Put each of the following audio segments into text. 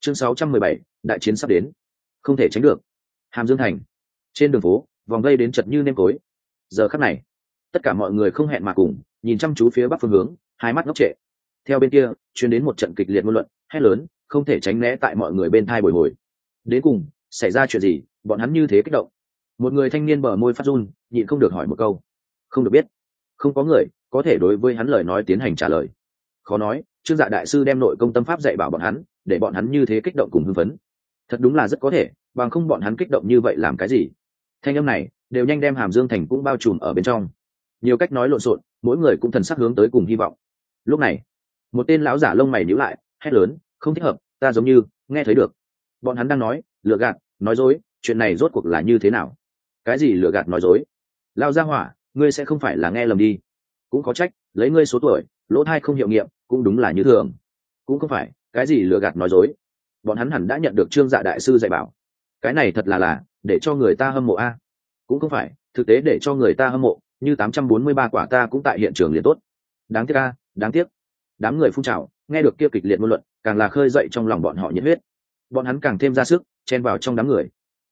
Chương 617, đại chiến sắp đến, không thể tránh được. Hàm Dương thành, trên đường phố, vòng vây đến chật như nêm cối. Giờ khắc này, tất cả mọi người không hẹn mà cùng, nhìn chăm chú phía bắc phương hướng, hai mắt ngốc trệ. Theo bên kia, truyền đến một trận kịch liệt ngôn luận, hét lớn, không thể tránh né tại mọi người bên thai bồi hồi. Đến cùng, xảy ra chuyện gì, bọn hắn như thế kích động? Một người thanh niên bờ môi phát run, nhịn không được hỏi một câu. Không được biết. Không có người có thể đối với hắn lời nói tiến hành trả lời. Khó nói, Trương Dạ đại sư đem nội công tâm pháp dạy bảo bọn hắn, để bọn hắn như thế kích động cùng hưng phấn. Thật đúng là rất có thể, bằng không bọn hắn kích động như vậy làm cái gì? Thanh âm này đều nhanh đem Hàm Dương thành cũng bao trùm ở bên trong. Nhiều cách nói lộn xộn, mỗi người cũng thần sắc hướng tới cùng hy vọng. Lúc này, một tên lão giả lông mày nhíu lại, hét lớn, không thích hợp, ta giống như nghe thấy được. Bọn hắn đang nói, lừa gạt, nói dối, chuyện này rốt cuộc là như thế nào? Cái gì lừa gạt nói dối? Lao gia hỏa, ngươi sẽ không phải là nghe lầm đi? Cũng có trách, lấy ngươi số tuổi, lỗ thai không hiệu nghiệm, cũng đúng là như thường. Cũng không phải, cái gì lừa gạt nói dối. Bọn hắn hẳn đã nhận được Trương Dạ đại sư dạy bảo. Cái này thật là để cho người ta hâm mộ a. Cũng không phải, thực tế để cho người ta hâm mộ, như 843 quả ta cũng tại hiện trường liền tốt. Đáng tiếc a, đáng tiếc. Đám người phun trào, nghe được kia kịch liệt ngôn luận, càng là khơi dậy trong lòng bọn họ nhiệt huyết. Bọn hắn càng thêm ra sức, chen vào trong đám người.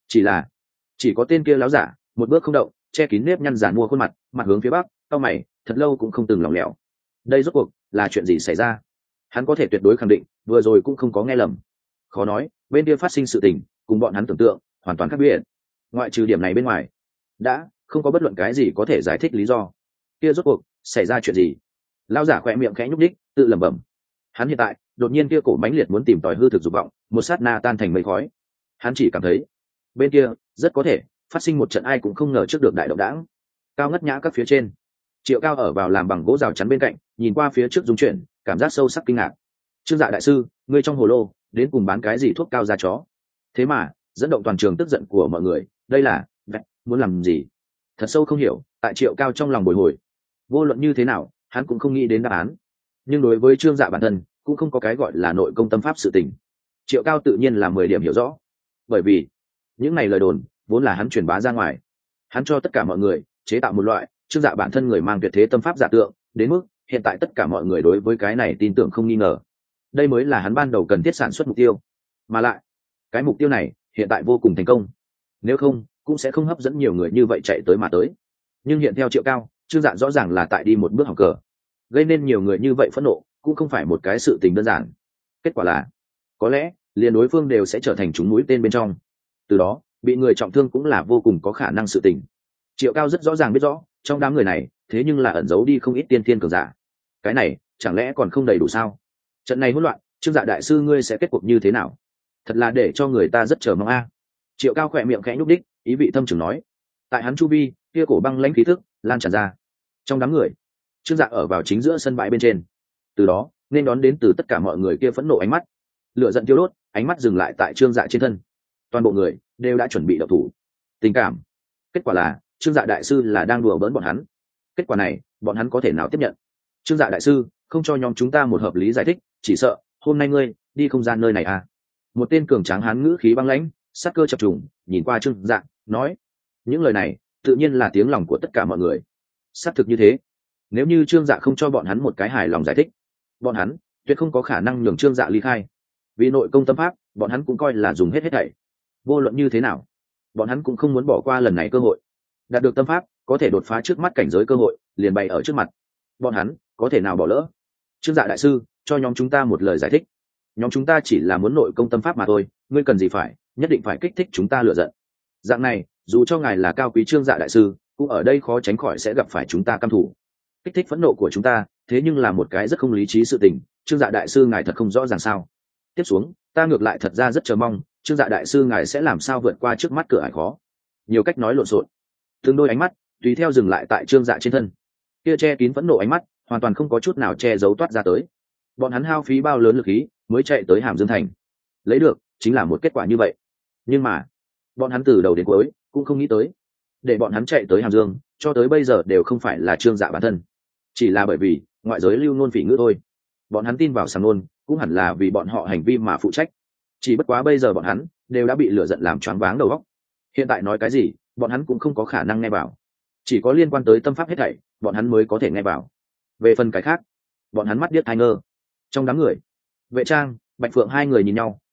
Chỉ có tên kia láo giả, một bước không động, che kín nếp nhăn giàn mua khuôn mặt, mặt hướng phía bắc, cau mày, thật lâu cũng không từng lỏng lẻo. Đây rốt cuộc là chuyện gì xảy ra? Hắn có thể tuyệt đối khẳng định, vừa rồi cũng không có nghe lầm. Khó nói, bên kia phát sinh sự tình, cùng bọn hắn tưởng tượng hoàn toàn khác biệt. Ngoại trừ điểm này bên ngoài, đã không có bất luận cái gì có thể giải thích lý do. Kia rốt cuộc xảy ra chuyện gì? Lão giả khỏe miệng khẽ nhúc nhích, tự lẩm bẩm. Hắn hiện tại đột nhiên kia cổ mãnh liệt muốn tìm tòi hư thực dục vọng, một sát na tan thành mây khói. Hắn chỉ cảm thấy bên kia rất có thể phát sinh một trận ai cũng không ngờ trước được đại động đãng. Cao ngất nhã các phía trên, Triệu Cao ở vào làm bằng gỗ rào chắn bên cạnh, nhìn qua phía trước dung chuyển, cảm giác sâu sắc kinh ngạc. Trương Dạ đại sư, ngươi trong hồ lô đến cùng bán cái gì thuốc cao da chó? Thế mà dẫn động toàn trường tức giận của mọi người, đây là muốn làm gì? Thật sâu không hiểu, tại Triệu Cao trong lòng bồi hồi. Vô luận như thế nào, hắn cũng không nghĩ đến đáp án. Nhưng đối với Trương Dạ bản thân, cũng không có cái gọi là nội công tâm pháp sự tình. Triệu Cao tự nhiên là 10 điểm hiểu rõ. Bởi vì những này lời đồn vốn là hắn truyền bá ra ngoài. Hắn cho tất cả mọi người chế tạo một loại Trương Dạ bản thân người mang tuyệt thế tâm pháp giả tượng, đến mức hiện tại tất cả mọi người đối với cái này tin tưởng không nghi ngờ. Đây mới là hắn ban đầu cần thiết sản xuất mục tiêu. Mà lại, cái mục tiêu này hiện tại vô cùng thành công. Nếu không, cũng sẽ không hấp dẫn nhiều người như vậy chạy tới mà tới. Nhưng hiện theo Triệu Cao, Trương Dạ rõ ràng là tại đi một bước hỏng cờ. Gây nên nhiều người như vậy phẫn nộ, cũng không phải một cái sự tình đơn giản. Kết quả là, có lẽ liền đối phương đều sẽ trở thành chúng mũi tên bên trong. Từ đó, bị người trọng thương cũng là vô cùng có khả năng sự tình. Triệu Cao rất rõ ràng biết rõ, trong đám người này, thế nhưng là ẩn giấu đi không ít tiên thiên cường giả. Cái này, chẳng lẽ còn không đầy đủ sao? Trận này hỗn loạn, Trương Dạ đại sư ngươi sẽ kết cục như thế nào? Thật là để cho người ta rất chờ mong a. Triệu Cao khỏe miệng khẽ nhúc đích, ý vị thâm trường nói. Tại hắn chu vi, kia cổ băng lãnh khí thức lan tràn ra. Trong đám người, Trương Dạ ở vào chính giữa sân bãi bên trên. Từ đó, nên đón đến từ tất cả mọi người kia phẫn nộ ánh mắt. Lửa giận tiêu đốt, ánh mắt dừng lại tại Trương Dạ trên thân. Toàn bộ người đều đã chuẩn bị động thủ. Tình cảm. Kết quả là, Trương Dạ đại sư là đang đùa bỡn bọn hắn. Kết quả này, bọn hắn có thể nào tiếp nhận? Trương Dạ đại sư, không cho nhóm chúng ta một hợp lý giải thích, chỉ sợ hôm nay ngươi đi không gian nơi này à? Một tên cường tráng hán ngữ khí băng lãnh, sát cơ chập trùng, nhìn qua Trương Dạ, nói. Những lời này, tự nhiên là tiếng lòng của tất cả mọi người. Xác thực như thế. Nếu như Trương Dạ không cho bọn hắn một cái hài lòng giải thích, bọn hắn tuyệt không có khả năng nhường Trương Dạ ly khai. Vì nội công tâm pháp, bọn hắn cũng coi là dùng hết thảy. Vô luận như thế nào, bọn hắn cũng không muốn bỏ qua lần này cơ hội. Đạt được tâm pháp, có thể đột phá trước mắt cảnh giới cơ hội, liền bày ở trước mặt. Bọn hắn có thể nào bỏ lỡ? Trương Dạ đại sư, cho nhóm chúng ta một lời giải thích. Nhóm chúng ta chỉ là muốn nội công tâm pháp mà thôi, ngươi cần gì phải nhất định phải kích thích chúng ta lựa giận. Dạng này, dù cho ngài là cao quý Trương Dạ đại sư, cũng ở đây khó tránh khỏi sẽ gặp phải chúng ta căm thù. Kích thích phẫn nộ của chúng ta, thế nhưng là một cái rất không lý trí sự tình. Trương Dạ đại sư ngài thật không rõ ràng sao? Tiếp xuống, ta ngược lại thật ra rất chờ mong, Trương Dạ đại sư ngài sẽ làm sao vượt qua trước mắt cửa ải khó. Nhiều cách nói lộn xộn, từng đôi ánh mắt tùy theo dừng lại tại Trương Dạ trên thân. Kia che kín phẫn nộ ánh mắt, hoàn toàn không có chút nào che giấu toát ra tới. Bọn hắn hao phí bao lớn lực khí mới chạy tới Hàm Dương thành, lấy được chính là một kết quả như vậy. Nhưng mà bọn hắn từ đầu đến cuối cũng không nghĩ tới, để bọn hắn chạy tới Hàm Dương cho tới bây giờ đều không phải là Trương Dạ bản thân, chỉ là bởi vì ngoại giới lưu ngôn phỉ ngữ thôi. Bọn hắn tin vào sàng ngôn cũng hẳn là vì bọn họ hành vi mà phụ trách. Chỉ bất quá bây giờ bọn hắn đều đã bị lửa giận làm choáng váng đầu óc. Hiện tại nói cái gì bọn hắn cũng không có khả năng nghe vào, chỉ có liên quan tới tâm pháp hết thảy bọn hắn mới có thể nghe vào. Về phần cái khác, bọn hắn mắt điếc tai ngơ. Trong đám người, Vệ Trang, Bạch Phượng hai người nhìn nhau,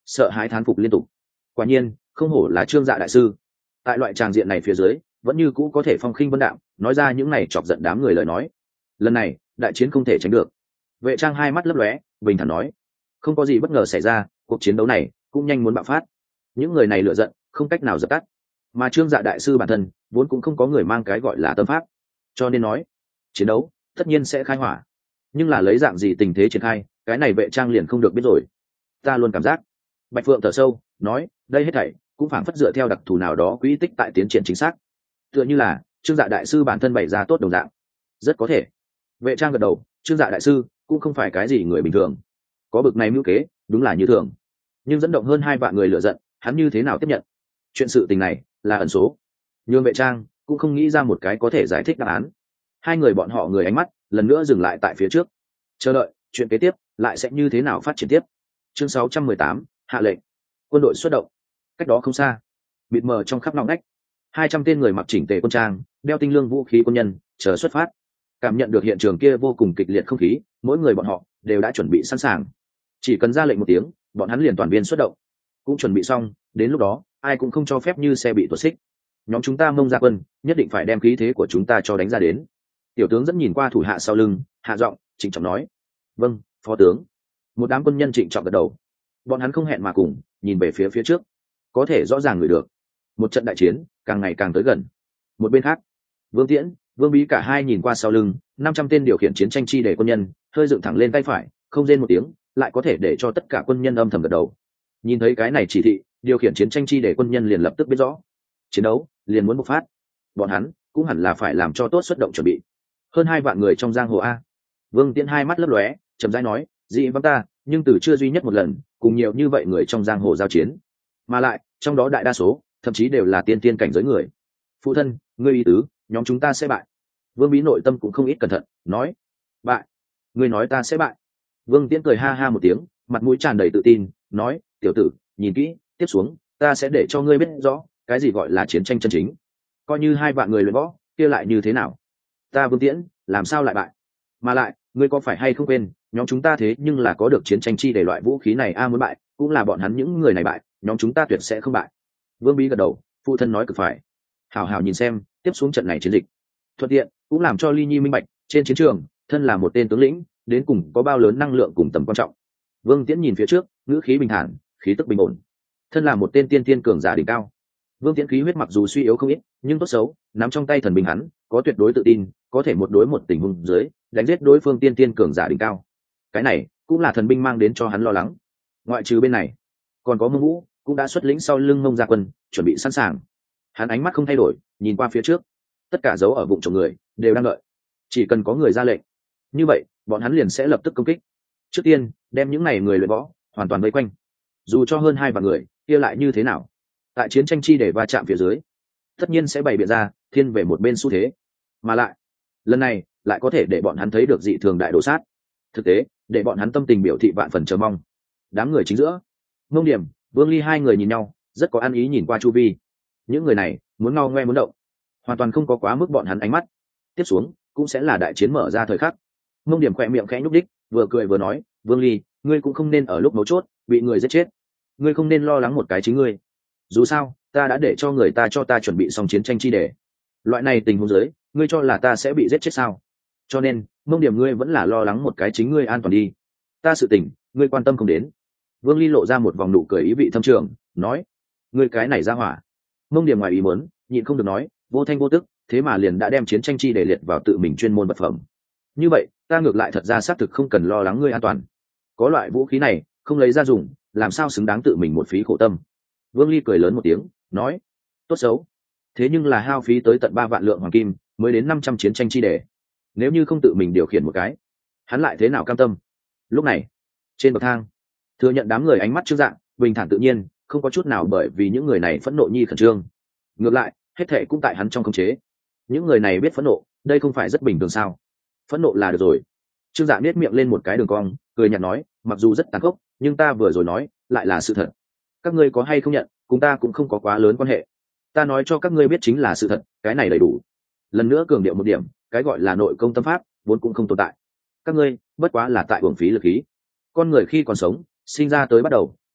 sợ hãi thán phục liên tục. Quả nhiên không hổ là Trương Dạ đại sư, tại loại tràng diện này phía dưới vẫn như cũ có thể phong khinh vân đạm nói ra những này chọc giận đám người lời nói. Lần này đại chiến không thể tránh được. Vệ Trang hai mắt lấp lóe bình thản nói, không có gì bất ngờ xảy ra, cuộc chiến đấu này cũng nhanh muốn bạo phát. Những người này lựa giận không cách nào dập tắt, mà Trương Dạ đại sư bản thân vốn cũng không có người mang cái gọi là tâm pháp, cho nên nói chiến đấu tất nhiên sẽ khai hỏa. Nhưng là lấy dạng gì tình thế triển khai, cái này Vệ Trang liền không được biết rồi. Ta luôn cảm giác, Bạch Phượng thở sâu nói, đây hết thảy cũng phảng phất dựa theo đặc thù nào đó quỹ tích tại tiến triển chính xác, tựa như là Trương Dạ đại sư bản thân bày ra tốt đồng dạng. Rất có thể. Vệ Trang gật đầu, Trương Dạ đại sư cũng không phải cái gì người bình thường, có bực này mưu kế đúng là như thường, nhưng dẫn động hơn 2 vạn người lựa giận, hắn như thế nào tiếp nhận? Chuyện sự tình này là ẩn số, nhưng Vệ Trang cũng không nghĩ ra một cái có thể giải thích đáp án. Hai người bọn họ người ánh mắt lần nữa dừng lại tại phía trước, chờ đợi chuyện kế tiếp lại sẽ như thế nào phát triển tiếp. Chương 618, hạ lệnh, quân đội xuất động. Cách đó không xa, bịt mờ trong khắp ngõ ngách, 200 tên người mặc chỉnh tề quân trang, đeo tinh lương vũ khí quân nhân chờ xuất phát. Cảm nhận được hiện trường kia vô cùng kịch liệt không khí, mỗi người bọn họ đều đã chuẩn bị sẵn sàng, chỉ cần ra lệnh một tiếng bọn hắn liền toàn viên xuất động. Cũng chuẩn bị xong, đến lúc đó ai cũng không cho phép như xe bị tuột xích. Nhóm chúng ta Mông Gia quân nhất định phải đem khí thế của chúng ta cho đánh ra đến. Tiểu tướng dẫn nhìn qua thủ hạ sau lưng, hạ giọng trịnh trọng nói, vâng phó tướng. Một đám quân nhân trịnh trọng gật đầu. Bọn hắn không hẹn mà cùng nhìn về phía trước, có thể rõ ràng ngửi được một trận đại chiến càng ngày càng tới gần. Một bên khác, Vương Tiễn, Vương Bí cả hai nhìn qua sau lưng, 500 tên điều khiển chiến tranh chi để quân nhân hơi dựng thẳng lên tay phải, không rên một tiếng, lại có thể để cho tất cả quân nhân âm thầm gật đầu. Nhìn thấy cái này chỉ thị, điều khiển chiến tranh chi để quân nhân liền lập tức biết rõ chiến đấu liền muốn bộc phát. Bọn hắn cũng hẳn là phải làm cho tốt xuất động chuẩn bị. Hơn 2 vạn người trong giang hồ a. Vương Tiễn hai mắt lấp lóe chậm rãi nói, dị vắng ta nhưng từ chưa duy nhất một lần cùng nhiều như vậy người trong giang hồ giao chiến, mà lại trong đó đại đa số thậm chí đều là tiên tiên cảnh giới người. Phụ thân, ngươi ý tứ nhóm chúng ta sẽ bại? Vương Bí nội tâm cũng không ít cẩn thận nói, bại? Ngươi nói ta sẽ bại? Vương Tiễn cười ha ha một tiếng, mặt mũi tràn đầy tự tin nói, tiểu tử nhìn kỹ, tiếp xuống ta sẽ để cho ngươi biết rõ cái gì gọi là chiến tranh chân chính. Coi như 2 vạn người luyện võ kia lại như thế nào, ta Vương Tiễn làm sao lại bại? Mà lại ngươi có phải hay không quên, nhóm chúng ta thế nhưng là có được chiến tranh chi để loại vũ khí này a, muốn bại cũng là bọn hắn những người này bại, nhóm chúng ta tuyệt sẽ không bại. Vương Bí gật đầu, phụ thân nói cực phải. Hảo hảo nhìn xem tiếp xuống trận này chiến dịch, thuận tiện cũng làm cho Ly Nhi minh bạch trên chiến trường thân là một tên tướng lĩnh đến cùng có bao lớn năng lượng cùng tầm quan trọng. Vương Tiễn nhìn phía trước, ngữ khí bình thản, khí tức bình ổn. Thân là một tên tiên tiên cường giả đỉnh cao, Vương Tiễn khí huyết mặc dù suy yếu không ít, nhưng tốt xấu nắm trong tay thần binh, hắn có tuyệt đối tự tin có thể một đối một tình huống dưới đánh giết đối phương tiên tiên cường giả đỉnh cao. Cái này cũng là thần binh mang đến cho hắn lo lắng. Ngoại trừ bên này, còn có Mông Vũ cũng đã xuất lĩnh sau lưng Mông Gia quân, chuẩn bị sẵn sàng. Hắn ánh mắt không thay đổi nhìn qua phía trước, tất cả dấu ở bụng chồng người đều đang đợi, chỉ cần có người ra lệnh, như vậy bọn hắn liền sẽ lập tức công kích. Trước tiên đem những này người luyện võ hoàn toàn vây quanh, dù cho hơn 2 vạn người kia lại như thế nào, tại chiến tranh chi để va chạm phía dưới tất nhiên sẽ bày biện ra thiên về một bên xu thế, mà lại lần này lại có thể để bọn hắn thấy được dị thường đại đồ sát. Thực tế để bọn hắn tâm tình biểu thị vạn phần chờ mong. Đám người chính giữa, Mông Điểm, Vương Ly hai người nhìn nhau rất có ăn ý nhìn qua chu vi. Những người này muốn ngao ngoe muốn động, hoàn toàn không có quá mức bọn hắn ánh mắt. Tiếp xuống cũng sẽ là đại chiến mở ra thời khắc. Mông Điểm khỏe miệng khẽ nhúc đích, vừa cười vừa nói, Vương Ly, ngươi cũng không nên ở lúc mấu chốt bị người giết chết. Ngươi không nên lo lắng một cái chính ngươi, dù sao ta đã để cho người ta cho ta chuẩn bị xong chiến tranh chi để. Loại này tình huống dưới ngươi cho là ta sẽ bị giết chết sao? Cho nên Mông Điểm ngươi vẫn là lo lắng một cái chính ngươi an toàn đi, ta sự tình ngươi quan tâm không đến. Vương Ly lộ ra một vòng nụ cười ý vị thâm trường nói, ngươi cái này ra hỏa. Mông Điểm ngoài ý muốn nhịn không được nói, vô thanh vô tức thế mà liền đã đem chiến tranh chi để liệt vào tự mình chuyên môn vật phẩm. Như vậy ta ngược lại thật ra xác thực không cần lo lắng ngươi an toàn, có loại vũ khí này không lấy ra dùng làm sao xứng đáng tự mình một phí khổ tâm. Vương Ly cười lớn một tiếng nói, tốt xấu thế nhưng là hao phí tới tận 3 vạn lượng hoàng kim mới đến 500 chiến tranh chi để, nếu như không tự mình điều khiển một cái hắn lại thế nào cam tâm. Lúc này trên bậc thang, thừa nhận đám người ánh mắt Trương Dạng bình thản tự nhiên, không có chút nào bởi vì những người này phẫn nộ nhi khẩn trương, ngược lại hết thệ cũng tại hắn trong khống chế. Những người này biết phẫn nộ, đây không phải rất bình thường sao? Phẫn nộ là được rồi. Trương Dạng nét miệng lên một cái đường cong, cười nhạt nói, mặc dù rất tàn khốc nhưng ta vừa rồi nói lại là sự thật. Các ngươi có hay không nhận cùng ta cũng không có quá lớn quan hệ, ta nói cho các ngươi biết chính là sự thật, cái này đầy đủ. Lần nữa cường điệu một điểm, cái gọi là nội công tâm pháp vốn cũng không tồn tại, các ngươi bất quá là tại uổng phí lực khí. Con người khi còn sống sinh ra tới bắt đầu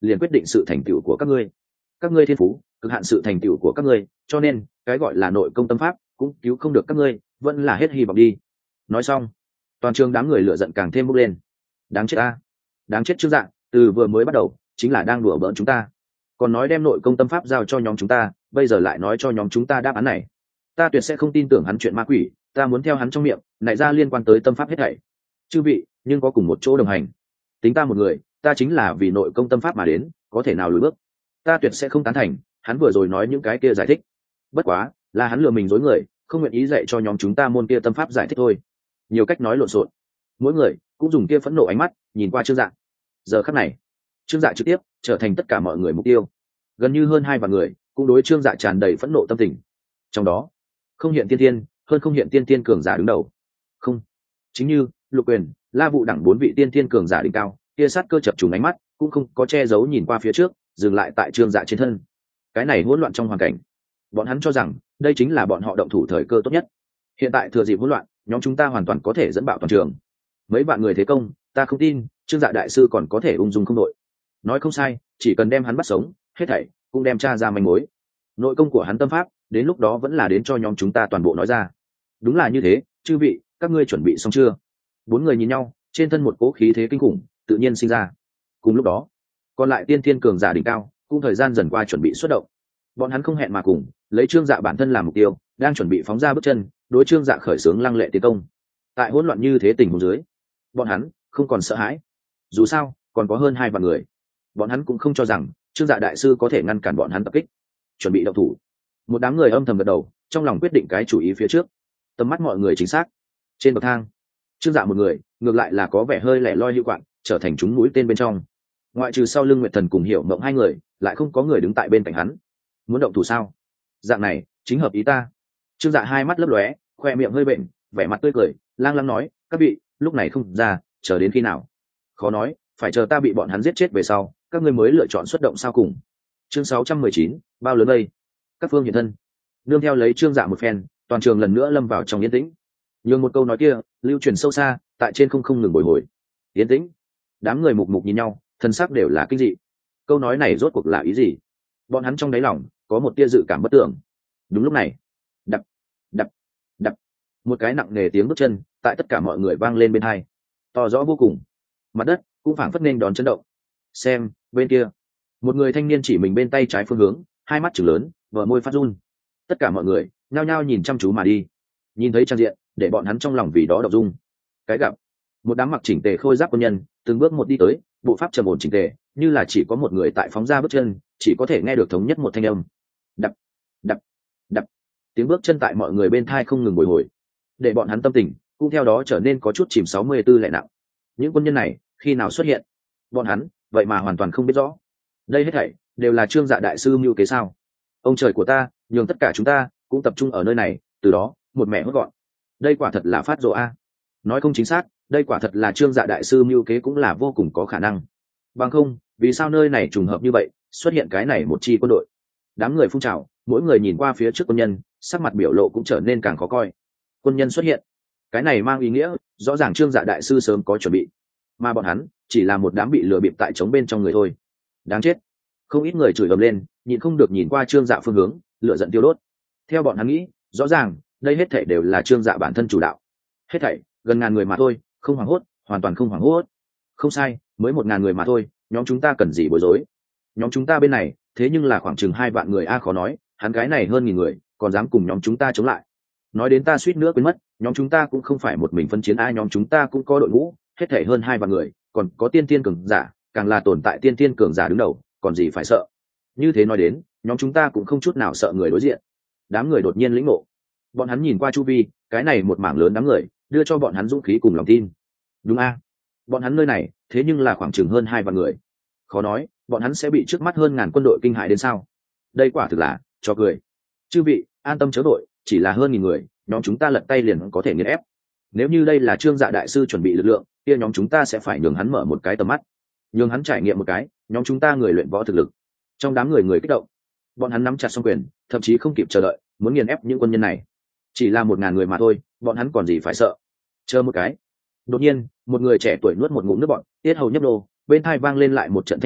liền quyết định sự thành tựu của các ngươi thiên phú cực hạn sự thành tựu của các ngươi, cho nên cái gọi là nội công tâm pháp cũng cứu không được các ngươi, vẫn là hết hy vọng đi. Nói xong, toàn trường đám người lửa giận càng thêm bốc lên. Đáng chết ta, đáng chết Trương Dạ, từ vừa mới bắt đầu chính là đang đùa bỡn chúng ta, còn nói đem nội công tâm pháp giao cho nhóm chúng ta, bây giờ lại nói cho nhóm chúng ta đáp án này. Ta tuyệt sẽ không tin tưởng hắn chuyện ma quỷ, ta muốn theo hắn trong miệng nảy ra liên quan tới tâm pháp hết thảy. Chư vị, nhưng có cùng một chỗ đồng hành, tính ta một người, ta chính là vì nội công tâm pháp mà đến, có thể nào lùi bước. Ta tuyệt sẽ không tán thành hắn vừa rồi nói những cái kia giải thích, bất quá là hắn lừa mình dối người, không nguyện ý dạy cho nhóm chúng ta môn kia tâm pháp giải thích thôi. Nhiều cách nói lộn xộn, mỗi người cũng dùng kia phẫn nộ ánh mắt nhìn qua Trương Dạ. Giờ khắc này, Trương Dạ trực tiếp trở thành tất cả mọi người mục tiêu, gần như hơn 2 vạn người cũng đối Trương Dạ tràn đầy phẫn nộ tâm tình. Trong đó không hiện tiên tiên hơn không hiện tiên tiên cường giả đứng đầu, không chính như Lục Quyền, La Vụ đẳng 4 vị tiên tiên cường giả đỉnh cao, kia sát cơ chập trùng ánh mắt cũng không có che giấu nhìn qua phía trước, dừng lại tại Trương Dạ trên thân. Cái này hỗn loạn trong hoàn cảnh, bọn hắn cho rằng đây chính là bọn họ động thủ thời cơ tốt nhất. Hiện tại thừa dịp hỗn loạn, nhóm chúng ta hoàn toàn có thể dẫn bạo toàn trường. Mấy vạn người thế công, ta không tin Trương Dạ đại sư còn có thể ung dung không đội. Nói không sai, chỉ cần đem hắn bắt sống, hết thảy cũng đem tra ra manh mối. Nội công của hắn tâm pháp, đến lúc đó vẫn là đến cho nhóm chúng ta toàn bộ nói ra. Đúng là như thế, chư vị, các ngươi chuẩn bị xong chưa? 4 người nhìn nhau, trên thân một cỗ khí thế kinh khủng tự nhiên sinh ra. Cùng lúc đó, còn lại tiên thiên cường giả đỉnh cao cũng thời gian dần qua chuẩn bị xuất động. Bọn hắn không hẹn mà cùng lấy Trương Dạ bản thân làm mục tiêu, đang chuẩn bị phóng ra bước chân đối Trương Dạ khởi xướng lăng lệ tiến công. Tại hỗn loạn như thế tình huống dưới, bọn hắn không còn sợ hãi, dù sao còn có hơn 2 vạn người. Bọn hắn cũng không cho rằng Trương Dạ đại sư có thể ngăn cản bọn hắn tập kích. Chuẩn bị động thủ. Một đám người âm thầm gật đầu, trong lòng quyết định cái chủ ý phía trước. Tầm mắt mọi người chính xác. Trên bậc thang, Trương Dạ một người ngược lại là có vẻ hơi lẻ loi lưu quạng, trở thành chúng mũi tên bên trong. Ngoại trừ sau lưng Nguyệt Thần cùng Hiểu Mộng 2 người, lại không có người đứng tại bên cạnh hắn. Muốn động thủ sao? Dạng này chính hợp ý ta. Trương Dạ 2 mắt lấp lóe, khoe miệng hơi bệnh, vẻ mặt tươi cười, lang lăng nói, các vị, lúc này không ra, chờ đến khi nào? Khó nói, phải chờ ta bị bọn hắn giết chết về sau, các ngươi mới lựa chọn xuất động sao cùng. Chương 619, bao lớn đây? Các phương hiện thân. Nương theo lấy Trương Dạ một phen, toàn trường lần nữa lâm vào trong yên tĩnh. Nhưng một câu nói kia, lưu truyền sâu xa, tại trên không ngừng bồi hồi. Yên tĩnh. Đám người mục mục nhìn nhau, thân sắc đều là kinh dị. Câu nói này rốt cuộc là ý gì? Bọn hắn trong đáy lòng có một tia dự cảm bất tưởng. Đúng lúc này, đập đập đập, một cái nặng nề tiếng bước chân tại tất cả mọi người vang lên bên tai, to rõ vô cùng. Mặt đất cũng phảng phất nên đón chấn động. Xem bên kia, một người thanh niên chỉ mình bên tay trái phương hướng, 2 mắt trừng lớn, vờ môi phát run. Tất cả mọi người nhao nhao nhìn chăm chú mà đi. Nhìn thấy trang diện, để bọn hắn trong lòng vì đó động dung. Cái gặp một đám mặc chỉnh tề khôi giáp quân nhân từng bước một đi tới, bộ pháp trầm ổn chỉnh tề, như là chỉ có một người tại phóng ra bước chân, chỉ có thể nghe được thống nhất một thanh âm. Đập đập đập, tiếng bước chân tại mọi người bên thai không ngừng bồi hồi, để bọn hắn tâm tình cũng theo đó trở nên có chút chìm 64 lệ nặng. Những quân nhân này khi nào xuất hiện, bọn hắn vậy mà hoàn toàn không biết rõ. Đây hết thảy đều là Trương Dạ đại sư mưu kế sao? Ông trời của ta, nhường tất cả chúng ta cũng tập trung ở nơi này, từ đó một mẹ hốt gọn. Đây quả thật là phát rồ a. Nói không chính xác, đây quả thật là Trương Dạ đại sư mưu kế, cũng là vô cùng có khả năng. Bằng không, vì sao nơi này trùng hợp như vậy, xuất hiện cái này một chi quân đội? Đám người phun trào, mỗi người nhìn qua phía trước quân nhân, sắc mặt biểu lộ cũng trở nên càng khó coi. Quân nhân xuất hiện, cái này mang ý nghĩa rõ ràng Trương Dạ đại sư sớm có chuẩn bị, mà bọn hắn chỉ là một đám bị lừa bịp tại trống bên trong người thôi. Đáng chết. Không ít người chửi ầm lên, nhịn không được nhìn qua Trương Dạ phương hướng, lửa giận tiêu đốt. Theo bọn hắn nghĩ, rõ ràng đây hết thảy đều là Trương Dạ bản thân chủ đạo. Hết thảy gần 1000 người mà thôi, không hoảng hốt, hoàn toàn không hoảng hốt. Không sai, mới 1000 người mà thôi, nhóm chúng ta cần gì bối rối? Nhóm chúng ta bên này thế nhưng là khoảng chừng 2 vạn người a, khó nói hắn gái này hơn 1000 người còn dám cùng nhóm chúng ta chống lại. Nói đến ta suýt nữa quên mất, nhóm chúng ta cũng không phải một mình phân chiến ai, nhóm chúng ta cũng có đội ngũ, hết thảy hơn 2 vạn người, còn có tiên tiên cường giả, càng là tồn tại tiên tiên cường giả đứng đầu, còn gì phải sợ. Như thế nói đến, nhóm chúng ta cũng không chút nào sợ người đối diện. Đám người đột nhiên lĩnh ngộ, bọn hắn nhìn qua chu vi, cái này một mảng lớn đám người đưa cho bọn hắn dũng khí cùng lòng tin. Đúng a, bọn hắn nơi này thế nhưng là khoảng chừng hơn 2 vạn người, khó nói bọn hắn sẽ bị trước mắt hơn 1000 quân đội kinh hại đến sao? Đây quả thực là cho cười. Chư vị an tâm chớ đội, chỉ là hơn 1000 người, nhóm chúng ta lật tay liền có thể nghiền ép. Nếu như đây là Trương Dạ đại sư chuẩn bị lực lượng, kia nhóm chúng ta sẽ phải nhường hắn mở một cái tầm mắt, nhường hắn trải nghiệm một cái nhóm chúng ta người luyện võ thực lực. Trong đám người kích động, bọn hắn nắm chặt song quyền, thậm chí không kịp chờ đợi muốn nghiền ép những quân nhân này. Chỉ là 1000 người mà thôi, bọn hắn còn gì phải sợ? Chờ một cái. Đột nhiên, một người trẻ tuổi nuốt một ngụm nước bọt, tiết hầu nhấp nô, bên tai vang lên lại một trận thanh âm,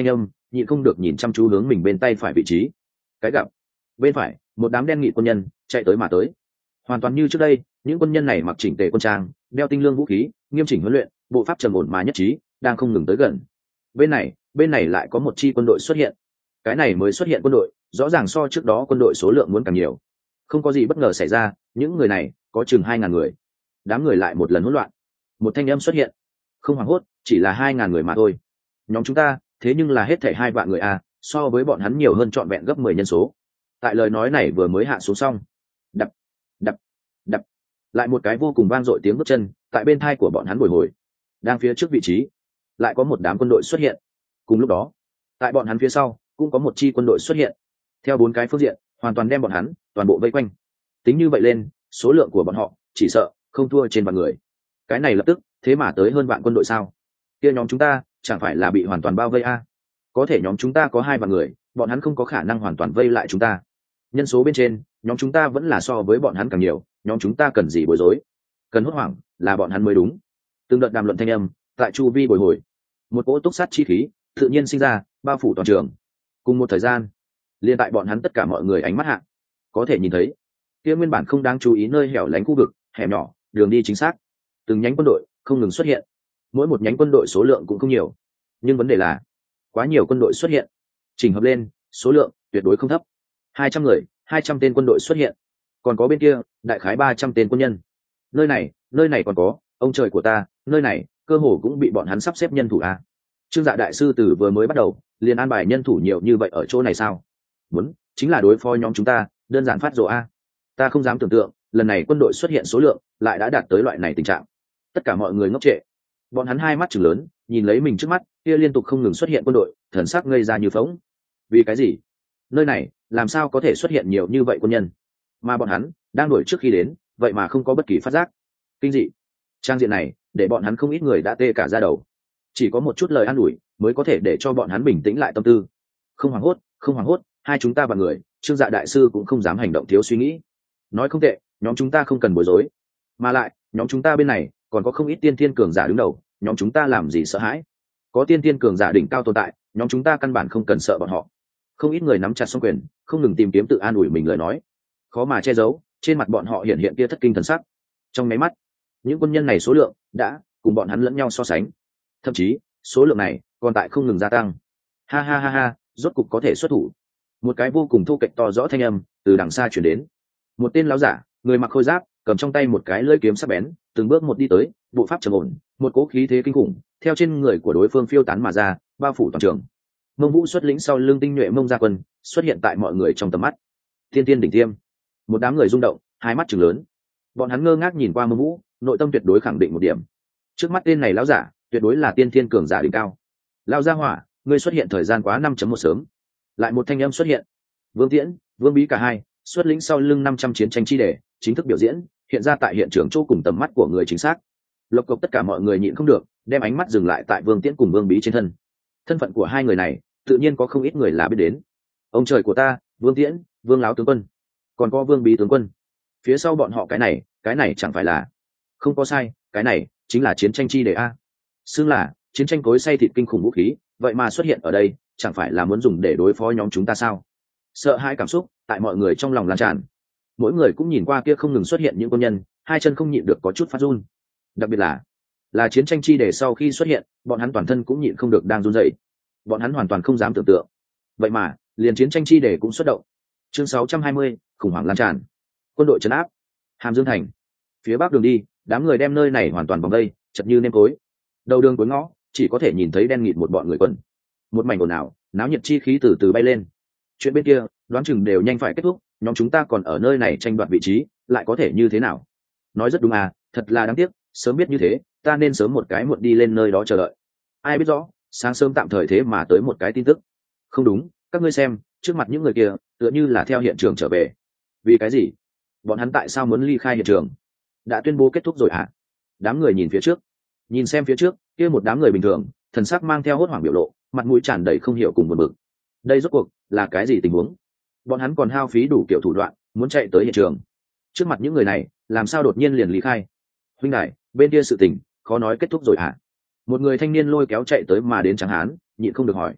nhịn không được nhìn chăm chú hướng mình bên tay phải vị trí. Cái gặp bên phải một đám đen nghị quân nhân chạy tới mà tới, hoàn toàn như trước đây. Những quân nhân này mặc chỉnh tề quân trang, đeo tinh lương vũ khí, nghiêm chỉnh huấn luyện, bộ pháp trầm ổn mà nhất trí, đang không ngừng tới gần. Bên này lại có một chi quân đội xuất hiện. Cái này mới xuất hiện quân đội rõ ràng so trước đó quân đội số lượng muốn càng nhiều. Không có gì bất ngờ xảy ra, những người này có chừng 2.000 người. Đám người lại một lần hỗn loạn. Một thanh âm xuất hiện. Không hoảng hốt, chỉ là 2.000 người mà thôi. Nhóm chúng ta thế nhưng là hết thảy 2 vạn người à, so với bọn hắn nhiều hơn trọn vẹn gấp 10 nhân số. Tại lời nói này vừa mới hạ xuống xong, đập đập đập, lại một cái vô cùng vang dội tiếng bước chân tại bên thai của bọn hắn bồi hồi. Đang phía trước vị trí lại có một đám quân đội xuất hiện. Cùng lúc đó, tại bọn hắn phía sau cũng có một chi quân đội xuất hiện, theo 4 cái phương diện hoàn toàn đem bọn hắn toàn bộ vây quanh. Tính như vậy lên, số lượng của bọn họ chỉ sợ không thua trên vạn người. Cái này lập tức thế mà tới hơn vạn quân đội sao? Kia nhóm chúng ta chẳng phải là bị hoàn toàn bao vây à? Có thể nhóm chúng ta có 2 vạn người, bọn hắn không có khả năng hoàn toàn vây lại chúng ta. Nhân số bên trên nhóm chúng ta vẫn là so với bọn hắn càng nhiều, nhóm chúng ta cần gì bối rối, cần hốt hoảng là bọn hắn mới đúng. Từng đợt đàm luận thanh âm tại chu vi bồi hồi, một cỗ túc sát chi khí tự nhiên sinh ra, bao phủ toàn trường. Cùng một thời gian, liên tại bọn hắn tất cả mọi người ánh mắt hạ, có thể nhìn thấy kia nguyên bản không đáng chú ý nơi hẻo lánh khu vực hẻm nhỏ, đường đi chính xác, từng nhánh quân đội không ngừng xuất hiện. Mỗi một nhánh quân đội số lượng cũng không nhiều, nhưng vấn đề là quá nhiều quân đội xuất hiện, chỉnh hợp lên số lượng tuyệt đối không thấp. 200 người, 200 tên quân đội xuất hiện, còn có bên kia đại khái 300 tên quân nhân. Nơi này còn có, ông trời của ta, nơi này cơ hồ cũng bị bọn hắn sắp xếp nhân thủ à? Trương Dạ đại sư từ vừa mới bắt đầu liền an bài nhân thủ nhiều như vậy ở chỗ này sao? Muốn chính là đối phó nhóm chúng ta, đơn giản phát rồ a. Ta không dám tưởng tượng lần này quân đội xuất hiện số lượng lại đã đạt tới loại này tình trạng. Tất cả mọi người ngốc trệ, bọn hắn hai mắt trừng lớn nhìn lấy mình trước mắt kia liên tục không ngừng xuất hiện quân đội, thần sắc ngây ra như phỗng. Vì cái gì? Nơi này làm sao có thể xuất hiện nhiều như vậy quân nhân, mà bọn hắn đang đuổi trước khi đến vậy mà không có bất kỳ phát giác. Kinh dị trang diện này để bọn hắn không ít người đã tê cả da đầu. Chỉ có một chút lời an ủi mới có thể để cho bọn hắn bình tĩnh lại tâm tư. Không hoảng hốt, hai chúng ta và người Trương Dạ đại sư cũng không dám hành động thiếu suy nghĩ. Nói không tệ, nhóm chúng ta không cần bối rối, mà lại nhóm chúng ta bên này còn có không ít tiên thiên cường giả đứng đầu, nhóm chúng ta làm gì sợ hãi? Có tiên thiên cường giả đỉnh cao tồn tại, nhóm chúng ta căn bản không cần sợ bọn họ. Không ít người nắm chặt song quyền, không ngừng tìm kiếm tự an ủi mình lời nói, khó mà che giấu trên mặt bọn họ hiện hiện kia thất kinh thần sắc. Trong máy mắt, những quân nhân này số lượng đã cùng bọn hắn lẫn nhau so sánh, thậm chí số lượng này còn tại không ngừng gia tăng. Ha ha ha ha, rốt cục có thể xuất thủ. Một cái vô cùng thô kệch to rõ thanh âm từ đằng xa chuyển đến. Một tên lão giả, người mặc khôi giáp, cầm trong tay một cái lưỡi kiếm sắc bén, từng bước một đi tới, bộ pháp trầm ổn, một cỗ khí thế kinh khủng theo trên người của đối phương phiêu tán mà ra, bao phủ toàn trường. Mông Vũ xuất lĩnh sau lưng tinh nhuệ Mông Gia quân xuất hiện tại mọi người trong tầm mắt. Thiên tiên đỉnh tiêm, một đám người rung động, hai mắt trừng lớn. Bọn hắn ngơ ngác nhìn qua Mông Vũ, nội tâm tuyệt đối khẳng định một điểm: trước mắt tên này lão giả tuyệt đối là tiên thiên cường giả đỉnh cao. Lão gia hỏa, ngươi xuất hiện thời gian quá 5.1 sớm. Lại một thanh âm xuất hiện. Vương Tiễn, Vương Bí cả hai xuất lĩnh sau lưng 500 chiến tranh chi đề, chính thức biểu diễn hiện ra tại hiện trường chỗ cùng tầm mắt của người chính xác. Lộc cộc tất cả mọi người nhịn không được, đem ánh mắt dừng lại tại Vương Tiễn cùng Vương Bí trên thân. Thân phận của hai người này tự nhiên có không ít người là biết đến. Ông trời của ta, Vương Tiễn, Vương lão tướng quân, còn có Vương Bí tướng quân. Phía sau bọn họ cái này chẳng phải là... Không có sai, cái này chính là chiến tranh chi đề a. Xưng là chiến tranh cối xay thịt kinh khủng vũ khí, vậy mà xuất hiện ở đây, chẳng phải là muốn dùng để đối phó nhóm chúng ta sao? Sợ hãi cảm xúc tại mọi người trong lòng lan tràn. Mỗi người cũng nhìn qua kia không ngừng xuất hiện những quân nhân, hai chân không nhịn được có chút phát run. Đặc biệt là chiến tranh chi đề sau khi xuất hiện, bọn hắn toàn thân cũng nhịn không được đang run rẩy. Bọn hắn hoàn toàn không dám tưởng tượng, vậy mà liền chiến tranh chi đề cũng xuất động. Chương 620, khủng hoảng lan tràn. Quân đội trấn áp Hàm Dương thành. Phía bắc đường đi, đám người đem nơi này hoàn toàn vòng vây, chật như nêm cối. Đầu đường cuối ngõ chỉ có thể nhìn thấy đen nghịt một bọn người quần. Một mảnh ồn ào, náo nhiệt chi khí từ từ bay lên. Chuyện bên kia đoán chừng đều nhanh phải kết thúc, nhóm chúng ta còn ở nơi này tranh đoạt vị trí, lại có thể như thế nào? Nói rất đúng à, thật là đáng tiếc, sớm biết như thế ta nên sớm một cái muộn đi lên nơi đó chờ đợi. Ai biết rõ sáng sớm tạm thời thế mà tới một cái tin tức. Không đúng, các ngươi xem, trước mặt những người kia tựa như là theo hiện trường trở về. Vì cái gì? Bọn hắn tại sao muốn ly khai hiện trường? Đã tuyên bố kết thúc rồi à? Đám người nhìn phía trước, nhìn xem phía trước kia một đám người bình thường, thần sắc mang theo hốt hoảng biểu lộ, mặt mũi tràn đầy không hiểu cùng buồn bực. Đây rốt cuộc là cái gì tình huống? Bọn hắn còn hao phí đủ kiểu thủ đoạn muốn chạy tới hiện trường, trước mặt những người này làm sao đột nhiên liền ly khai? Huynh đại, bên kia sự tình khó nói kết thúc rồi hả? Một người thanh niên lôi kéo chạy tới mà đến Tráng Hán nhịn không được hỏi.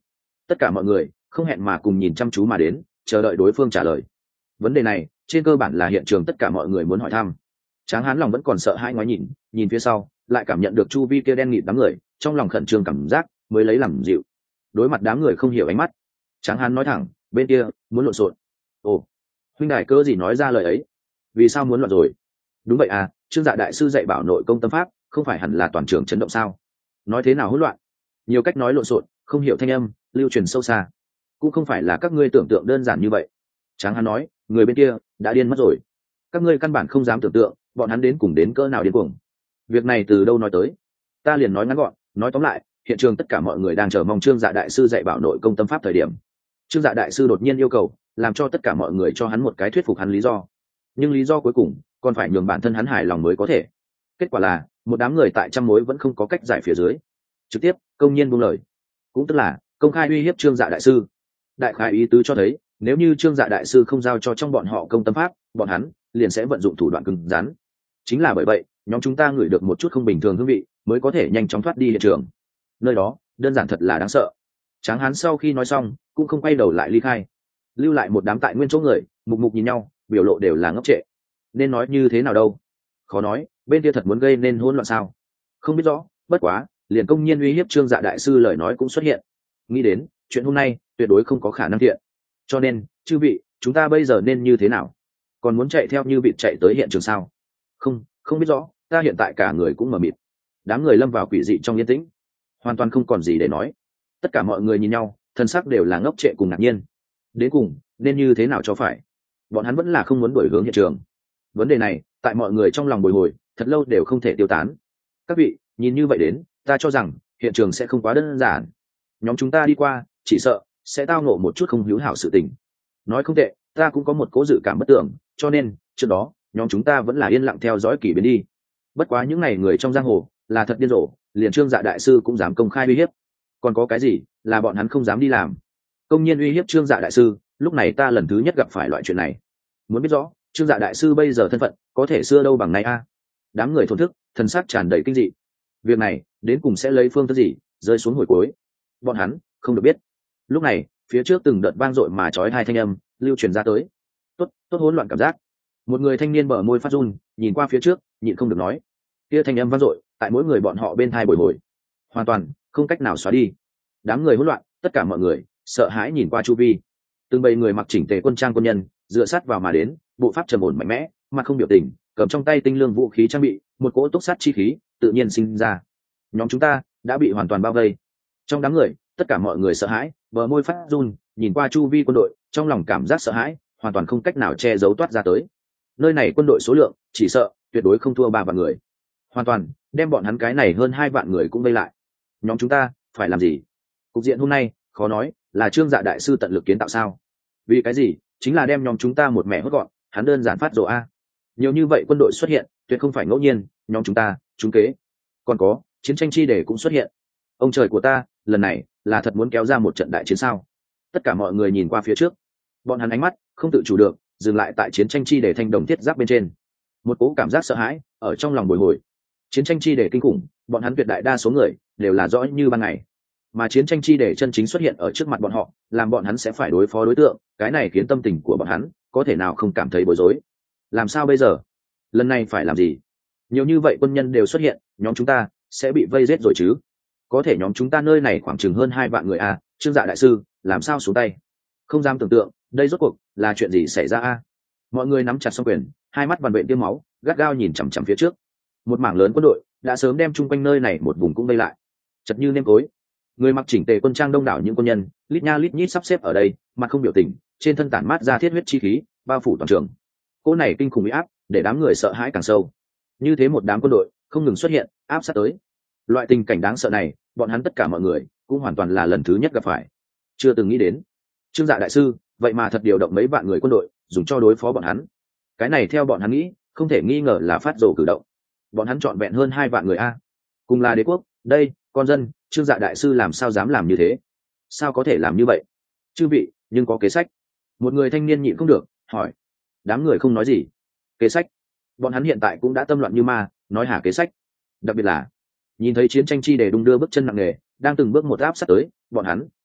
tất cả mọi người không hẹn mà cùng nhìn chăm chú mà đến, chờ đợi đối phương trả lời. Vấn đề này trên cơ bản là hiện trường tất cả mọi người muốn hỏi thăm. Tráng Hán lòng vẫn còn sợ hãi ngoái nhìn phía sau, lại cảm nhận được chu vi kia đen nghịt đám người, trong lòng khẩn trương cảm giác mới lấy làm dịu. Đối mặt đám người không hiểu ánh mắt, Tráng Hán nói thẳng, bên kia muốn lộn xộn. Ồ, huynh đài cớ gì nói ra lời ấy? Vì sao muốn loạn rồi? Đúng vậy à, Trương Dạ đại sư dạy bảo nội công tâm pháp, không phải hẳn là toàn trường chấn động sao? Nói thế nào hỗn loạn? Nhiều cách nói lộn xộn, không hiểu thanh âm lưu truyền sâu xa, cũng không phải là các ngươi tưởng tượng đơn giản như vậy. Tráng Hán nói, người bên kia đã điên mất rồi, các ngươi căn bản không dám tưởng tượng bọn hắn đến cùng đến cỡ nào điên cuồng. Việc này từ đâu nói tới? Ta liền nói ngắn gọn, nói tóm lại, hiện trường tất cả mọi người đang chờ mong Trương Dạ đại sư dạy bảo nội công tâm pháp thời điểm, Trương Dạ đại sư đột nhiên yêu cầu làm cho tất cả mọi người cho hắn một cái thuyết phục hắn lý do, nhưng lý do cuối cùng còn phải nhường bản thân hắn hài lòng mới có thể. Kết quả là một đám người tại trăm mối vẫn không có cách giải phía dưới, trực tiếp công nhiên buông lời, cũng tức là công khai uy hiếp Trương Dạ đại sư. Đại khái ý tứ cho thấy, nếu như Trương Dạ đại sư không giao cho trong bọn họ công tâm pháp, bọn hắn liền sẽ vận dụng thủ đoạn cứng rắn. Chính là bởi vậy, nhóm chúng ta ngửi được một chút không bình thường hương vị, mới có thể nhanh chóng thoát đi hiện trường. Nơi đó đơn giản thật là đáng sợ. Tráng Hán sau khi nói xong cũng không quay đầu lại ly khai, lưu lại một đám tại nguyên chỗ người mục mục nhìn nhau, biểu lộ đều là ngốc trệ. Nên nói như thế nào đâu, khó nói, bên kia thật muốn gây nên hỗn loạn sao? Không biết rõ, bất quá liền công nhiên uy hiếp Trương Dạ đại sư lời nói cũng xuất hiện. Nghĩ đến chuyện hôm nay tuyệt đối không có khả năng thiện, cho nên chư vị, chúng ta bây giờ nên như thế nào? Còn muốn chạy theo như vịt chạy tới hiện trường sao? Không biết rõ, ta hiện tại cả người cũng mờ mịt. Đám người lâm vào quỷ dị trong yên tĩnh, hoàn toàn không còn gì để nói. Tất cả mọi người nhìn nhau, thân sắc đều là ngốc trệ cùng ngạc nhiên. Đến cùng nên như thế nào cho phải? Bọn hắn vẫn là không muốn đổi hướng hiện trường. Vấn đề này tại mọi người trong lòng bồi hồi thật lâu đều không thể tiêu tán. Các vị nhìn như vậy đến, ta cho rằng hiện trường sẽ không quá đơn giản. Nhóm chúng ta đi qua chỉ sợ sẽ tao ngộ một chút không hữu hảo sự tình. Nói không tệ, ta cũng có một cố dự cảm bất tưởng, cho nên trước đó nhóm chúng ta vẫn là yên lặng theo dõi kỳ biến đi. Bất quá những ngày người trong giang hồ là thật điên rồ, liền Trương Dạ đại sư cũng dám công khai uy hiếp. Còn có cái gì là bọn hắn không dám đi làm? Công nhiên uy hiếp Trương Dạ đại sư, lúc này ta lần thứ nhất gặp phải loại chuyện này. Muốn biết rõ Trương Dạ đại sư bây giờ thân phận có thể xưa đâu bằng nay a. Đám người thổn thức, thần sắc tràn đầy kinh dị. Việc này đến cùng sẽ lấy phương thức gì rơi xuống hồi cuối, bọn hắn không được biết. Lúc này phía trước từng đợt vang dội mà chói hai thanh âm lưu truyền ra tới. Tốt hỗn loạn cảm giác. Một người thanh niên bờ môi phát run, nhìn qua phía trước nhịn không được nói. Kia thanh âm vang dội tại mỗi người bọn họ bên thai bồi hồi, hoàn toàn không cách nào xóa đi. Đám người hỗn loạn, tất cả mọi người sợ hãi nhìn qua chu vi. Từng bầy người mặc chỉnh tề quân trang quân nhân dựa sát vào mà đến, bộ pháp trầm ổn mạnh mẽ, mặt không biểu tình, cầm trong tay tinh lương vũ khí trang bị, một cỗ túc sát chi khí tự nhiên sinh ra. Nhóm chúng ta đã bị hoàn toàn bao vây. Trong đám người tất cả mọi người sợ hãi, bờ môi phát run, nhìn qua chu vi quân đội, trong lòng cảm giác sợ hãi hoàn toàn không cách nào che giấu toát ra tới. Nơi này quân đội số lượng chỉ sợ tuyệt đối không thua 3 vạn người, hoàn toàn đem bọn hắn cái này hơn 2 vạn người cũng vây lại. Nhóm chúng ta phải làm gì? Cục diện hôm nay khó nói là Trương Dạ đại sư tận lực kiến tạo sao? Vì cái gì? Chính là đem nhóm chúng ta một mẹ hốt gọn, hắn đơn giản phát rồ a. Nhiều như vậy quân đội xuất hiện tuyệt không phải ngẫu nhiên, nhóm chúng ta trúng kế. Còn có chiến tranh chi để cũng xuất hiện. Ông trời của ta, lần này là thật muốn kéo ra một trận đại chiến sao? Tất cả mọi người nhìn qua phía trước, bọn hắn ánh mắt không tự chủ được dừng lại tại chiến tranh chi để thanh đồng thiết giáp bên trên. Một cố cảm giác sợ hãi ở trong lòng bồi hồi. Chiến tranh chi để kinh khủng, bọn hắn tuyệt đại đa số người đều là rõ như ban ngày, mà chiến tranh chi để chân chính xuất hiện ở trước mặt bọn họ, làm bọn hắn sẽ phải đối phó đối tượng, cái này khiến tâm tình của bọn hắn có thể nào không cảm thấy bối rối. Làm sao bây giờ? Lần này phải làm gì? Nhiều như vậy quân nhân đều xuất hiện, nhóm chúng ta sẽ bị vây giết rồi chứ? Có thể nhóm chúng ta nơi này khoảng chừng hơn 2 vạn người a, Trương Dạ đại sư làm sao xuống tay? Không dám tưởng tượng, đây rốt cuộc là chuyện gì xảy ra a? Mọi người nắm chặt song quyền, hai mắt vằn vện tiêm máu, gắt gao nhìn chằm chằm phía trước. Một mảng lớn quân đội đã sớm đem chung quanh nơi này một vùng cũng vây lại, chật như nêm cối. Người mặc chỉnh tề quân trang đông đảo những quân nhân lít nha lít nhít sắp xếp ở đây, mặt không biểu tình, trên thân tản mát ra thiết huyết chi khí bao phủ toàn trường. Cỗ này kinh khủng uy áp để đám người sợ hãi càng sâu. Như thế một đám quân đội không ngừng xuất hiện, áp sát tới. Loại tình cảnh đáng sợ này, bọn hắn tất cả mọi người cũng hoàn toàn là lần thứ nhất gặp phải, chưa từng nghĩ đến. Trương Dạ đại sư vậy mà thật điều động mấy vạn người quân đội dùng cho đối phó bọn hắn. Cái này theo bọn hắn nghĩ không thể nghi ngờ là phát rồ cử động. Bọn hắn trọn vẹn hơn 2 vạn người a, cùng là đế quốc, đây con dân, Trương Dạ đại sư làm sao dám làm như thế? Sao có thể làm như vậy? Chư vị, nhưng có kế sách. Một người thanh niên nhịn không được hỏi. Đám người không nói gì. Kế sách? Bọn hắn hiện tại cũng đã tâm loạn như ma, nói hả kế sách? Đặc biệt là nhìn thấy chiến tranh chi để đung đưa bước chân nặng nề, đang từng bước một áp sát tới, bọn hắn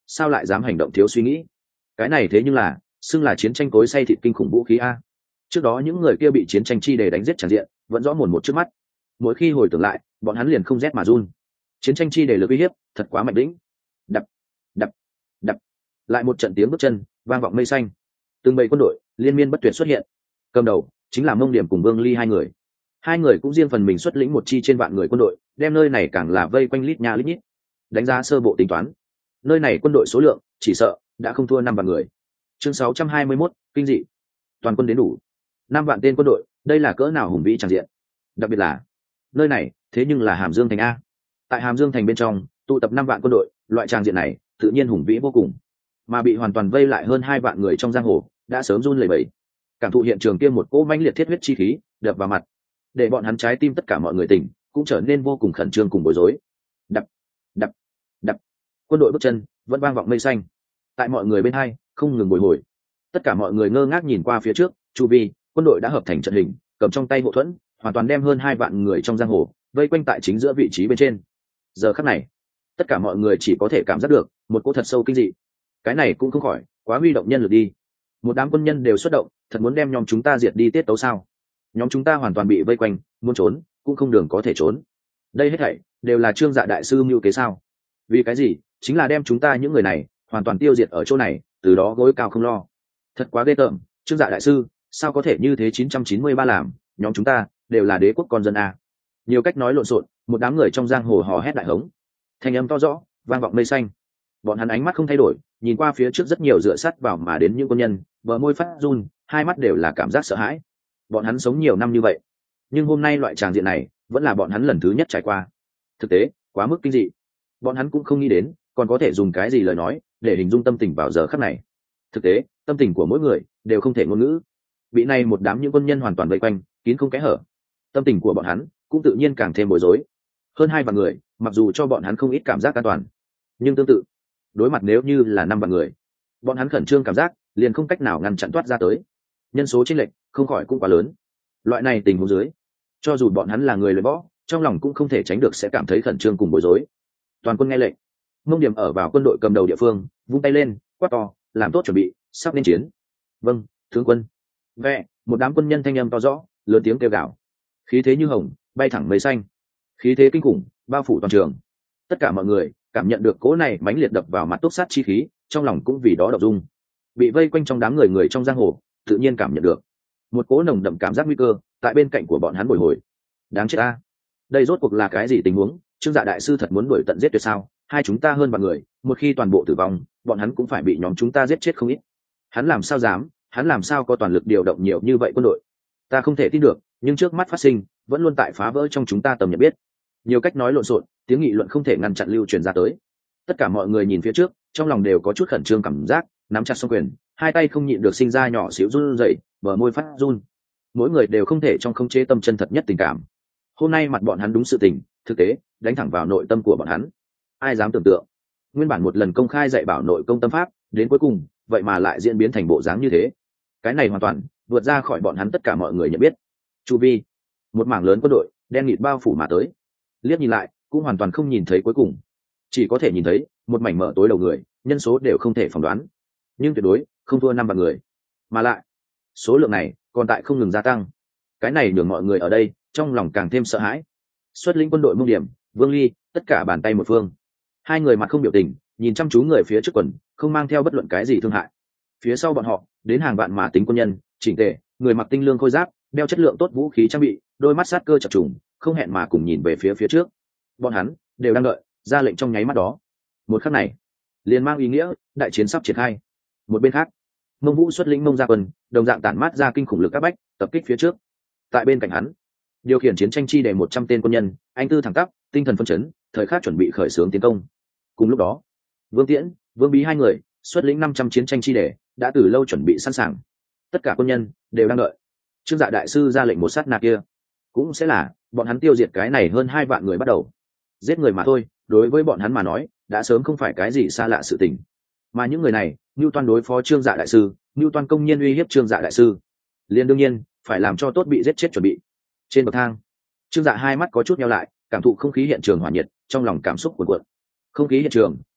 sao lại dám hành động thiếu suy nghĩ. Cái này thế nhưng là xưng là chiến tranh cối xay thịt kinh khủng vũ khí a. Trước đó những người kia bị chiến tranh chi đề đánh giết tràn diện vẫn rõ mồn một trước mắt, mỗi khi hồi tưởng lại bọn hắn liền không rét mà run. Chiến tranh chi đề lực uy hiếp thật quá mạnh lĩnh. Đập đập đập, lại một trận tiếng bước chân vang vọng mây xanh, từng bầy quân đội liên miên bất tuyệt xuất hiện. Cầm đầu chính là Mông Điểm cùng Vương Ly hai người cũng riêng phần mình xuất lĩnh một chi trên vạn người quân đội, đem nơi này càng là vây quanh lít nha lít nhít. Đánh giá sơ bộ tính toán, nơi này quân đội số lượng chỉ sợ đã không thua 5 vạn người. Chương 621, kinh dị. Toàn quân đến đủ 5 vạn tên quân đội, đây là cỡ nào hùng vĩ tràn diện. Đặc biệt là nơi này thế nhưng là Hàm Dương thành a. Tại Hàm Dương thành bên trong tụ tập 5 vạn quân đội, loại tràn diện này tự nhiên hùng vĩ vô cùng. Mà bị hoàn toàn vây lại hơn 2 vạn người trong giang hồ đã sớm run lẩy bẩy. Cảm thụ hiện trường kia một cỗ mãnh liệt thiết huyết chi khí đập vào mặt, để bọn hắn trái tim tất cả mọi người tỉnh cũng trở nên vô cùng khẩn trương cùng bối rối. Đập đập đập, quân đội bước chân vẫn vang vọng mây xanh, tại mọi người bên hai không ngừng bồi hồi. Tất cả mọi người ngơ ngác nhìn qua phía trước, chu vi quân đội đã hợp thành trận hình, cầm trong tay hộ thuẫn, hoàn toàn đem hơn 2 vạn người trong giang hồ vây quanh tại chính giữa vị trí bên trên. Giờ khắc này tất cả mọi người chỉ có thể cảm giác được một cỗ thật sâu kinh dị. Cái này cũng không khỏi quá huy động nhân lực đi. Một đám quân nhân đều xuất động, thật muốn đem nhóm chúng ta diệt đi tiết tấu sao? Nhóm chúng ta hoàn toàn bị vây quanh, muốn trốn cũng không đường có thể trốn. Đây hết thảy đều là Trương Dạ đại sư mưu kế sao? Vì cái gì? Chính là đem chúng ta những người này hoàn toàn tiêu diệt ở chỗ này, từ đó gối cao không lo. Thật quá ghê tởm, Trương Dạ đại sư, sao có thể như thế? 993 làm, nhóm chúng ta đều là đế quốc con dân a. Nhiều cách nói lộn xộn, một đám người trong giang hồ hò hét đại hống. Thanh âm to rõ, vang vọng mây xanh. Bọn hắn ánh mắt không thay đổi, nhìn qua phía trước rất nhiều dựa sát vào mà đến những quân nhân, bờ môi phát run, hai mắt đều là cảm giác sợ hãi. Bọn hắn sống nhiều năm như vậy, nhưng hôm nay loại tràng diện này vẫn là bọn hắn lần thứ nhất trải qua. Thực tế quá mức kinh dị, bọn hắn cũng không nghĩ đến còn có thể dùng cái gì lời nói để hình dung tâm tình vào giờ khắc này. Thực tế tâm tình của mỗi người đều không thể ngôn ngữ. Bị này một đám những quân nhân hoàn toàn vây quanh, kín không kẽ hở, tâm tình của bọn hắn cũng tự nhiên càng thêm bối rối. Hơn 2 vạn người, mặc dù cho bọn hắn không ít cảm giác an toàn, nhưng tương tự đối mặt nếu như là 5 vạn người, bọn hắn khẩn trương cảm giác liền không cách nào ngăn chặn toát ra tới. Nhân số chênh lệch không khỏi cũng quá lớn. Loại này tình huống dưới, cho dù bọn hắn là người luyện võ, trong lòng cũng không thể tránh được sẽ cảm thấy khẩn trương cùng bối rối. Toàn quân nghe lệnh. Mông Điểm ở vào quân đội cầm đầu địa phương, vung tay lên, quát to, làm tốt chuẩn bị, sắp nên chiến. Vâng, tướng quân. Vẹ, một đám quân nhân thanh âm to rõ, lớn tiếng kêu gào. Khí thế như hồng, bay thẳng mây xanh. Khí thế kinh khủng, bao phủ toàn trường. Tất cả mọi người cảm nhận được cỗ này mãnh liệt đập vào mặt túc sát chi khí, trong lòng cũng vì đó động dung. Bị vây quanh trong đám người trong giang hồ, tự nhiên cảm nhận được một cỗ nồng đậm cảm giác nguy cơ tại bên cạnh của bọn hắn bồi hồi. Đáng chết a, đây rốt cuộc là cái gì tình huống? Trương Dạ đại sư thật muốn đuổi tận giết tuyệt sao? Hai chúng ta hơn vạn người, một khi toàn bộ tử vong, bọn hắn cũng phải bị nhóm chúng ta giết chết không ít. Hắn làm sao dám, hắn làm sao có toàn lực điều động nhiều như vậy quân đội? Ta không thể tin được, nhưng trước mắt phát sinh vẫn luôn tại phá vỡ trong chúng ta tầm nhận biết. Nhiều cách nói lộn xộn, tiếng nghị luận không thể ngăn chặn lưu truyền ra tới. Tất cả mọi người nhìn phía trước, trong lòng đều có chút khẩn trương cảm giác, nắm chặt song quyền, hai tay không nhịn được sinh ra nhỏ xíu run rẩy, bờ môi phát run. Mỗi người đều không thể trong khống chế tâm chân thật nhất tình cảm. Hôm nay mặt bọn hắn đúng sự tình, thực tế đánh thẳng vào nội tâm của bọn hắn. Ai dám tưởng tượng, nguyên bản một lần công khai dạy bảo nội công tâm pháp, đến cuối cùng vậy mà lại diễn biến thành bộ dáng như thế. Cái này hoàn toàn vượt ra khỏi bọn hắn tất cả mọi người nhận biết. Chu vi, một mảng lớn quân đội đen nghịt bao phủ mà tới. Liếc nhìn lại, cũng hoàn toàn không nhìn thấy cuối cùng, chỉ có thể nhìn thấy một mảnh mở tối đầu người, nhân số đều không thể phỏng đoán, nhưng tuyệt đối không thua 5 vạn người, mà lại số lượng này còn tại không ngừng gia tăng. Cái này nhường mọi người ở đây trong lòng càng thêm sợ hãi. Xuất lĩnh quân đội Mông Điểm, Vương Ly, tất cả bàn tay một phương. Hai người mặt không biểu tình, nhìn chăm chú người phía trước quần, không mang theo bất luận cái gì thương hại. Phía sau bọn họ đến hàng vạn mà tính quân nhân, chỉnh tề, người mặc tinh lương khôi giáp, đeo chất lượng tốt vũ khí trang bị, đôi mắt sát cơ chập trùng, không hẹn mà cùng nhìn về phía trước. Bọn hắn đều đang đợi ra lệnh trong nháy mắt đó. Một khắc này liền mang ý nghĩa đại chiến sắp triển khai. Một bên khác, Mông Vũ xuất lĩnh Mông Gia quân, đồng dạng tản mát ra kinh khủng lực các bách, tập kích phía trước. Tại bên cạnh hắn, điều khiển chiến tranh chi để 100 tên quân nhân, anh tư thẳng tắp, tinh thần phân chấn, thời khắc chuẩn bị khởi xướng tiến công. Cùng lúc đó, Vương Tiễn, Vương Bí hai người xuất lĩnh 500 chiến tranh chi để, đã từ lâu chuẩn bị sẵn sàng. Tất cả quân nhân đều đang đợi Trương Dạ đại sư ra lệnh một sát na kia, cũng sẽ là bọn hắn tiêu diệt cái này hơn 2 vạn người bắt đầu. Giết người mà thôi, đối với bọn hắn mà nói, đã sớm không phải cái gì xa lạ sự tình. Mà những người này, Nưu Toan đối phó Trương Dạ đại sư, Nưu Toan công nhiên uy hiếp Trương Dạ đại sư, liền đương nhiên phải làm cho tốt bị giết chết chuẩn bị. Trên bậc thang, Trương Dạ hai mắt có chút nheo lại, cảm thụ không khí hiện trường hỏa nhiệt, trong lòng cảm xúc cuồn cuộn. Không khí hiện trường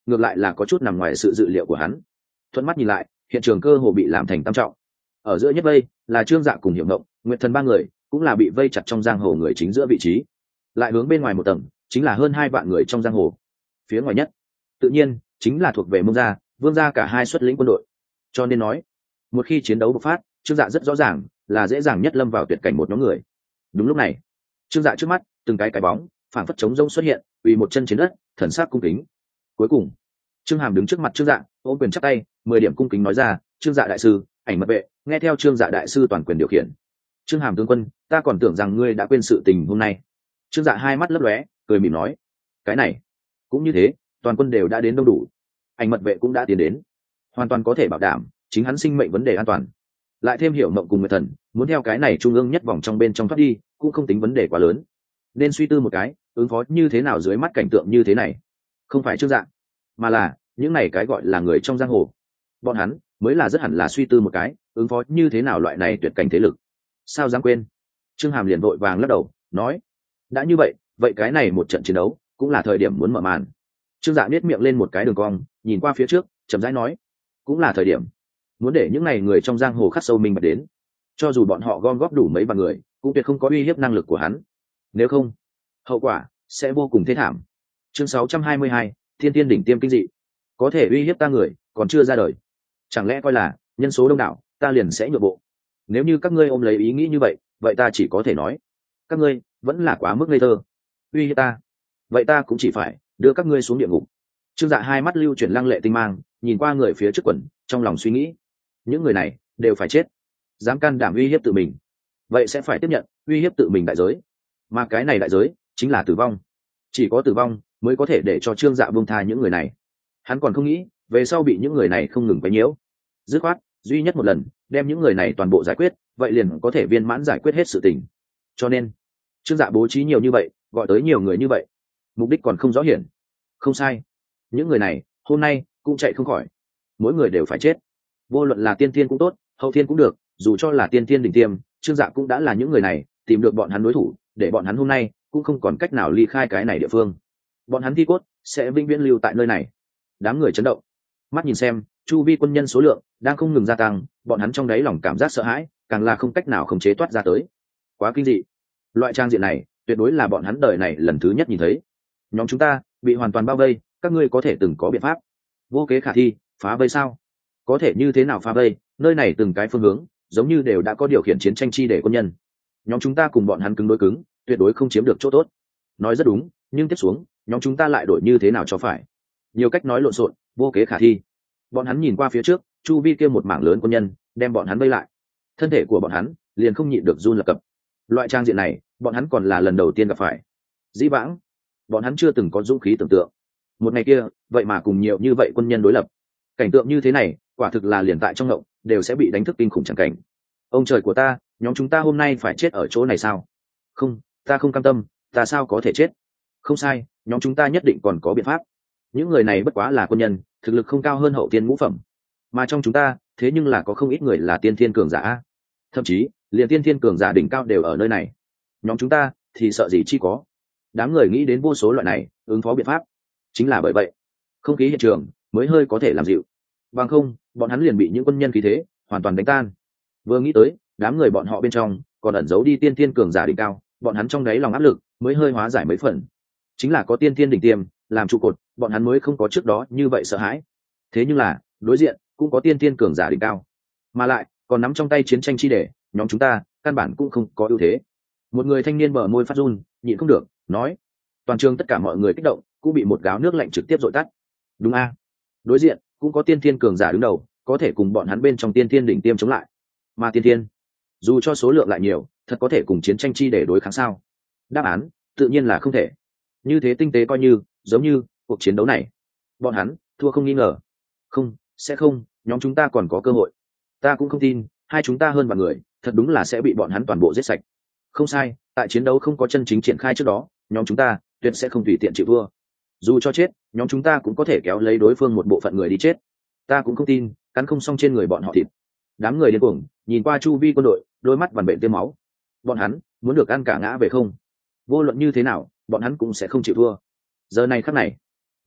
ngược lại là có chút nằm ngoài sự dự liệu của hắn. Thuận mắt nhìn lại, hiện trường cơ hồ bị làm thành tam trọng. Ở giữa nhất vây là Trương Dạ cùng Hiểu Ngộng, Nguyệt Thần ba người, cũng là bị vây chặt trong giang hồ người chính giữa vị trí. Lại hướng bên ngoài một tầng, chính là hơn 2 vạn người trong giang hồ. Phía ngoài nhất, tự nhiên chính là thuộc về Mông gia, Vương gia cả hai xuất lĩnh quân đội. Cho nên nói, một khi chiến đấu bộc phát, Trương Dạ rất rõ ràng là dễ dàng nhất lâm vào tuyệt cảnh một nhóm người. Đúng lúc này, Trương Dạ trước mắt từng cái bóng phảng phất trống rông xuất hiện, quỳ một chân trên đất, thần sắc cung kính. Cuối cùng, Trương Hàm đứng trước mặt Trương Dạ, ôm quyền chắp tay, 10 điểm cung kính nói ra: "Trương Dạ đại sư, ảnh mật vệ, nghe theo Trương Dạ đại sư toàn quyền điều khiển." "Trương Hàm tướng quân, ta còn tưởng rằng ngươi đã quên sự tình hôm nay." Trương Dạ hai mắt lấp lóe, cười mỉm nói: "Cái này, cũng như thế, toàn quân đều đã đến đông đủ, ảnh mật vệ cũng đã tiến đến, hoàn toàn có thể bảo đảm chính hắn sinh mệnh vấn đề an toàn. Lại thêm Hiểu Mộng cùng Nguyệt Thần, muốn theo cái này trung ương nhất vòng trong bên trong thoát đi, cũng không tính vấn đề quá lớn. Nên suy tư một cái, ứng phó như thế nào dưới mắt cảnh tượng như thế này. Không phải Trương Dạ, mà là những này cái gọi là người trong giang hồ. Bọn hắn mới là rất hẳn là suy tư một cái, ứng phó như thế nào loại này tuyệt cảnh thế lực. Sao dám quên?" Trương Hàm liền vội vàng lắc đầu, nói: "Đã như vậy, vậy cái này một trận chiến đấu, cũng là thời điểm muốn mở màn." Trương Dạ nhếch miệng lên một cái đường cong, nhìn qua phía trước, chậm rãi nói: "Cũng là thời điểm muốn để những này người trong giang hồ khắc sâu mình bật đến, cho dù bọn họ gom góp đủ mấy vạn người, cũng tuyệt không có uy hiếp năng lực của hắn. Nếu không, hậu quả sẽ vô cùng thê thảm." Chương 622, Thiên Tiên đỉnh tiêm kinh dị. Có thể uy hiếp ta người, còn chưa ra đời. Chẳng lẽ coi là nhân số đông đảo, ta liền sẽ nhượng bộ? Nếu như các ngươi ôm lấy ý nghĩ như vậy, vậy ta chỉ có thể nói, các ngươi vẫn là quá mức ngây thơ. Uy hiếp ta, vậy ta cũng chỉ phải đưa các ngươi xuống địa ngục. Trương Dạ hai mắt lưu chuyển lăng lệ tinh mang, nhìn qua người phía trước quần, trong lòng suy nghĩ, những người này đều phải chết. Dám can đảm uy hiếp tự mình, vậy sẽ phải tiếp nhận uy hiếp tự mình đại giới, mà cái này đại giới chính là tử vong. Chỉ có tử vong mới có thể để cho Trương Dạ buông tha những người này. Hắn còn không nghĩ về sau bị những người này không ngừng quấy nhiễu, dứt khoát duy nhất một lần đem những người này toàn bộ giải quyết, vậy liền có thể viên mãn giải quyết hết sự tình. Cho nên Trương Dạ bố trí nhiều như vậy, gọi tới nhiều người như vậy, mục đích còn không rõ hiển. Không sai, những người này hôm nay cũng chạy không khỏi, mỗi người đều phải chết. Vô luận là tiên thiên cũng tốt, hậu thiên cũng được, dù cho là tiên thiên đỉnh tiêm, Trương Dạ cũng đã là những người này tìm được bọn hắn đối thủ, để bọn hắn hôm nay cũng không còn cách nào ly khai cái này địa phương. Bọn hắn thi cốt sẽ vĩnh viễn lưu tại nơi này. Đám người chấn động, mắt nhìn xem chu vi quân nhân số lượng đang không ngừng gia tăng, bọn hắn trong đáy lòng cảm giác sợ hãi càng là không cách nào khống chế toát ra tới. Quá kinh dị, loại trang diện này tuyệt đối là bọn hắn đời này lần thứ nhất nhìn thấy. Nhóm chúng ta bị hoàn toàn bao vây, các ngươi có thể từng có biện pháp. Vô kế khả thi, phá vây sao? Có thể như thế nào phá vây? Nơi này từng cái phương hướng giống như đều đã có điều khiển chiến tranh chi để quân nhân. Nhóm chúng ta cùng bọn hắn cứng đối cứng, tuyệt đối không chiếm được chỗ tốt. Nói rất đúng, nhưng tiếp xuống nhóm chúng ta lại đổi như thế nào cho phải? Nhiều cách nói lộn xộn, vô kế khả thi. Bọn hắn nhìn qua phía trước, chu vi kia một mảng lớn quân nhân đem bọn hắn vây lại, thân thể của bọn hắn liền không nhịn được run lập cập. Loại trang diện này bọn hắn còn là lần đầu tiên gặp phải. Dĩ vãng bọn hắn chưa từng có dũng khí tưởng tượng, một ngày kia vậy mà cùng nhiều như vậy quân nhân đối lập. Cảnh tượng như thế này quả thực là liền tại trong ngộng đều sẽ bị đánh thức kinh khủng chẳng cảnh. Ông trời của ta, nhóm chúng ta hôm nay phải chết ở chỗ này sao? Không, ta không cam tâm, ta sao có thể chết? Không sai, nhóm chúng ta nhất định còn có biện pháp. Những người này bất quá là quân nhân, thực lực không cao hơn hậu tiên ngũ phẩm, mà trong chúng ta thế nhưng là có không ít người là tiên thiên cường giả, thậm chí liền tiên thiên cường giả đỉnh cao đều ở nơi này. Nhóm chúng ta thì sợ gì chi có? Đám người nghĩ đến vô số loại này ứng phó biện pháp. Chính là bởi vậy không khí hiện trường mới hơi có thể làm dịu, bằng không bọn hắn liền bị những quân nhân khí thế hoàn toàn đánh tan. Vừa nghĩ tới đám người bọn họ bên trong còn ẩn giấu đi tiên thiên cường giả đỉnh cao, bọn hắn trong đáy lòng áp lực mới hơi hóa giải mấy phần. Chính là có tiên thiên đỉnh tiêm làm trụ cột, bọn hắn mới không có trước đó như vậy sợ hãi. Thế nhưng là đối diện cũng có tiên thiên cường giả đỉnh cao, mà lại còn nắm trong tay chiến tranh chi để, nhóm chúng ta căn bản cũng không có ưu thế. Một người thanh niên bờ môi phát run, nhịn không được nói. Toàn trường tất cả mọi người kích động, cũng bị một gáo nước lạnh trực tiếp dội tắt. Đúng a, đối diện cũng có tiên thiên cường giả đứng đầu, có thể cùng bọn hắn bên trong tiên thiên đỉnh tiêm chống lại. Mà tiên thiên, dù cho số lượng lại nhiều, thật có thể cùng chiến tranh chi để đối kháng sao? Đáp án tự nhiên là không thể. Như thế tinh tế coi như giống như cuộc chiến đấu này bọn hắn thua không nghi ngờ. Không, sẽ không, nhóm chúng ta còn có cơ hội. Ta cũng không tin hai chúng ta hơn vạn người thật đúng là sẽ bị bọn hắn toàn bộ giết sạch. Không sai, tại chiến đấu không có chân chính triển khai trước đó, nhóm chúng ta tuyệt sẽ không tùy tiện chịu thua. Dù cho chết, nhóm chúng ta cũng có thể kéo lấy đối phương một bộ phận người đi chết. Ta cũng không tin cắn không xong trên người bọn họ thịt. Đám người điên cuồng nhìn qua chu vi quân đội, đôi mắt vằn vện tiêm máu. Bọn hắn muốn được ăn cả ngã về không? Vô luận như thế nào bọn hắn cũng sẽ không chịu thua. Giờ này khắc này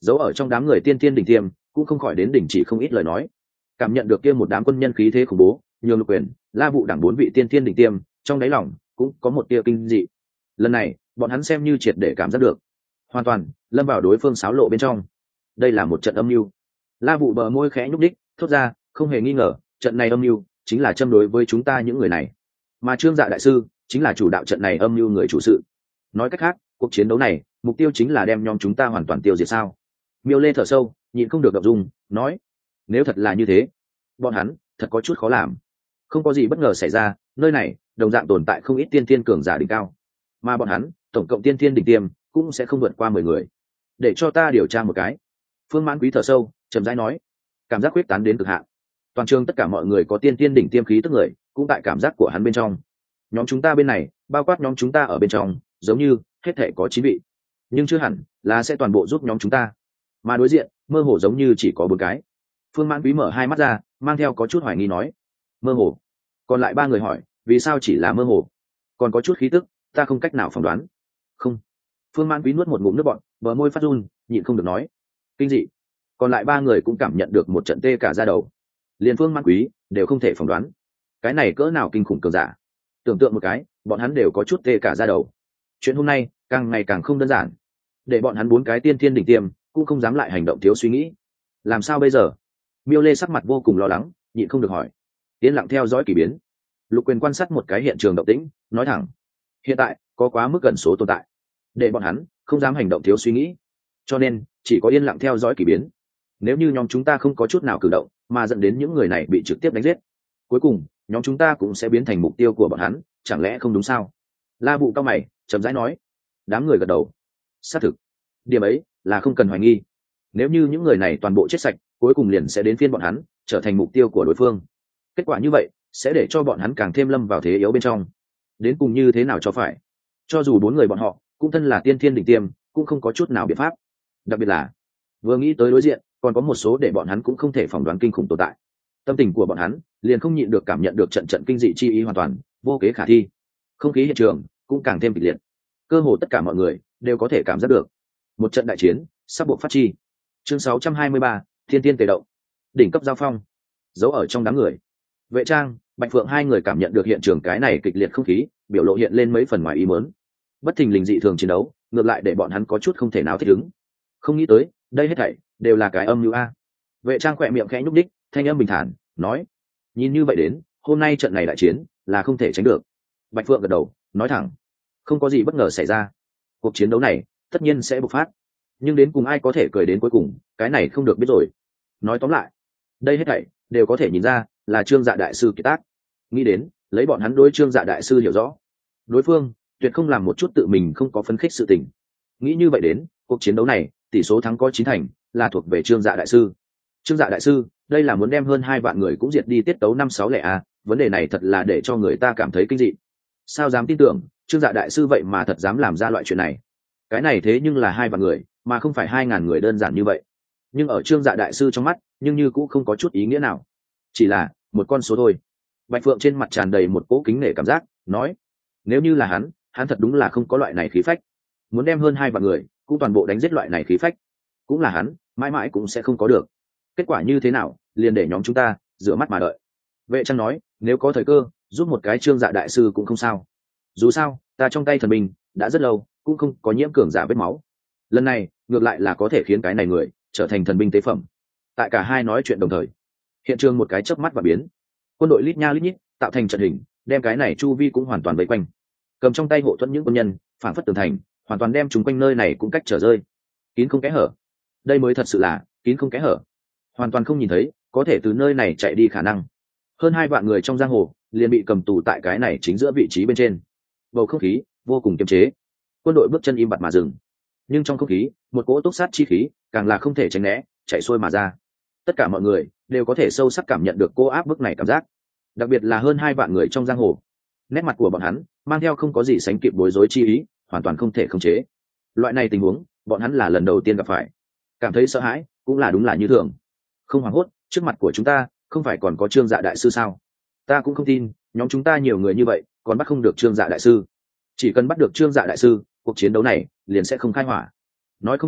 Giấu ở trong đám người tiên tiên đỉnh tiêm cũng không khỏi đến đỉnh chỉ không ít lời nói. Cảm nhận được kia một đám quân nhân khí thế khủng bố, nhiều Lục Quyền, La Vụ đẳng 4 vị tiên tiên đỉnh tiêm, trong đáy lòng cũng có một tia kinh dị. Lần này bọn hắn xem như triệt để cảm giác được, hoàn toàn lâm vào đối phương xáo lộ bên trong. Đây là một trận âm mưu. La Vụ bờ môi khẽ nhúc đích, thốt ra, không hề nghi ngờ, trận này âm mưu chính là châm đối với chúng ta những người này, mà Trương Dạ đại sư chính là chủ đạo trận này âm mưu người chủ sự. Nói cách khác, cuộc chiến đấu này mục tiêu chính là đem nhóm chúng ta hoàn toàn tiêu diệt sao? Miêu Lê thở sâu, nhịn không được động dung, nói: nếu thật là như thế, bọn hắn thật có chút khó làm. Không có gì bất ngờ xảy ra, nơi này đồng dạng tồn tại không ít tiên thiên cường giả đỉnh cao, mà bọn hắn tổng cộng tiên thiên đỉnh tiêm cũng sẽ không vượt qua 10 người. Để cho ta điều tra một cái. Phương Mãn Quý thở sâu, chậm rãi nói, cảm giác quyết tán đến cực hạn. Toàn trường tất cả mọi người có tiên thiên đỉnh tiêm khí tức người, cũng tại cảm giác của hắn bên trong. Nhóm chúng ta bên này, bao quát nhóm chúng ta ở bên trong, giống như hết thể có 9 vị, nhưng chưa hẳn là sẽ toàn bộ giúp nhóm chúng ta. Mà đối diện, mơ hồ giống như chỉ có 4 cái. Phương Mãn Quý mở hai mắt ra, mang theo có chút hoài nghi nói, mơ hồ? Còn lại 3 người hỏi, vì sao chỉ là mơ hồ? Còn có chút khí tức, ta không cách nào phỏng đoán. Không. Phương Mãn Quý nuốt một ngụm nước bọt, bờ môi phát run, nhịn không được nói, kinh dị. Còn lại 3 người cũng cảm nhận được một trận tê cả da đầu. Liên Phương Mãn Quý đều không thể phỏng đoán, cái này cỡ nào kinh khủng cường giả. Tưởng tượng một cái, bọn hắn đều có chút tê cả da đầu. Chuyện hôm nay càng ngày càng không đơn giản, để bọn hắn 4 cái tiên thiên đỉnh tiêm cũng không dám lại hành động thiếu suy nghĩ. Làm sao bây giờ? Miêu Lê sắc mặt vô cùng lo lắng, nhịn không được hỏi. Yên lặng theo dõi kỳ biến. Lục Quyền quan sát một cái hiện trường động tĩnh, nói thẳng, hiện tại có quá mức gần số tồn tại, để bọn hắn không dám hành động thiếu suy nghĩ, cho nên chỉ có yên lặng theo dõi kỳ biến. Nếu như nhóm chúng ta không có chút nào cử động, mà dẫn đến những người này bị trực tiếp đánh giết, cuối cùng nhóm chúng ta cũng sẽ biến thành mục tiêu của bọn hắn, chẳng lẽ không đúng sao? La Vụ cao mày, chậm rãi nói. Đám người gật đầu. Xác thực, điểm ấy là không cần hoài nghi. Nếu như những người này toàn bộ chết sạch, cuối cùng liền sẽ đến phiên bọn hắn trở thành mục tiêu của đối phương. Kết quả như vậy sẽ để cho bọn hắn càng thêm lâm vào thế yếu bên trong. Đến cùng như thế nào cho phải? Cho dù 4 người bọn họ cũng thân là tiên thiên đỉnh tiêm, cũng không có chút nào biện pháp. Đặc biệt là vừa nghĩ tới đối diện, còn có một số để bọn hắn cũng không thể phỏng đoán kinh khủng tồn tại. Tâm tình của bọn hắn liền không nhịn được cảm nhận được trận trận kinh dị chi ý hoàn toàn vô kế khả thi. Không khí hiện trường cũng càng thêm kịch liệt. Cơ hồ tất cả mọi người đều có thể cảm giác được một trận đại chiến sắp buộc phát chi. Chương 623, Thiên Tiên Tề Động. Đỉnh cấp giao phong. Giấu ở trong đám người, Vệ Trang, Bạch Phượng hai người cảm nhận được hiện trường cái này kịch liệt không khí, biểu lộ hiện lên mấy phần ngoài ý muốn. Bất thình lình dị thường chiến đấu, ngược lại để bọn hắn có chút không thể nào thích ứng. Không nghĩ tới, đây hết thảy đều là cái âm mưu a. Vệ Trang khỏe miệng khẽ nhúc đích, thanh âm bình thản, nói, nhìn như vậy đến, hôm nay trận này đại chiến là không thể tránh được. Bạch Phượng gật đầu, nói thẳng, không có gì bất ngờ xảy ra. Cuộc chiến đấu này tất nhiên sẽ bộc phát, nhưng đến cùng ai có thể cười đến cuối cùng, cái này không được biết rồi. Nói tóm lại, đây hết thảy đều có thể nhìn ra là Trương Dạ đại sư kiệt tác. Nghĩ đến, lấy bọn hắn đối Trương Dạ đại sư hiểu rõ, đối phương tuyệt không làm một chút tự mình không có phấn khích sự tình. Nghĩ như vậy đến, cuộc chiến đấu này tỷ số thắng có 9 thành, là thuộc về Trương Dạ đại sư. Trương Dạ đại sư, đây là muốn đem hơn 2 vạn người cũng diệt đi tiết tấu 5-6 lẻ a, vấn đề này thật là để cho người ta cảm thấy kinh dị. Sao dám tin tưởng, Trương Dạ đại sư vậy mà thật dám làm ra loại chuyện này. Cái này thế nhưng là 2 vạn người, mà không phải 2.000 người đơn giản như vậy. Nhưng ở Trương Dạ đại sư trong mắt, nhưng như cũng không có chút ý nghĩa nào. Chỉ là một con số thôi. Bạch Phượng trên mặt tràn đầy một cỗ kính nể cảm giác, nói, nếu như là hắn thật đúng là không có loại này khí phách. Muốn đem hơn 2 vạn người cũng toàn bộ đánh giết loại này khí phách, cũng là hắn mãi mãi cũng sẽ không có được. Kết quả như thế nào, liền để nhóm chúng ta rửa mắt mà đợi. Vệ Trang nói, nếu có thời cơ giúp một cái Trương Dạ đại sư cũng không sao. Dù sao ta trong tay thần binh đã rất lâu cũng không có nhiễm cường giả vết máu, lần này ngược lại là có thể khiến cái này người trở thành thần binh tế phẩm. Tại cả hai nói chuyện đồng thời, hiện trường một cái chớp mắt và biến, quân đội lít nha lít nhít tạo thành trận hình, đem cái này chu vi cũng hoàn toàn vây quanh, cầm trong tay hộ thuẫn những quân nhân phản phất tường thành, hoàn toàn đem chúng quanh nơi này cũng cách trở rơi, kín không kẽ hở. Đây mới thật sự là kín không kẽ hở, hoàn toàn không nhìn thấy có thể từ nơi này chạy đi khả năng. Hơn 2 vạn người trong giang hồ liền bị cầm tù tại cái này chính giữa vị trí bên trên. Bầu không khí vô cùng kiềm chế, quân đội bước chân im bặt mà dừng. Nhưng trong không khí, một cỗ túc sát chi khí càng là không thể tránh né, chạy xuôi mà ra. Tất cả mọi người đều có thể sâu sắc cảm nhận được cô áp bức này cảm giác, đặc biệt là hơn 2 vạn người trong giang hồ. Nét mặt của bọn hắn mang theo không có gì sánh kịp bối rối chi ý, hoàn toàn không thể khống chế. Loại này tình huống, bọn hắn là lần đầu tiên gặp phải, cảm thấy sợ hãi cũng là đúng là như thường. Không hoảng hốt, trước mặt của chúng ta không phải còn có Trương Dạ đại sư sao? Ta cũng không tin, nhóm chúng ta nhiều người như vậy, còn bắt không được Trương Dạ đại sư. Chỉ cần bắt được Trương Dạ đại sư, cuộc chiến đấu này liền sẽ không khai hỏa. Nói không tệ,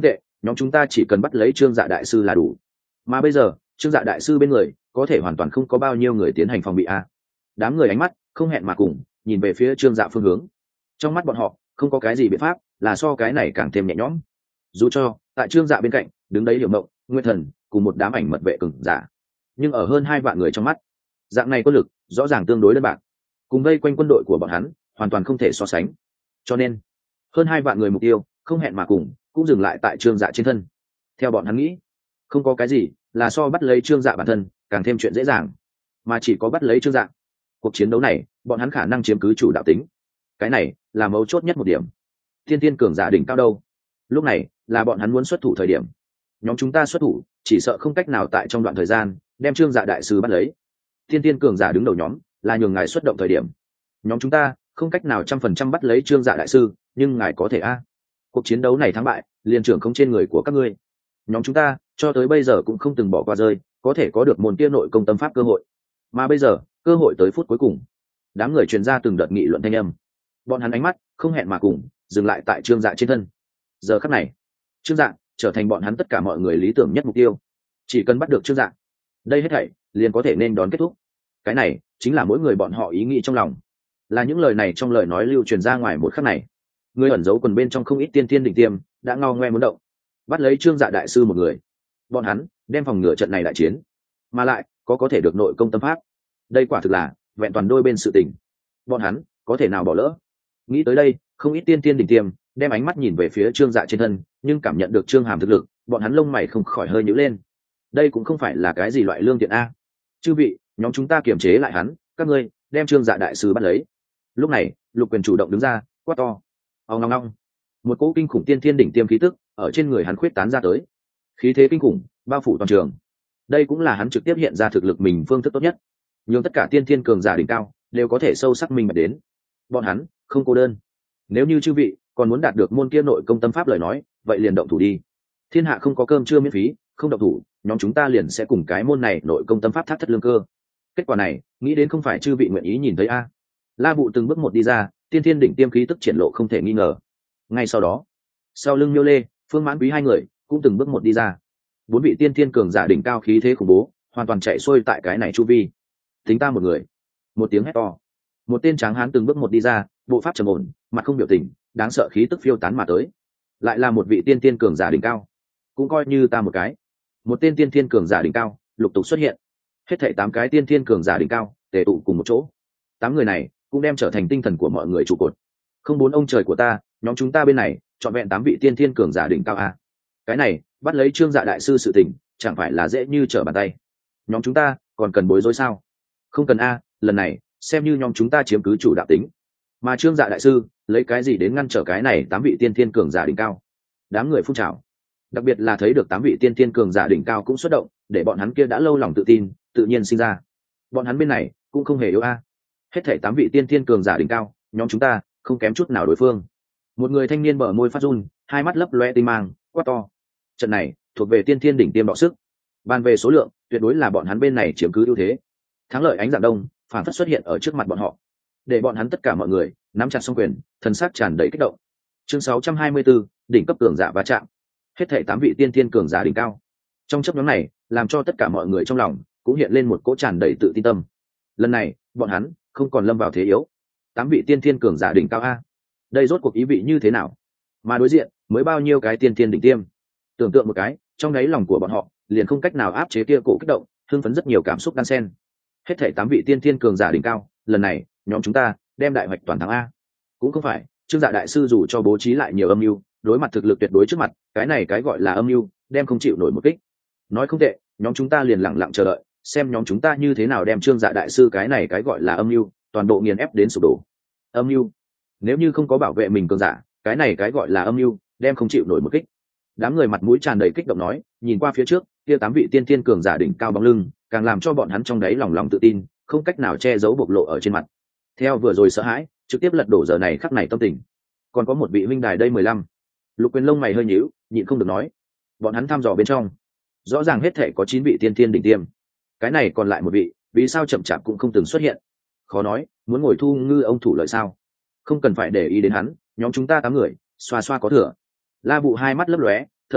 nhóm chúng ta chỉ cần bắt lấy trương dạ đại sư là đủ. Mà bây giờ trương dạ đại sư bên người có thể hoàn toàn không có bao nhiêu người tiến hành phòng bị a. Đám người ánh mắt không hẹn mà cùng nhìn về phía trương dạ phương hướng. Trong mắt bọn họ không có cái gì biện pháp là so cái này càng thêm nhẹ nhõm. Dù cho tại trương dạ bên cạnh đứng đấy Hiểu Mộng, Nguyên Thần cùng một đám ảnh mật vệ cường giả, nhưng ở hơn 2 vạn người trong mắt, dạng này quân lực rõ ràng tương đối đơn bạc, cùng vây quanh quân đội của bọn hắn hoàn toàn không thể so sánh. Cho nên hơn 2 vạn người mục tiêu không hẹn mà cùng cũng dừng lại tại trương dạ trên thân. Theo bọn hắn nghĩ, không có cái gì là so bắt lấy trương dạ bản thân càng thêm chuyện dễ dàng, mà chỉ có bắt lấy trương dạ, cuộc chiến đấu này bọn hắn khả năng chiếm cứ chủ đạo tính. Cái này là mấu chốt nhất một điểm. Thiên tiên cường giả đỉnh cao đâu? Lúc này là bọn hắn muốn xuất thủ thời điểm. Nhóm chúng ta xuất thủ chỉ sợ không cách nào tại trong đoạn thời gian đem trương dạ đại sư bắt lấy. Thiên tiên cường giả đứng đầu nhóm là nhường ngài xuất động thời điểm. Nhóm chúng ta không cách nào 100% bắt lấy trương dạ đại sư, nhưng ngài có thể a. Cuộc chiến đấu này thắng bại liền trưởng không trên người của các ngươi. Nhóm chúng ta cho tới bây giờ cũng không từng bỏ qua rơi có thể có được môn kia nội công tâm pháp cơ hội, mà bây giờ cơ hội tới phút cuối cùng. Đám người truyền ra từng đợt nghị luận thanh âm, bọn hắn ánh mắt không hẹn mà cùng dừng lại tại trương dạ trên thân. Giờ khắc này trương dạ trở thành bọn hắn tất cả mọi người lý tưởng nhất mục tiêu. Chỉ cần bắt được trương dạ, đây hết thảy liền có thể nên đón kết thúc. Cái này chính là mỗi người bọn họ ý nghĩ trong lòng. Là những lời này trong lời nói lưu truyền ra ngoài một khắc này, người ẩn giấu quần bên trong không ít tiên tiên đỉnh tiêm đã ngao ngoe muốn động, bắt lấy trương dạ đại sư một người. Bọn hắn đem phòng ngừa trận này đại chiến, mà lại có thể được nội công tâm pháp. Đây quả thực là vẹn toàn đôi bên sự tình, bọn hắn có thể nào bỏ lỡ. Nghĩ tới đây, không ít tiên tiên đỉnh tiêm đem ánh mắt nhìn về phía trương dạ trên thân, nhưng cảm nhận được trương hàm thực lực, bọn hắn lông mày không khỏi hơi nhíu lên. Đây cũng không phải là cái gì loại lương thiện a. Chư vị, nhóm chúng ta kiềm chế lại hắn, các ngươi đem trương dạ đại sư bắt lấy. Lúc này Lục Quyền chủ động đứng ra quát to. Ong ong ong. Một cỗ kinh khủng tiên thiên đỉnh tiêm khí tức ở trên người hắn khuyết tán ra tới, khí thế kinh khủng bao phủ toàn trường. Đây cũng là hắn trực tiếp hiện ra thực lực mình phương thức tốt nhất, nhưng tất cả tiên thiên cường giả đỉnh cao đều có thể sâu sắc minh bạch đến, bọn hắn không cô đơn. Nếu như chư vị còn muốn đạt được môn kia nội công tâm pháp lời nói, vậy liền động thủ đi. Thiên hạ không có cơm trưa miễn phí, không động thủ nhóm chúng ta liền sẽ cùng cái môn này nội công tâm pháp thác thất lương cơ. Kết quả này nghĩ đến không phải chư vị nguyện ý nhìn thấy a. La Vụ từng bước một đi ra, tiên thiên đỉnh tiêm khí tức triển lộ không thể nghi ngờ. Ngay sau đó, sau lưng Miêu Lê, Phương Mãn Quý hai người cũng từng bước một đi ra. 4 vị tiên thiên cường giả đỉnh cao khí thế khủng bố hoàn toàn chạy xuôi tại cái này chu vi. Tính ta một người. Một tiếng hét to, một tên tráng hán từng bước một đi ra, bộ pháp trầm ổn, mặt không biểu tình, đáng sợ khí tức phiêu tán mà tới. Lại là một vị tiên thiên cường giả đỉnh cao, cũng coi như ta một cái. Một tên tiên thiên cường giả đỉnh cao lục tục xuất hiện, hết thảy 8 cái tiên thiên cường giả đỉnh cao tề tụ cùng một chỗ. 8 người này cũng đem trở thành tinh thần của mọi người trụ cột. Không bốn ông trời của ta, nhóm chúng ta bên này chọn vẹn 8 vị tiên thiên cường giả đỉnh cao a. Cái này bắt lấy trương dạ đại sư sự tình chẳng phải là dễ như trở bàn tay. Nhóm chúng ta còn cần bối rối sao? Không cần a, lần này xem như nhóm chúng ta chiếm cứ chủ đạo tính. Mà trương dạ đại sư lấy cái gì đến ngăn trở cái này 8 vị tiên thiên cường giả đỉnh cao? Đám người phun trào, đặc biệt là thấy được 8 vị tiên thiên cường giả đỉnh cao cũng xuất động, để bọn hắn kia đã lâu lòng tự tin tự nhiên sinh ra. Bọn hắn bên này cũng không hề yếu a. Hết thảy 8 vị tiên thiên cường giả đỉnh cao, nhóm chúng ta không kém chút nào đối phương. Một người thanh niên bờ môi phát run, hai mắt lấp loe tinh mang, quát to. Trận này thuộc về tiên thiên đỉnh tiêm đọ sức. Bàn về số lượng, tuyệt đối là bọn hắn bên này chiếm cứ ưu thế. Thắng lợi ánh dạng đông phản phất xuất hiện ở trước mặt bọn họ, để bọn hắn tất cả mọi người nắm chặt song quyền, thần sắc tràn đầy kích động. Chương 624, đỉnh cấp cường giả va chạm. Hết thảy 8 vị tiên thiên cường giả đỉnh cao. Trong chớp nhoáng này, làm cho tất cả mọi người trong lòng cũng hiện lên một cỗ tràn đầy tự tin tâm. Lần này, bọn hắn không còn lâm vào thế yếu. 8 vị tiên thiên cường giả đỉnh cao a. Đây rốt cuộc ý vị như thế nào? Mà đối diện mới bao nhiêu cái tiên thiên đỉnh tiêm. Tưởng tượng một cái, trong đáy lòng của bọn họ liền không cách nào áp chế kia cổ kích động, hưng phấn rất nhiều cảm xúc đan xen. Hết thảy 8 vị tiên thiên cường giả đỉnh cao, lần này, nhóm chúng ta đem đại hoạch toàn thắng a. Cũng không phải, Trương Dạ đại sư dù cho bố trí lại nhiều âm mưu, đối mặt thực lực tuyệt đối trước mặt, cái này cái gọi là âm mưu, đem không chịu nổi một kích. Nói không tệ, nhóm chúng ta liền lặng lặng chờ đợi, xem nhóm chúng ta như thế nào đem Trương Dạ đại sư cái này cái gọi là âm mưu, toàn bộ nghiền ép đến sụp đổ. Âm mưu? Nếu như không có bảo vệ mình cường giả, cái này cái gọi là âm mưu, đem không chịu nổi một kích. Đám người mặt mũi tràn đầy kích động nói, nhìn qua phía trước, kia 8 vị tiên thiên cường giả đỉnh cao bóng lưng, càng làm cho bọn hắn trong đáy lòng tự tin, không cách nào che giấu bộc lộ ở trên mặt. Theo vừa rồi sợ hãi, trực tiếp lật đổ giờ này khắc này tâm tình. Còn có một vị huynh đài đây 15. Lục Quyền lông mày hơi nhíu, nhịn không được nói, bọn hắn thăm dò bên trong, rõ ràng hết thể có 9 vị tiên thiên đỉnh tiêm, cái này còn lại một vị, vì sao chậm chạp cũng không từng xuất hiện? Khó nói, muốn ngồi thu ngư ông thủ lợi sao? Không cần phải để ý đến hắn, nhóm chúng ta 8 người, xoa xoa có thừa. La Vụ hai mắt lấp lóe, thở sâu,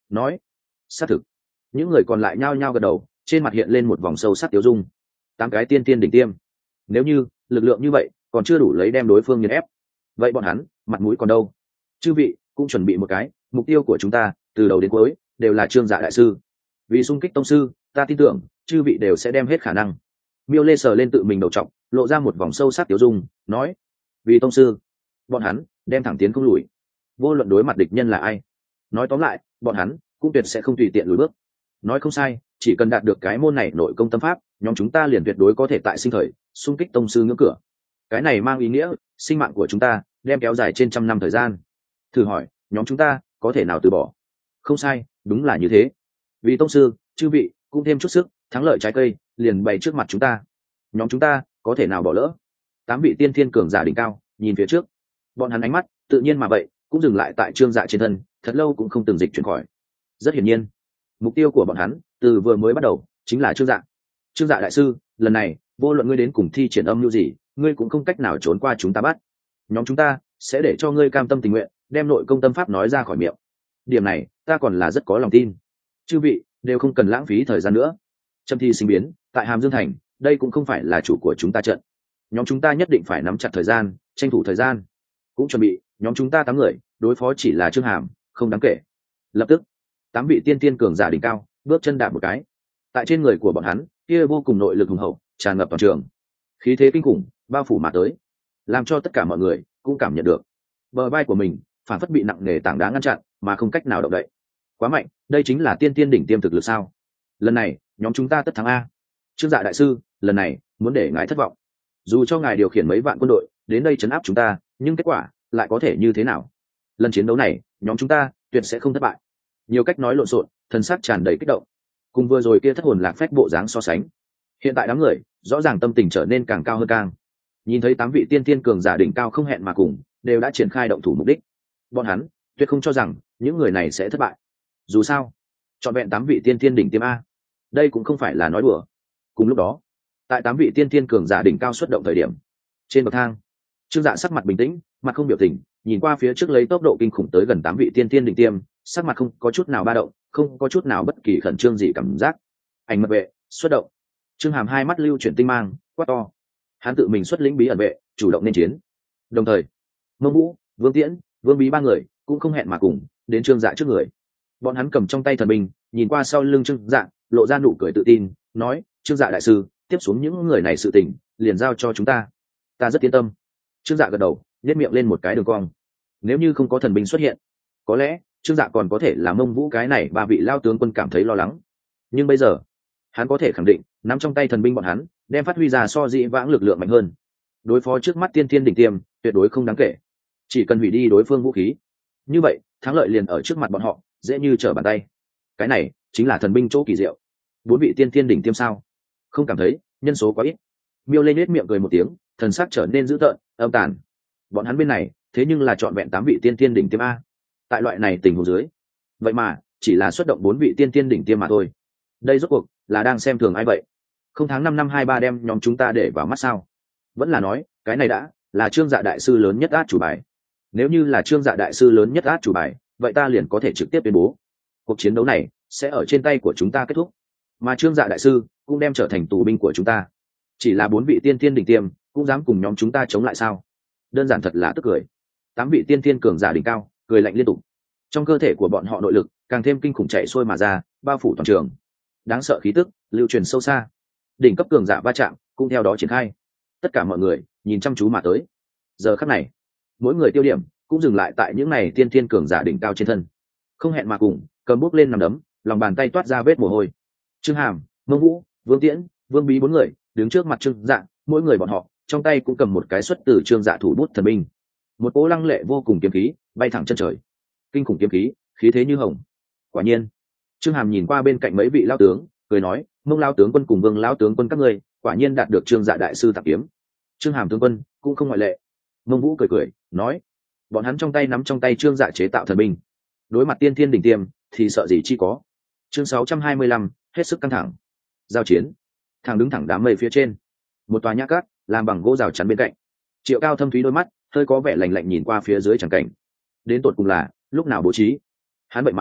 nói xác thực. Những người còn lại nhao nhao gật đầu, trên mặt hiện lên một vòng sâu sắc tiêu dung. 8 cái tiên tiên đỉnh tiêm, nếu như lực lượng như vậy còn chưa đủ lấy đem đối phương nghiền ép, vậy bọn hắn mặt mũi còn đâu? Chư vị cũng chuẩn bị một cái, mục tiêu của chúng ta từ đầu đến cuối đều là Trương Dạ đại sư. Vì xung kích tông sư, ta tin tưởng chư vị đều sẽ đem hết khả năng. Miêu Lê sờ lên tự mình đầu trọc, lộ ra một vòng sâu sắc tiêu dung, nói: vì tông sư, bọn hắn đem thẳng tiến không lùi, vô luận đối mặt địch nhân là ai. Nói tóm lại, bọn hắn cũng tuyệt sẽ không tùy tiện lùi bước. Nói không sai, chỉ cần đạt được cái môn này nội công tâm pháp, nhóm chúng ta liền tuyệt đối có thể tại sinh thời xung kích tông sư ngưỡng cửa. Cái này mang ý nghĩa sinh mạng của chúng ta đem kéo dài trên 100 năm thời gian. Thử hỏi nhóm chúng ta có thể nào từ bỏ? Không sai, đúng là như thế. Vì tông sư, chư vị cũng thêm chút sức, thắng lợi trái cây liền bày trước mặt chúng ta, nhóm chúng ta có thể nào bỏ lỡ? 8 vị tiên thiên cường giả đỉnh cao nhìn phía trước, bọn hắn ánh mắt tự nhiên mà vậy cũng dừng lại tại Trương Dạ trên thân, thật lâu cũng không từng dịch chuyển khỏi. Rất hiển nhiên, mục tiêu của bọn hắn từ vừa mới bắt đầu chính là Trương Dạ. Trương Dạ đại sư, lần này vô luận ngươi đến cùng thi triển âm mưu gì, ngươi cũng không cách nào trốn qua chúng ta bắt. Nhóm chúng ta sẽ để cho ngươi cam tâm tình nguyện đem nội công tâm pháp nói ra khỏi miệng. Điểm này ta còn là rất có lòng tin. Chư vị đều không cần lãng phí thời gian nữa. Châm thi sinh biến tại Hàm Dương thành, đây cũng không phải là chủ của chúng ta trận. Nhóm chúng ta nhất định phải nắm chặt thời gian, tranh thủ thời gian. Cũng chuẩn bị, nhóm chúng ta 8 người đối phó chỉ là Trương Hàm, không đáng kể. Lập tức, 8 vị tiên tiên cường giả đỉnh cao bước chân đạp một cái. Tại trên người của bọn hắn, kia vô cùng nội lực hùng hậu tràn ngập toàn trường, khí thế kinh khủng bao phủ mà tới, làm cho tất cả mọi người cũng cảm nhận được bờ vai của mình phản phất bị nặng nề tảng đá ngăn chặn mà không cách nào động đậy. Quá mạnh, đây chính là tiên tiên đỉnh tiêm thực lực sao? Lần này nhóm chúng ta tất thắng a. Trương Dạ đại sư, lần này muốn để ngài thất vọng. Dù cho ngài điều khiển mấy vạn quân đội đến đây trấn áp chúng ta, nhưng kết quả lại có thể như thế nào? Lần chiến đấu này nhóm chúng ta tuyệt sẽ không thất bại. Nhiều cách nói lộn xộn, thần sắc tràn đầy kích động, cùng vừa rồi kia thất hồn lạc phách bộ dáng so sánh, hiện tại đám người rõ ràng tâm tình trở nên càng cao hơn càng. Nhìn thấy 8 vị tiên tiên cường giả đỉnh cao không hẹn mà cùng đều đã triển khai động thủ mục đích, bọn hắn tuyệt không cho rằng những người này sẽ thất bại. Dù sao chọn vẹn 8 vị tiên tiên đỉnh tiêm a, đây cũng không phải là nói đùa. Cùng lúc đó, tại 8 vị tiên tiên cường giả đỉnh cao xuất động thời điểm, trên bậc thang, Trương Dạ sắc mặt bình tĩnh, mặt không biểu tình, nhìn qua phía trước lấy tốc độ kinh khủng tới gần 8 vị tiên tiên đỉnh tiêm, sắc mặt không có chút nào ba động, không có chút nào bất kỳ khẩn trương gì cảm giác. Ảnh mật vệ xuất động. Trương Hàm hai mắt lưu chuyển tinh mang, quát to. Hắn tự mình xuất lĩnh bí ẩn vệ, chủ động nên chiến. Đồng thời, Mông Vũ, Vương Tiễn, Vương Bí 3 người cũng không hẹn mà cùng đến Trương Dạ trước người. Bọn hắn cầm trong tay thần binh, nhìn qua sau lưng Trương Dạ, lộ ra nụ cười tự tin, nói: Trương Dạ đại sư, tiếp xuống những người này sự tình liền giao cho chúng ta. Ta rất yên tâm. Trương Dạ gật đầu, nhếch miệng lên một cái đường cong. Nếu như không có thần binh xuất hiện, có lẽ Trương Dạ còn có thể là Mông Vũ cái này 3 vị lao tướng quân cảm thấy lo lắng. Nhưng bây giờ, hắn có thể khẳng định, nắm trong tay thần binh bọn hắn đem phát huy ra so dĩ vãng lực lượng mạnh hơn. Đối phó trước mắt tiên thiên đỉnh tiêm tuyệt đối không đáng kể, chỉ cần hủy đi đối phương vũ khí, như vậy thắng lợi liền ở trước mặt bọn họ, dễ như trở bàn tay. Cái này chính là thần binh chỗ kỳ diệu. 4 vị tiên thiên đỉnh tiêm sao? Không cảm thấy nhân số quá ít? Miêu Lê nhếch miệng cười một tiếng, thần sắc trở nên dữ tợn, âm tàn. Bọn hắn bên này thế nhưng là chọn vẹn 8 vị tiên thiên đỉnh tiêm a. Tại loại này tình huống dưới, vậy mà chỉ là xuất động 4 vị tiên thiên đỉnh tiêm mà thôi. Đây rốt cuộc là đang xem thường ai vậy? Không tháng 5 năm 23 đem nhóm chúng ta để vào mắt sao? Vẫn là nói cái này đã là Trương Dạ đại sư lớn nhất át chủ bài? Nếu như là Trương Dạ đại sư lớn nhất át chủ bài, vậy ta liền có thể trực tiếp tuyên bố cuộc chiến đấu này sẽ ở trên tay của chúng ta kết thúc, mà Trương Dạ đại sư cũng đem trở thành tù binh của chúng ta. Chỉ là 4 vị tiên thiên đỉnh tiêm cũng dám cùng nhóm chúng ta chống lại sao? Đơn giản thật là tức cười. 8 vị tiên thiên cường giả đỉnh cao cười lạnh liên tục, trong cơ thể của bọn họ nội lực càng thêm kinh khủng chạy xuôi mà ra, bao phủ toàn trường. Đáng sợ khí tức lưu truyền sâu xa, đỉnh cấp cường giả va chạm cũng theo đó triển khai. Tất cả mọi người nhìn chăm chú mà tới. Giờ khắc này, mỗi người tiêu điểm cũng dừng lại tại những này tiên thiên cường giả đỉnh cao trên thân, không hẹn mà cùng cầm bút lên nằm đấm, lòng bàn tay toát ra vết mồ hôi. Trương Hàm, Mông Vũ, Vương Tiễn, Vương Bí 4 người đứng trước mặt Trương Dạ, mỗi người bọn họ trong tay cũng cầm một cái xuất từ Trương Dạ thủ bút thần binh. Một cỗ lăng lệ vô cùng kiếm khí bay thẳng chân trời, kinh khủng kiếm khí, khí thế như hồng. Quả nhiên, Trương Hàm nhìn qua bên cạnh mấy vị lao tướng, cười nói: Mông lao tướng quân cùng Vương lao tướng quân các ngươi quả nhiên đạt được Trương Dạ đại sư tạp kiếm. Trương Hàm tướng quân cũng không ngoại lệ. Mông Vũ cười cười nói: bọn hắn trong tay nắm trong tay Trương Dạ chế tạo thần binh, đối mặt tiên thiên đỉnh tiêm thì sợ gì chi có. Chương 625, hết sức căng thẳng. Giao chiến. Thằng đứng thẳng đám mây phía trên, một tòa nhã cát làm bằng gỗ rào chắn bên cạnh. Triệu Cao thâm thúy đôi mắt hơi có vẻ lạnh lạnh nhìn qua phía dưới chẳng cảnh. Đến tột cùng là lúc nào bố trí? Hắn vậy mà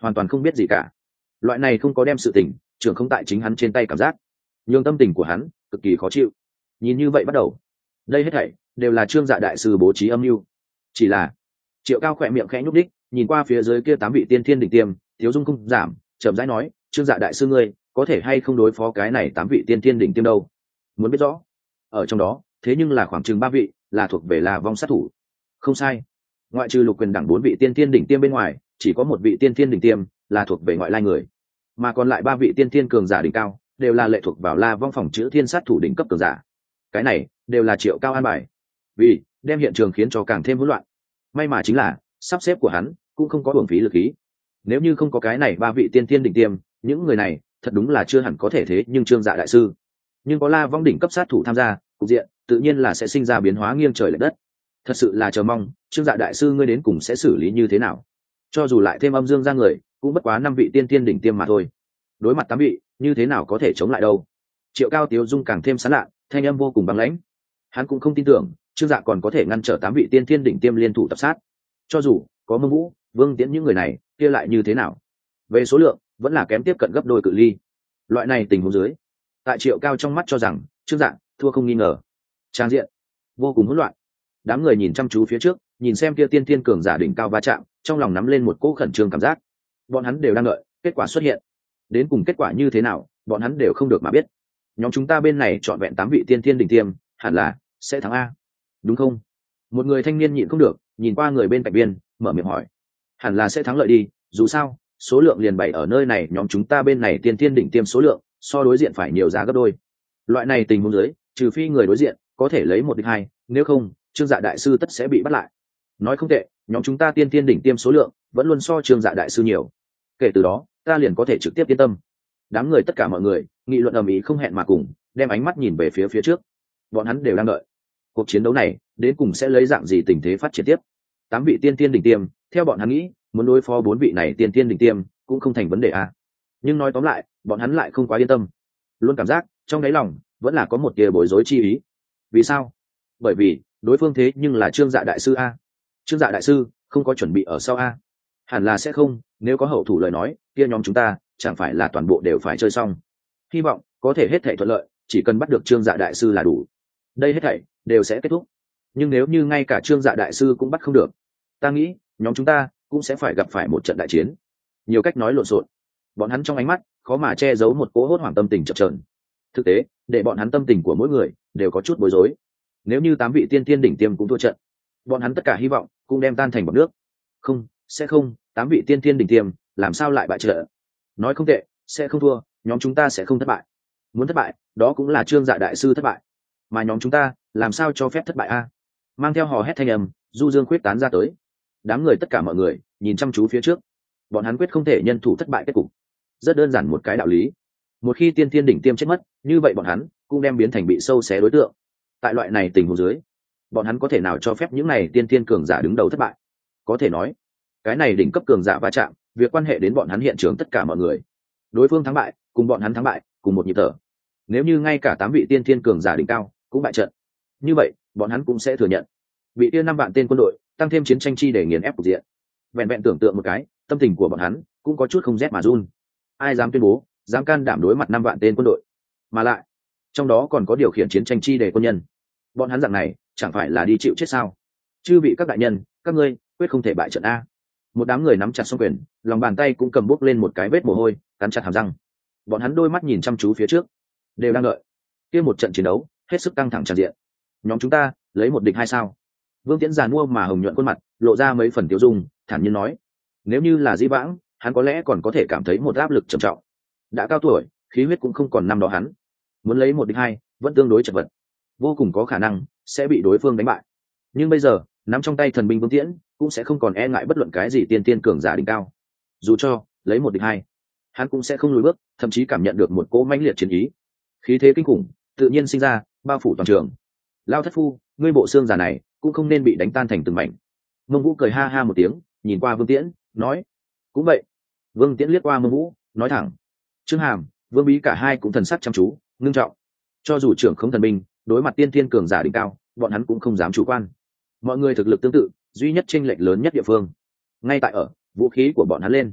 hoàn toàn không biết gì cả. Loại này không có đem sự tình trưởng không tại chính hắn trên tay cảm giác nhường tâm tình của hắn cực kỳ khó chịu. Nhìn như vậy bắt đầu, đây hết thảy đều là Trương Dạ đại sư bố trí âm mưu. Chỉ là Triệu Cao khỏe miệng khẽ nhúc đích, nhìn qua phía dưới kia 8 vị tiên thiên đỉnh tiêm, thiếu dung không giảm, chậm rãi nói, Trương Dạ đại sư ngươi có thể hay không đối phó cái này 8 vị tiên thiên đỉnh tiêm đâu? Muốn biết rõ, ở trong đó thế nhưng là khoảng chừng 3 vị là thuộc về là vong sát thủ. Không sai, ngoại trừ Lục Quyền đẳng 4 vị tiên thiên đỉnh tiêm bên ngoài, chỉ có một vị tiên thiên đỉnh tiêm là thuộc về ngoại lai người, mà còn lại 3 vị tiên thiên cường giả đỉnh cao đều là lệ thuộc vào La Vong phòng chữ thiên sát thủ đỉnh cấp cường giả. Cái này đều là Triệu Cao an bài, vì đem hiện trường khiến cho càng thêm hỗn loạn. May mà chính là sắp xếp của hắn cũng không có uổng phí lực khí. Nếu như không có cái này 3 vị tiên thiên đỉnh tiêm, những người này thật đúng là chưa hẳn có thể thế, nhưng Trương Dạ đại sư, nhưng có La Vong đỉnh cấp sát thủ tham gia, cục diện tự nhiên là sẽ sinh ra biến hóa nghiêng trời lệch đất. Thật sự là chờ mong Trương Dạ đại sư ngươi đến cùng sẽ xử lý như thế nào. Cho dù lại thêm âm dương ra người, cũng bất quá 5 vị tiên thiên đỉnh tiêm mà thôi. Đối mặt 8 vị, như thế nào có thể chống lại đâu. Triệu Cao tiếu dung càng thêm sán lạ, thanh âm vô cùng băng lãnh. Hắn cũng không tin tưởng Trương Dạ còn có thể ngăn trở 8 vị tiên thiên đỉnh tiêm liên thủ tập sát. Cho dù có Mông Vũ, Vương Tiễn những người này, kia lại như thế nào? Về số lượng, vẫn là kém tiếp cận gấp đôi cự ly. Loại này tình huống dưới, tại Triệu Cao trong mắt cho rằng Trương Dạ thua không nghi ngờ. Trang diện vô cùng hỗn loạn. Đám người nhìn chăm chú phía trước, nhìn xem kia tiên thiên cường giả đỉnh cao va chạm, trong lòng nắm lên một cỗ khẩn trương cảm giác. Bọn hắn đều đang đợi kết quả xuất hiện. Đến cùng kết quả như thế nào, bọn hắn đều không được mà biết. Nhóm chúng ta bên này chọn vẹn 8 vị tiên thiên đỉnh tiêm, hẳn là sẽ thắng a, đúng không? Một người thanh niên nhịn không được, nhìn qua người bên cạnh biên, mở miệng hỏi. Hẳn là sẽ thắng lợi đi, dù sao số lượng liền bày ở nơi này, nhóm chúng ta bên này tiên thiên đỉnh tiêm số lượng so đối diện phải nhiều giá gấp đôi. Loại này tình huống dưới, trừ phi người đối diện có thể lấy 1 địch 2, nếu không Trương Dạ đại sư tất sẽ bị bắt lại. Nói không tệ, nhóm chúng ta tiên thiên đỉnh tiêm số lượng vẫn luôn so Trương Dạ đại sư nhiều. Kể từ đó ta liền có thể trực tiếp yên tâm. Đám người tất cả mọi người nghị luận ầm ĩ không hẹn mà cùng, đem ánh mắt nhìn về phía trước. Bọn hắn đều đang đợi cuộc chiến đấu này đến cùng sẽ lấy dạng gì tình thế phát triển tiếp. 8 vị tiên thiên đỉnh tiêm, theo bọn hắn nghĩ, muốn đối phó 4 vị này tiên thiên đỉnh tiêm cũng không thành vấn đề à. Nhưng nói tóm lại, bọn hắn lại không quá yên tâm, luôn cảm giác trong đáy lòng vẫn là có một tia bối rối chi ý. Vì sao? Bởi vì đối phương thế nhưng là Trương Dạ đại sư a. Trương Dạ đại sư không có chuẩn bị ở sau a? Hẳn là sẽ không, nếu có hậu thủ lời nói, kia nhóm chúng ta chẳng phải là toàn bộ đều phải chơi xong. Hy vọng có thể hết thảy thuận lợi, chỉ cần bắt được Trương Dạ đại sư là đủ. Đây hết thảy đều sẽ kết thúc. Nhưng nếu như ngay cả Trương Dạ đại sư cũng bắt không được, ta nghĩ nhóm chúng ta cũng sẽ phải gặp phải một trận đại chiến. Nhiều cách nói lộn xộn, bọn hắn trong ánh mắt khó mà che giấu một cỗ hốt hoảng tâm tình chập chờn. Thực tế, để bọn hắn tâm tình của mỗi người đều có chút bối rối. Nếu như 8 vị tiên tiên đỉnh tiêm cũng thua trận, bọn hắn tất cả hy vọng cũng đem tan thành bọt nước. Không, sẽ không, 8 vị tiên tiên đỉnh tiêm làm sao lại bại trận? Nói không tệ, sẽ không thua, nhóm chúng ta sẽ không thất bại. Muốn thất bại, đó cũng là Trương Dạ đại sư thất bại. Mà nhóm chúng ta làm sao cho phép thất bại a? Mang theo hò hét thanh âm, du dương khuyết tán ra tới. Đám người tất cả mọi người nhìn chăm chú phía trước. Bọn hắn quyết không thể nhân thủ thất bại kết cục. Rất đơn giản một cái đạo lý. Một khi tiên thiên đỉnh tiêm chết mất, như vậy bọn hắn cũng đem biến thành bị sâu xé đối tượng. Tại loại này tình huống dưới, bọn hắn có thể nào cho phép những này tiên thiên cường giả đứng đầu thất bại? Có thể nói, cái này đỉnh cấp cường giả va chạm, việc quan hệ đến bọn hắn hiện trường tất cả mọi người. Đối phương thắng bại, cùng bọn hắn thắng bại, cùng một nhịp thở. Nếu như ngay cả 8 vị tiên thiên cường giả đỉnh cao cũng bại trận, như vậy bọn hắn cũng sẽ thừa nhận bị kia 5 vạn tên quân đội tăng thêm chiến tranh chi để nghiền ép cục diện. Vẹn vẹn tưởng tượng một cái, tâm tình của bọn hắn cũng có chút không rét mà run. Ai dám tuyên bố, dám can đảm đối mặt 5 vạn tên quân đội, mà lại trong đó còn có điều khiển chiến tranh chi để quân nhân. Bọn hắn dạng này chẳng phải là đi chịu chết sao? Chư vị các đại nhân, các ngươi quyết không thể bại trận a. Một đám người nắm chặt song quyền, lòng bàn tay cũng cầm bốc lên một cái vết mồ hôi, cắn chặt hàm răng. Bọn hắn đôi mắt nhìn chăm chú phía trước, đều đang đợi kia một trận chiến đấu hết sức căng thẳng tràn diện. Nhóm chúng ta lấy 1 địch 2 sao? Vương Tiễn giàn mua mà hồng nhuận khuôn mặt, lộ ra mấy phần tiêu dung, thản nhiên nói. Nếu như là dĩ vãng, hắn có lẽ còn có thể cảm thấy một áp lực trầm trọng. Đã cao tuổi, khí huyết cũng không còn năm đó hắn. Muốn lấy 1 địch 2, vẫn tương đối chật vật, vô cùng có khả năng sẽ bị đối phương đánh bại. Nhưng bây giờ, nắm trong tay thần binh Vương Tiễn, cũng sẽ không còn e ngại bất luận cái gì tiên tiên cường giả đỉnh cao. Dù cho lấy 1 địch 2, hắn cũng sẽ không lùi bước, thậm chí cảm nhận được một cỗ mãnh liệt chiến ý, khí thế kinh khủng tự nhiên sinh ra, bao phủ toàn trường. Lao thất phu, ngươi bộ xương giả này cũng không nên bị đánh tan thành từng mảnh. Mông Vũ cười ha ha một tiếng, nhìn qua Vương Tiễn, nói. Cũng vậy. Vương Tiễn liếc qua Mông Vũ, nói thẳng. Trương Hàm, Vương Bí cả hai cũng thần sắc chăm chú, ngưng trọng. Cho dù trưởng không thần binh, đối mặt tiên thiên cường giả đỉnh cao, bọn hắn cũng không dám chủ quan. Mọi người thực lực tương tự, duy nhất chênh lệch lớn nhất địa phương ngay tại ở vũ khí của bọn hắn lên.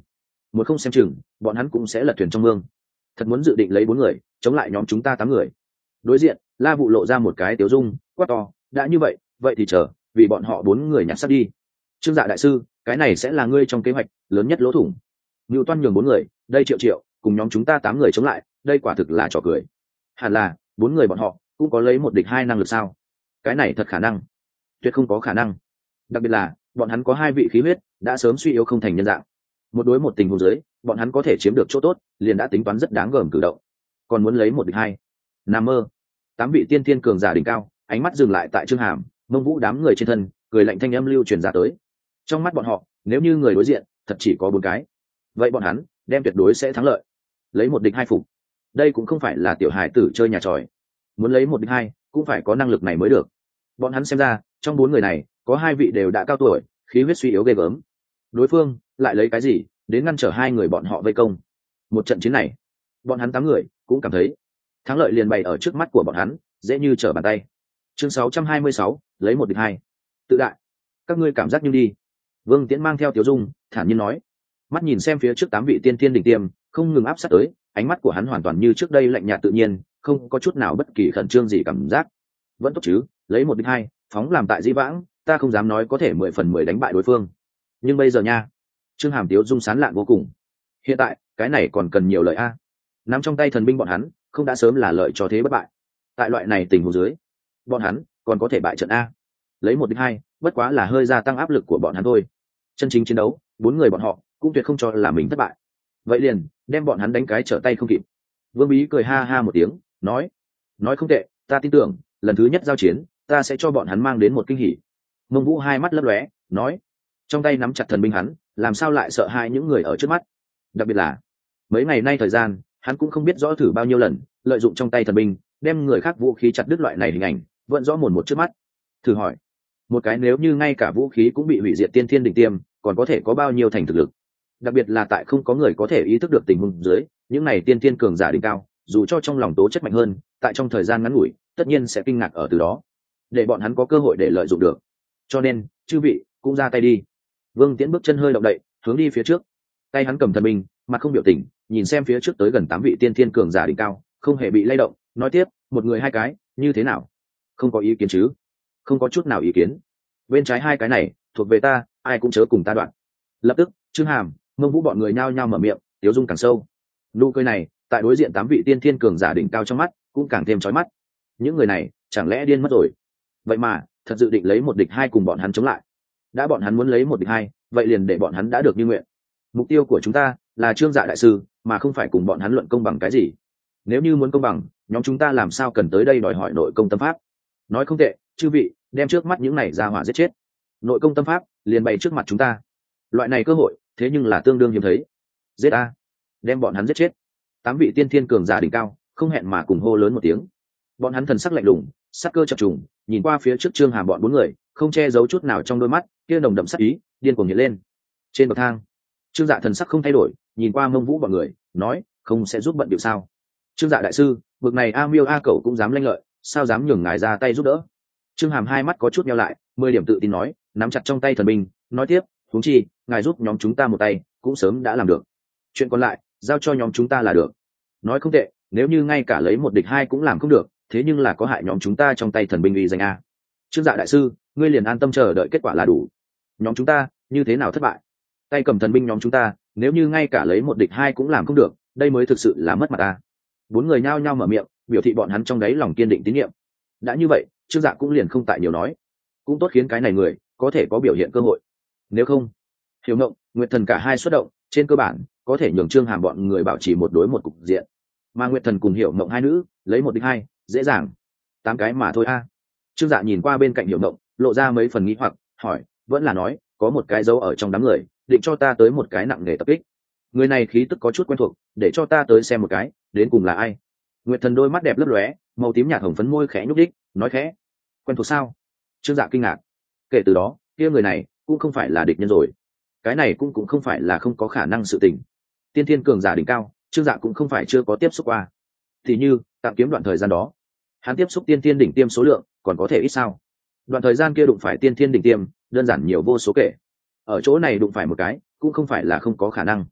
một không xem chừng bọn hắn cũng sẽ lật thuyền trong mương. Thật muốn dự định lấy 4 người chống lại nhóm chúng ta 8 người. Đối diện La Vụ lộ ra một cái tiếu dung, quát to, đã như vậy vậy thì chờ vì bọn họ 4 người nhặt sắt đi. Trương Dạ đại sư, cái này sẽ là ngươi trong kế hoạch lớn nhất lỗ thủng. Ngưu Toan nhường 4 người, đây Triệu Triệu cùng nhóm chúng ta 8 người chống lại, đây quả thực là trò cười. Hẳn là 4 người bọn họ cũng có lấy 1 địch 2 năng lực sao? Cái này thật khả năng? Tuyệt không có khả năng. Đặc biệt là bọn hắn có 2 vị khí huyết đã sớm suy yếu không thành nhân dạng. Một đối một tình huống dưới, bọn hắn có thể chiếm được chỗ tốt, liền đã tính toán rất đáng gờm cử động. Còn muốn lấy 1 địch 2? Nằm mơ. 8 vị tiên thiên cường giả đỉnh cao, ánh mắt dừng lại tại Trương Hàm, Mông Vũ đám người trên thân, cười lạnh thanh âm lưu truyền ra tới. Trong mắt bọn họ, nếu như người đối diện thật chỉ có 4 cái, vậy bọn hắn đem tuyệt đối sẽ thắng lợi. Lấy 1 địch 2 phục. Đây cũng không phải là tiểu hài tử chơi nhà tròi. Muốn lấy 1 địch 2, cũng phải có năng lực này mới được. Bọn hắn xem ra, trong 4 người này, có 2 vị đều đã cao tuổi, khí huyết suy yếu ghê gớm. Đối phương lại lấy cái gì đến ngăn trở 2 người bọn họ vây công? Một trận chiến này, bọn hắn 8 người cũng cảm thấy thắng lợi liền bày ở trước mắt của bọn hắn, dễ như trở bàn tay. Chương 626, lấy 1 địch 2. Tự đại. Các ngươi cảm giác như đi. Vương Tiễn mang theo Tiểu Dung, thản nhiên nói. Mắt nhìn xem phía trước 8 vị tiên thiên đỉnh tiêm, không ngừng áp sát tới, ánh mắt của hắn hoàn toàn như trước đây lạnh nhạt tự nhiên, không có chút nào bất kỳ khẩn trương gì cảm giác. Vẫn tốt chứ, lấy 1 địch 2, phóng làm tại dĩ vãng, ta không dám nói có thể 10 phần 10 đánh bại đối phương. Nhưng bây giờ nha, Trương Hàm Tiếu Dung sán lạn vô cùng. Hiện tại, cái này còn cần nhiều lợi a. Nắm trong tay thần binh bọn hắn, không đã sớm là lợi cho thế bất bại. Tại loại này tình huống dưới, bọn hắn còn có thể bại trận a. Lấy 1 địch 2, bất quá là hơi gia tăng áp lực của bọn hắn thôi. Chân chính chiến đấu, 4 người bọn họ cũng tuyệt không cho là mình thất bại. Vậy liền đem bọn hắn đánh cái trở tay không kịp. Vương Bí cười ha ha một tiếng, nói không tệ, ta tin tưởng lần thứ nhất giao chiến, ta sẽ cho bọn hắn mang đến một kinh hỉ. Mông Vũ hai mắt lấp lóe, nói, trong tay nắm chặt thần binh hắn, làm sao lại sợ hai những người ở trước mắt? Đặc biệt là mấy ngày nay thời gian, hắn cũng không biết rõ thử bao nhiêu lần, lợi dụng trong tay thần binh, đem người khác vũ khí chặt đứt loại này hình ảnh, vẫn rõ mồn một trước mắt. Thử hỏi, một cái nếu như ngay cả vũ khí cũng bị hủy diệt tiên thiên đỉnh tiêm, còn có thể có bao nhiêu thành thực lực? Đặc biệt là tại không có người có thể ý thức được tình huống dưới, những này tiên thiên cường giả đỉnh cao, dù cho trong lòng tố chất mạnh hơn, tại trong thời gian ngắn ngủi, tất nhiên sẽ kinh ngạc ở từ đó, để bọn hắn có cơ hội để lợi dụng được. Cho nên, chư vị cũng ra tay đi. Vương Tiễn bước chân hơi động đậy, hướng đi phía trước. Tay hắn cầm thần binh, mặt không biểu tình, nhìn xem phía trước tới gần 8 vị tiên thiên cường giả đỉnh cao, không hề bị lay động, nói tiếp, một người 2 cái, như thế nào? Không có ý kiến chứ? Không có chút nào ý kiến. Bên trái 2 cái này, thuộc về ta, ai cũng chớ cùng ta đoạn. Lập tức, Trương Hàm, Mông Vũ bọn người nhao nhao mở miệng, Tiếu Dung càng sâu. Nụ cười này, tại đối diện 8 vị tiên thiên cường giả đỉnh cao trong mắt, cũng càng thêm chói mắt. Những người này, chẳng lẽ điên mất rồi? Vậy mà, thật dự định lấy 1 địch 2 cùng bọn hắn chống lại. Đã bọn hắn muốn lấy 1 địch 2, vậy liền để bọn hắn đã được như nguyện. Mục tiêu của chúng ta là Trương Dạ đại sư, mà không phải cùng bọn hắn luận công bằng cái gì. Nếu như muốn công bằng, nhóm chúng ta làm sao cần tới đây đòi hỏi nội công tâm pháp? Nói không tệ, chư vị, đem trước mắt những này ra hỏa giết chết. Nội công tâm pháp liền bày trước mặt chúng ta. Loại này cơ hội, thế nhưng là tương đương hiếm thấy. Giết a, đem bọn hắn giết chết. 8 vị tiên thiên cường giả đỉnh cao, không hẹn mà cùng hô lớn một tiếng. Bọn hắn thần sắc lạnh lùng, sắc cơ chập trùng, nhìn qua phía trước Trương Hàm bọn 4 người, không che giấu chút nào trong đôi mắt, kia nồng đậm sắc ý, điên cuồng hiện lên. Trên bậc thang, Trương Dạ thần sắc không thay đổi, nhìn qua Mông Vũ bọn người, nói, không sẽ giúp bận điệu sao? Trương Dạ đại sư, vực này A Miêu A Cẩu cũng dám lanh lợi, sao dám nhường ngài ra tay giúp đỡ? Trương Hàm hai mắt có chút nheo lại, 10 điểm tự tin nói, nắm chặt trong tay thần binh, nói tiếp, huống chi, ngài giúp nhóm chúng ta một tay, cũng sớm đã làm được. Chuyện còn lại, giao cho nhóm chúng ta là được. Nói không tệ, nếu như ngay cả lấy 1 địch 2 cũng làm không được, thế nhưng là có hại nhóm chúng ta trong tay thần binh uy danh a. Trương Dạ đại sư, ngươi liền an tâm chờ đợi kết quả là đủ. Nhóm chúng ta, như thế nào thất bại? Tay cầm thần binh nhóm chúng ta, nếu như ngay cả lấy 1 địch 2 cũng làm không được, đây mới thực sự là mất mặt ta. 4 người nhao nhao mở miệng, biểu thị bọn hắn trong đáy lòng kiên định tín nhiệm. Đã như vậy, Trương Dạ cũng liền không tại nhiều nói, cũng tốt khiến cái này người có thể có biểu hiện cơ hội. Nếu không, Hiểu Ngộng, Nguyệt Thần cả hai xuất động, trên cơ bản có thể nhường Trương Hàm bọn người bảo trì 1 đối 1 cục diện. Mà Nguyệt Thần cùng Hiểu Ngộng hai nữ, lấy 1 địch 2, dễ dàng. 8 cái mà thôi a. Trương Dạ nhìn qua bên cạnh Hiểu Ngộng, lộ ra mấy phần nghi hoặc, hỏi, vẫn là nói, có một cái dấu ở trong đám người, định cho ta tới một cái nặng nề tập kích. Người này khí tức có chút quen thuộc, để cho ta tới xem một cái, đến cùng là ai? Nguyệt Thần đôi mắt đẹp lấp lóe, màu tím nhạt hồng phấn môi khẽ nhúc đích, nói khẽ, quen thuộc sao? Trương Dạ kinh ngạc. Kể từ đó, kia người này cũng không phải là địch nhân rồi. Cái này cũng không phải là không có khả năng sự tình. Tiên thiên cường giả đỉnh cao, Trương Dạ cũng không phải chưa có tiếp xúc qua. Thì như, tạm kiếm đoạn thời gian đó, hắn tiếp xúc tiên thiên đỉnh tiêm số lượng còn có thể ít sao? Đoạn thời gian kia đụng phải tiên thiên đỉnh tiêm, đơn giản nhiều vô số kể. Ở chỗ này đụng phải một cái, cũng không phải là không có khả năng.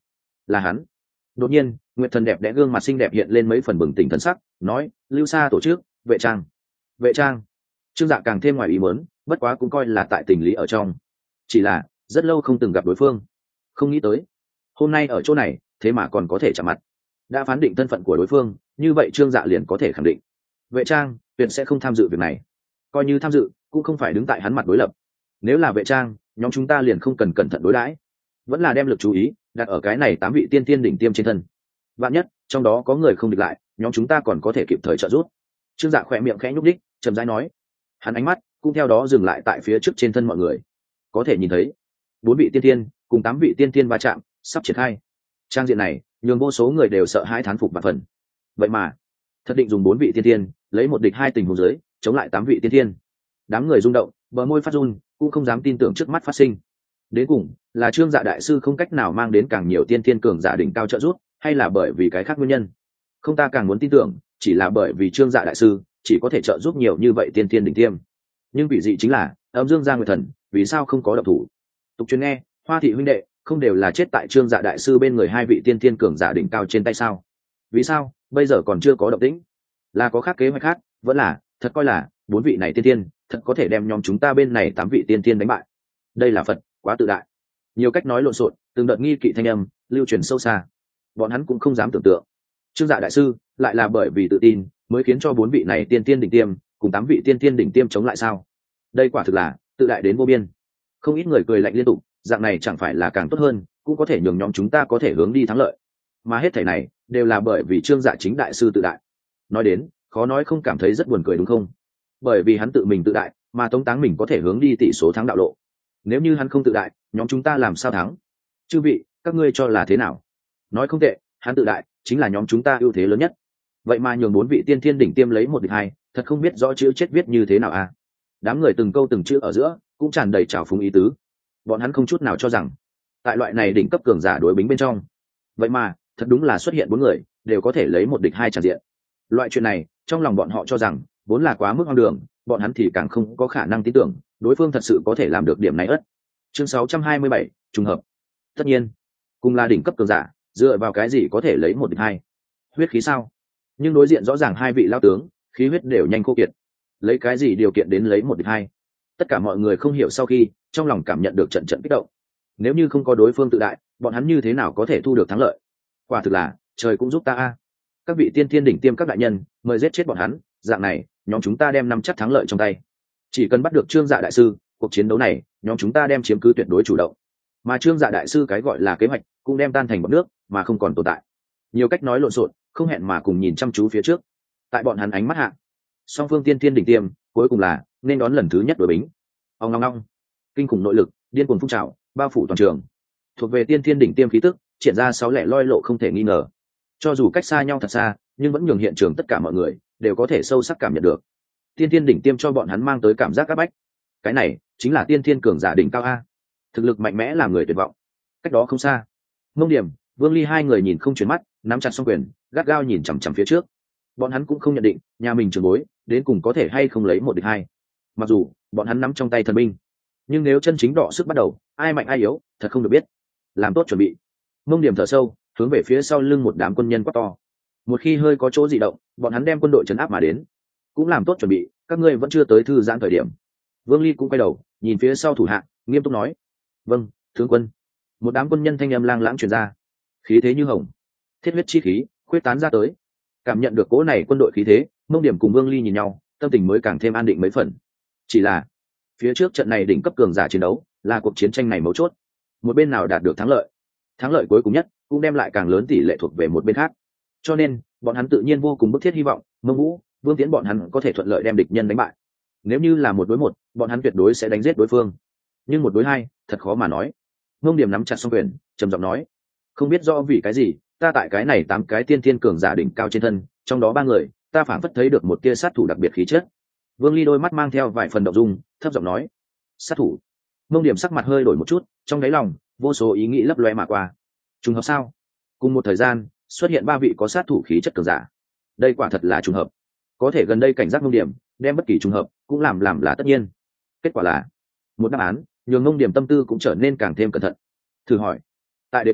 là hắn. Đột nhiên nguyệt thần đẹp đẽ gương mặt xinh đẹp hiện lên mấy phần bừng tỉnh thần sắc, nói lưu xa tổ chức vệ trang. Vệ trang. Trương Dạ càng thêm ngoài ý muốn, bất quá cũng coi là tại tình lý ở trong, chỉ là rất lâu không từng gặp đối phương, không nghĩ tới hôm nay ở chỗ này thế mà còn có thể chạm mặt. Đã phán định thân phận của đối phương, như vậy Trương Dạ liền có thể khẳng định vệ trang tuyệt sẽ không tham dự việc này, coi như tham dự cũng không phải đứng tại hắn mặt đối lập. Nếu là vệ trang, nhóm chúng ta liền không cần cẩn thận đối đãi, vẫn là đem lực chú ý đặt ở cái này 8 vị tiên tiên đỉnh tiêm trên thân. Vạn nhất trong đó có người không địch lại, nhóm chúng ta còn có thể kịp thời trợ giúp. Trương Dạ khỏe miệng khẽ nhúc đích, chậm rãi nói. Hắn ánh mắt cũng theo đó dừng lại tại phía trước trên thân mọi người, có thể nhìn thấy 4 vị tiên tiên cùng 8 vị tiên tiên va chạm sắp triển khai. Trang diện này nhường vô số người đều sợ hãi thán phục và phần. Vậy mà thật định dùng 4 vị tiên tiên lấy một địch hai tình huống dưới chống lại 8 vị tiên tiên. Đám người rung động, bờ môi phát run, cũng không dám tin tưởng trước mắt phát sinh. Đến cùng là Trương Dạ đại sư không cách nào mang đến càng nhiều tiên tiên cường giả đỉnh cao trợ giúp, hay là bởi vì cái khác nguyên nhân? Không, ta càng muốn tin tưởng chỉ là bởi vì Trương Dạ đại sư chỉ có thể trợ giúp nhiều như vậy tiên tiên đỉnh tiêm. Nhưng vị dị chính là âm dương gia nguyệt thần vì sao không có động thủ? Tục truyền nghe Hoa thị huynh đệ không đều là chết tại Trương Dạ đại sư bên người 2 vị tiên tiên cường giả đỉnh cao trên tay sao? Vì sao bây giờ còn chưa có động tĩnh? Là có khác kế hoạch khác, vẫn là thật coi là 4 vị này tiên tiên thật có thể đem nhóm chúng ta bên này 8 vị tiên tiên đánh bại? Đây là Phật quá tự đại. Nhiều cách nói lộn xộn, từng đợt nghi kỵ thanh âm lưu truyền sâu xa, bọn hắn cũng không dám tưởng tượng Trương Dạ đại sư lại là bởi vì tự tin mới khiến cho 4 vị này tiên tiên đỉnh tiêm cùng 8 vị tiên tiên đỉnh tiêm chống lại sao? Đây quả thực là tự đại đến vô biên. Không ít người cười lạnh liên tục, dạng này chẳng phải là càng tốt hơn, cũng có thể nhường nhóm chúng ta có thể hướng đi thắng lợi. Mà hết thảy này đều là bởi vì Trương Dạ chính đại sư tự đại. Nói đến khó nói không cảm thấy rất buồn cười đúng không? Bởi vì hắn tự mình tự đại mà tống táng mình có thể hướng đi tỷ số thắng đạo lộ. Nếu như hắn không tự đại, nhóm chúng ta làm sao thắng? Chư vị, các ngươi cho là thế nào? Nói không tệ, hắn tự đại chính là nhóm chúng ta ưu thế lớn nhất. Vậy mà nhường 4 vị tiên thiên đỉnh tiêm lấy một địch hai, thật không biết rõ chữ chết viết như thế nào à? Đám người từng câu từng chữ ở giữa cũng tràn đầy trào phúng ý tứ. Bọn hắn không chút nào cho rằng tại loại này đỉnh cấp cường giả đối bính bên trong, vậy mà thật đúng là xuất hiện 4 người đều có thể lấy một địch hai tràn diện. Loại chuyện này trong lòng bọn họ cho rằng vốn là quá mức hoang đường, bọn hắn thì càng không có khả năng tin tưởng đối phương thật sự có thể làm được điểm này ất. Chương 627, trùng hợp. Tất nhiên cùng là đỉnh cấp cường giả, dựa vào cái gì có thể lấy một địch hai? Huyết khí sao? Nhưng đối diện rõ ràng 2 vị lao tướng khí huyết đều nhanh khô kiệt, lấy cái gì điều kiện đến lấy một địch hai? Tất cả mọi người không hiểu, sau khi trong lòng cảm nhận được trận trận kích động. Nếu như không có đối phương tự đại, bọn hắn như thế nào có thể thu được thắng lợi? Quả thực là trời cũng giúp ta a. Các vị tiên thiên đỉnh tiêm các đại nhân, mời giết chết bọn hắn, dạng này nhóm chúng ta đem nắm chắc thắng lợi trong tay. Chỉ cần bắt được Trương Dạ đại sư, cuộc chiến đấu này nhóm chúng ta đem chiếm cứ tuyệt đối chủ động. Mà Trương Dạ đại sư cái gọi là kế hoạch cũng đem tan thành bọt nước mà không còn tồn tại. Nhiều cách nói lộn xộn, không hẹn mà cùng nhìn chăm chú phía trước. Tại bọn hắn ánh mắt hạ, song phương tiên thiên đỉnh tiêm cuối cùng là nên đón lần thứ nhất đối bính. Ong ong ong, kinh khủng nội lực điên cuồng phun trào bao phủ toàn trường, thuộc về tiên thiên đỉnh tiêm khí tức triển ra 6 lẻ loi lộ không thể nghi ngờ. Cho dù cách xa nhau thật xa, nhưng vẫn nhường hiện trường tất cả mọi người đều có thể sâu sắc cảm nhận được tiên thiên đỉnh tiêm cho bọn hắn mang tới cảm giác áp bách. Cái này chính là tiên thiên cường giả đỉnh cao a, thực lực mạnh mẽ làm người tuyệt vọng. Cách đó không xa, Mông Điểm, Vương Ly hai người nhìn không chuyển mắt, nắm chặt song quyền gắt gao nhìn chằm chằm phía trước. Bọn hắn cũng không nhận định nhà mình trường bối đến cùng có thể hay không lấy một địch hai. Mặc dù bọn hắn nắm trong tay thần binh, nhưng nếu chân chính đọ sức bắt đầu, ai mạnh ai yếu thật không được biết. Làm tốt chuẩn bị. Mông Điểm thở sâu, hướng về phía sau lưng một đám quân nhân quát to. Một khi hơi có chỗ dị động, bọn hắn đem quân đội trấn áp mà đến. Cũng làm tốt chuẩn bị, các ngươi vẫn chưa tới thư giãn thời điểm. Vương Ly cũng quay đầu nhìn phía sau thủ hạ, nghiêm túc nói: vâng, tướng quân. Một đám quân nhân thanh âm lang lãng truyền ra, khí thế như hồng, thiết huyết chi khí khuyết tán ra tới. Cảm nhận được cỗ này quân đội khí thế, Mông Điểm cùng Vương Ly nhìn nhau, tâm tình mới càng thêm an định mấy phần. Chỉ là phía trước trận này đỉnh cấp cường giả chiến đấu là cuộc chiến tranh này mấu chốt, một bên nào đạt được thắng lợi cuối cùng nhất cũng đem lại càng lớn tỷ lệ thuộc về một bên khác. Cho nên bọn hắn tự nhiên vô cùng bức thiết hy vọng Mông Vũ, Vương Tiễn bọn hắn có thể thuận lợi đem địch nhân đánh bại. Nếu như là 1 đối 1, bọn hắn tuyệt đối sẽ đánh giết đối phương, nhưng 1 đối 2 thật khó mà nói. Mông Điểm nắm chặt song quyền, trầm giọng nói: không biết do vì cái gì, ta tại cái này 8 cái tiên thiên cường giả đỉnh cao trên thân, trong đó 3 người ta phảng phất thấy được một tia sát thủ đặc biệt khí chất. Vương Ly đôi mắt mang theo vài phần động dung, thấp giọng nói: sát thủ. Mông Điểm sắc mặt hơi đổi một chút, trong đáy lòng vô số ý nghĩ lấp loe mà qua. Trùng hợp sao? Cùng một thời gian xuất hiện 3 vị có sát thủ khí chất cường giả, đây quả thật là trùng hợp. Có thể gần đây cảnh giác Mông Điểm đem bất kỳ trùng hợp cũng làm là tất nhiên. Kết quả là một đáp án nhường Mông Điểm tâm tư cũng trở nên càng thêm cẩn thận. Thử hỏi, tại đế quốc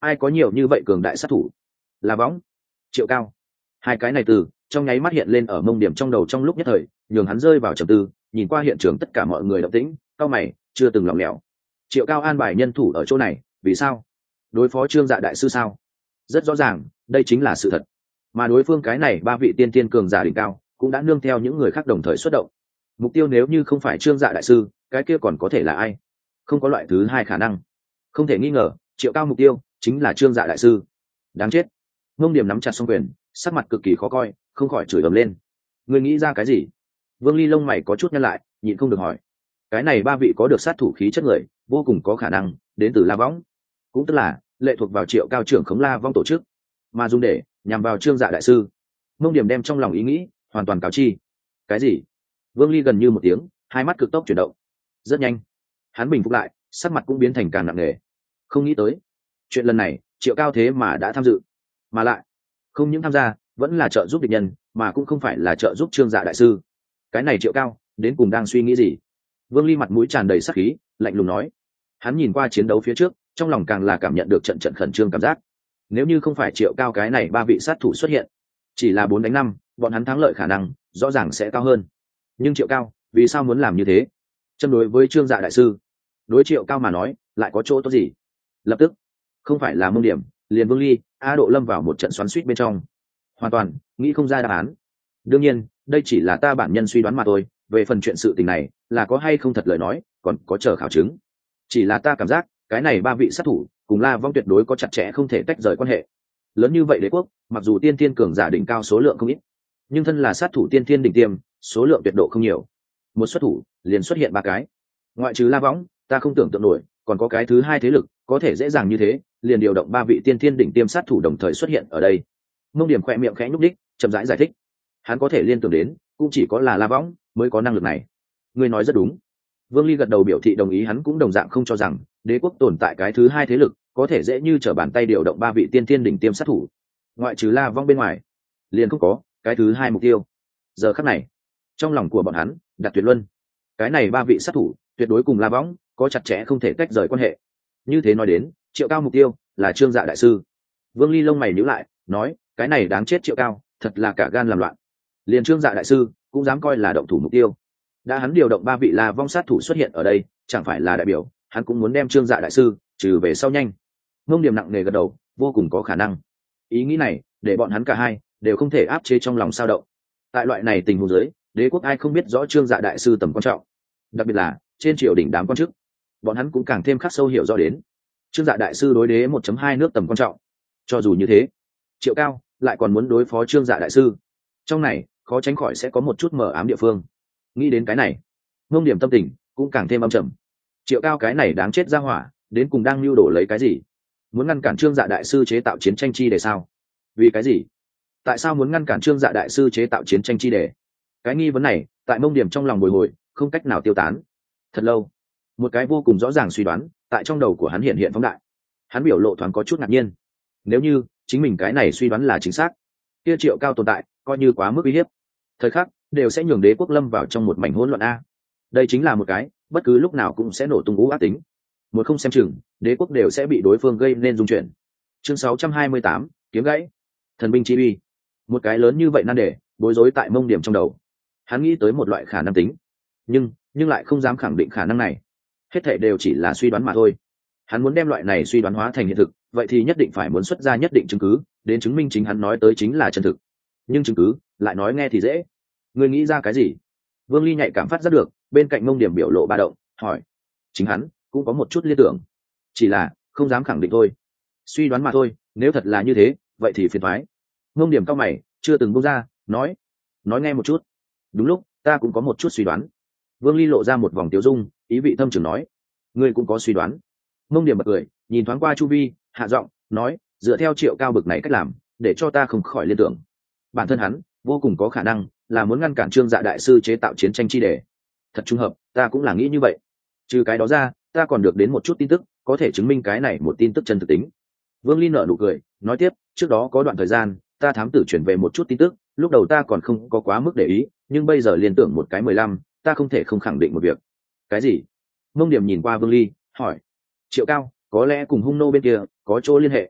ai có nhiều như vậy cường đại sát thủ? La Võng, Triệu Cao. Hai cái này từ trong nháy mắt hiện lên ở Mông Điểm trong đầu trong lúc nhất thời, nhường hắn rơi vào trầm tư, nhìn qua hiện trường tất cả mọi người động tĩnh, cao mày, chưa từng lỏng lẻo. Triệu Cao an bài nhân thủ ở chỗ này, vì sao? Đối phó Trương Dạ đại sư sao? Rất rõ ràng, đây chính là sự thật. Mà đối phương cái này ba vị tiên tiên cường giả đỉnh cao, cũng đã nương theo những người khác đồng thời xuất động. Mục tiêu nếu như không phải Trương Dạ đại sư, cái kia còn có thể là ai? Không có loại thứ hai khả năng. Không thể nghi ngờ, Triệu Cao mục tiêu chính là Trương Dạ đại sư. Đáng chết. Ngông Điểm nắm chặt song quyền, sắc mặt cực kỳ khó coi, không khỏi chửi ầm lên. Người nghĩ ra cái gì? Vương Ly lông mày có chút nhăn lại, nhịn không được hỏi. Cái này ba vị có được sát thủ khí chất người, vô cùng có khả năng đến từ La Võng, cũng tức là lệ thuộc vào Triệu Cao trưởng khống La Vong tổ chức, mà dùng để nhằm vào Trương Dạ đại sư. Ngông Điểm đem trong lòng ý nghĩ hoàn toàn cáo chi. Cái gì? Vương Ly gần như một tiếng, hai mắt cực tốc chuyển động. Rất nhanh, hắn bình phục lại, sắc mặt cũng biến thành càng nặng nề. Không nghĩ tới, chuyện lần này Triệu Cao thế mà đã tham dự, mà lại không những tham gia, vẫn là trợ giúp địch nhân, mà cũng không phải là trợ giúp Trương Dạ đại sư. Cái này Triệu Cao đến cùng đang suy nghĩ gì? Vương Ly mặt mũi tràn đầy sắc khí, lạnh lùng nói. Hắn nhìn qua chiến đấu phía trước, trong lòng càng là cảm nhận được trận trận khẩn trương cảm giác. Nếu như không phải Triệu Cao cái này ba vị sát thủ xuất hiện, chỉ là 4-5, bọn hắn thắng lợi khả năng rõ ràng sẽ cao hơn. Nhưng Triệu Cao vì sao muốn làm như thế? Châm đối với Trương Dạ đại sư, đối Triệu Cao mà nói lại có chỗ tốt gì? Lập tức, không phải là Mông Điểm, liền Vương Ly, A Độ lâm vào một trận xoắn xuýt bên trong, hoàn toàn nghĩ không ra đáp án. Đương nhiên, đây chỉ là ta bản nhân suy đoán mà thôi, về phần chuyện sự tình này là có hay không thật lời nói, còn có chờ khảo chứng. Chỉ là ta cảm giác cái này ba vị sát thủ cùng La Vong tuyệt đối có chặt chẽ không thể tách rời quan hệ. Lớn như vậy đế quốc, mặc dù tiên thiên cường giả đỉnh cao số lượng không ít, nhưng thân là sát thủ tiên thiên đỉnh tiêm, số lượng tuyệt độ không nhiều. Một xuất thủ liền xuất hiện ba cái, ngoại trừ La Võng, ta không tưởng tượng nổi còn có cái thứ hai thế lực có thể dễ dàng như thế liền điều động ba vị tiên thiên đỉnh tiêm sát thủ đồng thời xuất hiện ở đây. Mông Điểm khẽ miệng khẽ nhúc đích, chậm rãi giải thích. Hắn có thể liên tưởng đến cũng chỉ có là La Võng mới có năng lực này. Ngươi nói rất đúng. Vương Ly gật đầu biểu thị đồng ý, hắn cũng đồng dạng không cho rằng đế quốc tồn tại cái thứ hai thế lực có thể dễ như trở bàn tay điều động ba vị tiên thiên đỉnh tiêm sát thủ. Ngoại trừ La Vong bên ngoài, liền không có cái thứ hai mục tiêu. Giờ khắc này, trong lòng của bọn hắn đặt tuyệt luân. Cái này ba vị sát thủ tuyệt đối cùng La Võng có chặt chẽ không thể tách rời quan hệ. Như thế nói đến, Triệu Cao mục tiêu là Trương Dạ đại sư. Vương Ly lông mày nhíu lại, nói, cái này đáng chết Triệu Cao, thật là cả gan làm loạn. Liền Trương Dạ đại sư cũng dám coi là động thủ mục tiêu. Đã hắn điều động ba vị La Vong sát thủ xuất hiện ở đây, chẳng phải là đại biểu hắn cũng muốn đem Trương Dạ đại sư trừ về sau nhanh. Ngông Điểm nặng nề gật đầu, vô cùng có khả năng. Ý nghĩ này để bọn hắn cả hai đều không thể áp chế trong lòng sao động. Tại loại này tình huống dưới, đế quốc ai không biết rõ Trương Dạ đại sư tầm quan trọng, đặc biệt là trên triều đình đám quan chức, bọn hắn cũng càng thêm khắc sâu hiểu rõ đến Trương Dạ đại sư đối đế 1.2 nước tầm quan trọng. Cho dù như thế, Triệu Cao lại còn muốn đối phó Trương Dạ đại sư, trong này khó tránh khỏi sẽ có một chút mờ ám địa phương. Nghĩ đến cái này, Ngông Điểm tâm tình cũng càng thêm âm trầm. Triệu Cao cái này đáng chết ra hỏa, đến cùng đang lưu đổ lấy cái gì? Muốn ngăn cản Trương Dạ đại sư chế tạo chiến tranh chi để sao? Vì cái gì? Tại sao muốn ngăn cản Trương Dạ đại sư chế tạo chiến tranh chi để? Cái nghi vấn này tại Ngông Điểm trong lòng bồi hồi, không cách nào tiêu tán. Thật lâu, một cái vô cùng rõ ràng suy đoán tại trong đầu của hắn hiện hiện phóng đại. Hắn biểu lộ thoáng có chút ngạc nhiên. Nếu như chính mình cái này suy đoán là chính xác, kia Triệu Cao tồn tại coi như quá mức uy hiếp, thời khắc đều sẽ nhường đế quốc lâm vào trong một mảnh hỗn loạn a. Đây chính là một cái bất cứ lúc nào cũng sẽ nổ tung ú ác tính. Một không xem chừng, đế quốc đều sẽ bị đối phương gây nên dung chuyển. Chương 628, kiếm gãy, thần binh chi uy. Một cái lớn như vậy nan đề bối rối tại Mông Điểm trong đầu. Hắn nghĩ tới một loại khả năng tính, nhưng lại không dám khẳng định khả năng này. Hết thảy đều chỉ là suy đoán mà thôi. Hắn muốn đem loại này suy đoán hóa thành hiện thực, vậy thì nhất định phải muốn xuất ra nhất định chứng cứ đến chứng minh chính hắn nói tới chính là chân thực. Nhưng chứng cứ lại nói nghe thì dễ. Người nghĩ ra cái gì? Vương Ly nhạy cảm phát giác được bên cạnh Mông Điểm biểu lộ ba động, hỏi. Chính hắn cũng có một chút liên tưởng, chỉ là không dám khẳng định thôi. Suy đoán mà thôi, nếu thật là như thế vậy thì phiền thoái. Mông Điểm cao mày, chưa từng buông ra, nói nghe một chút. Đúng lúc ta cũng có một chút suy đoán. Vương Ly lộ ra một vòng tiêu dung, ý vị thâm trường nói. Ngươi cũng có suy đoán? Mông Điểm bật cười, nhìn thoáng qua chu vi, hạ giọng nói, dựa theo Triệu Cao bực này cách làm, để cho ta không khỏi liên tưởng. Bản thân hắn vô cùng có khả năng là muốn ngăn cản Trương Dạ đại sư chế tạo chiến tranh chi đề. Thật trùng hợp, ta cũng là nghĩ như vậy. Trừ cái đó ra, ta còn được đến một chút tin tức có thể chứng minh cái này một tin tức chân thực tính. Vương Ly nở nụ cười, nói tiếp, trước đó có đoạn thời gian ta thám tử chuyển về một chút tin tức, lúc đầu ta còn không có quá mức để ý, nhưng bây giờ liên tưởng một cái 15, ta không thể không khẳng định một việc. Cái gì? Mông Điểm nhìn qua Vương Ly, hỏi. Triệu Cao có lẽ cùng hung nô bên kia có chỗ liên hệ.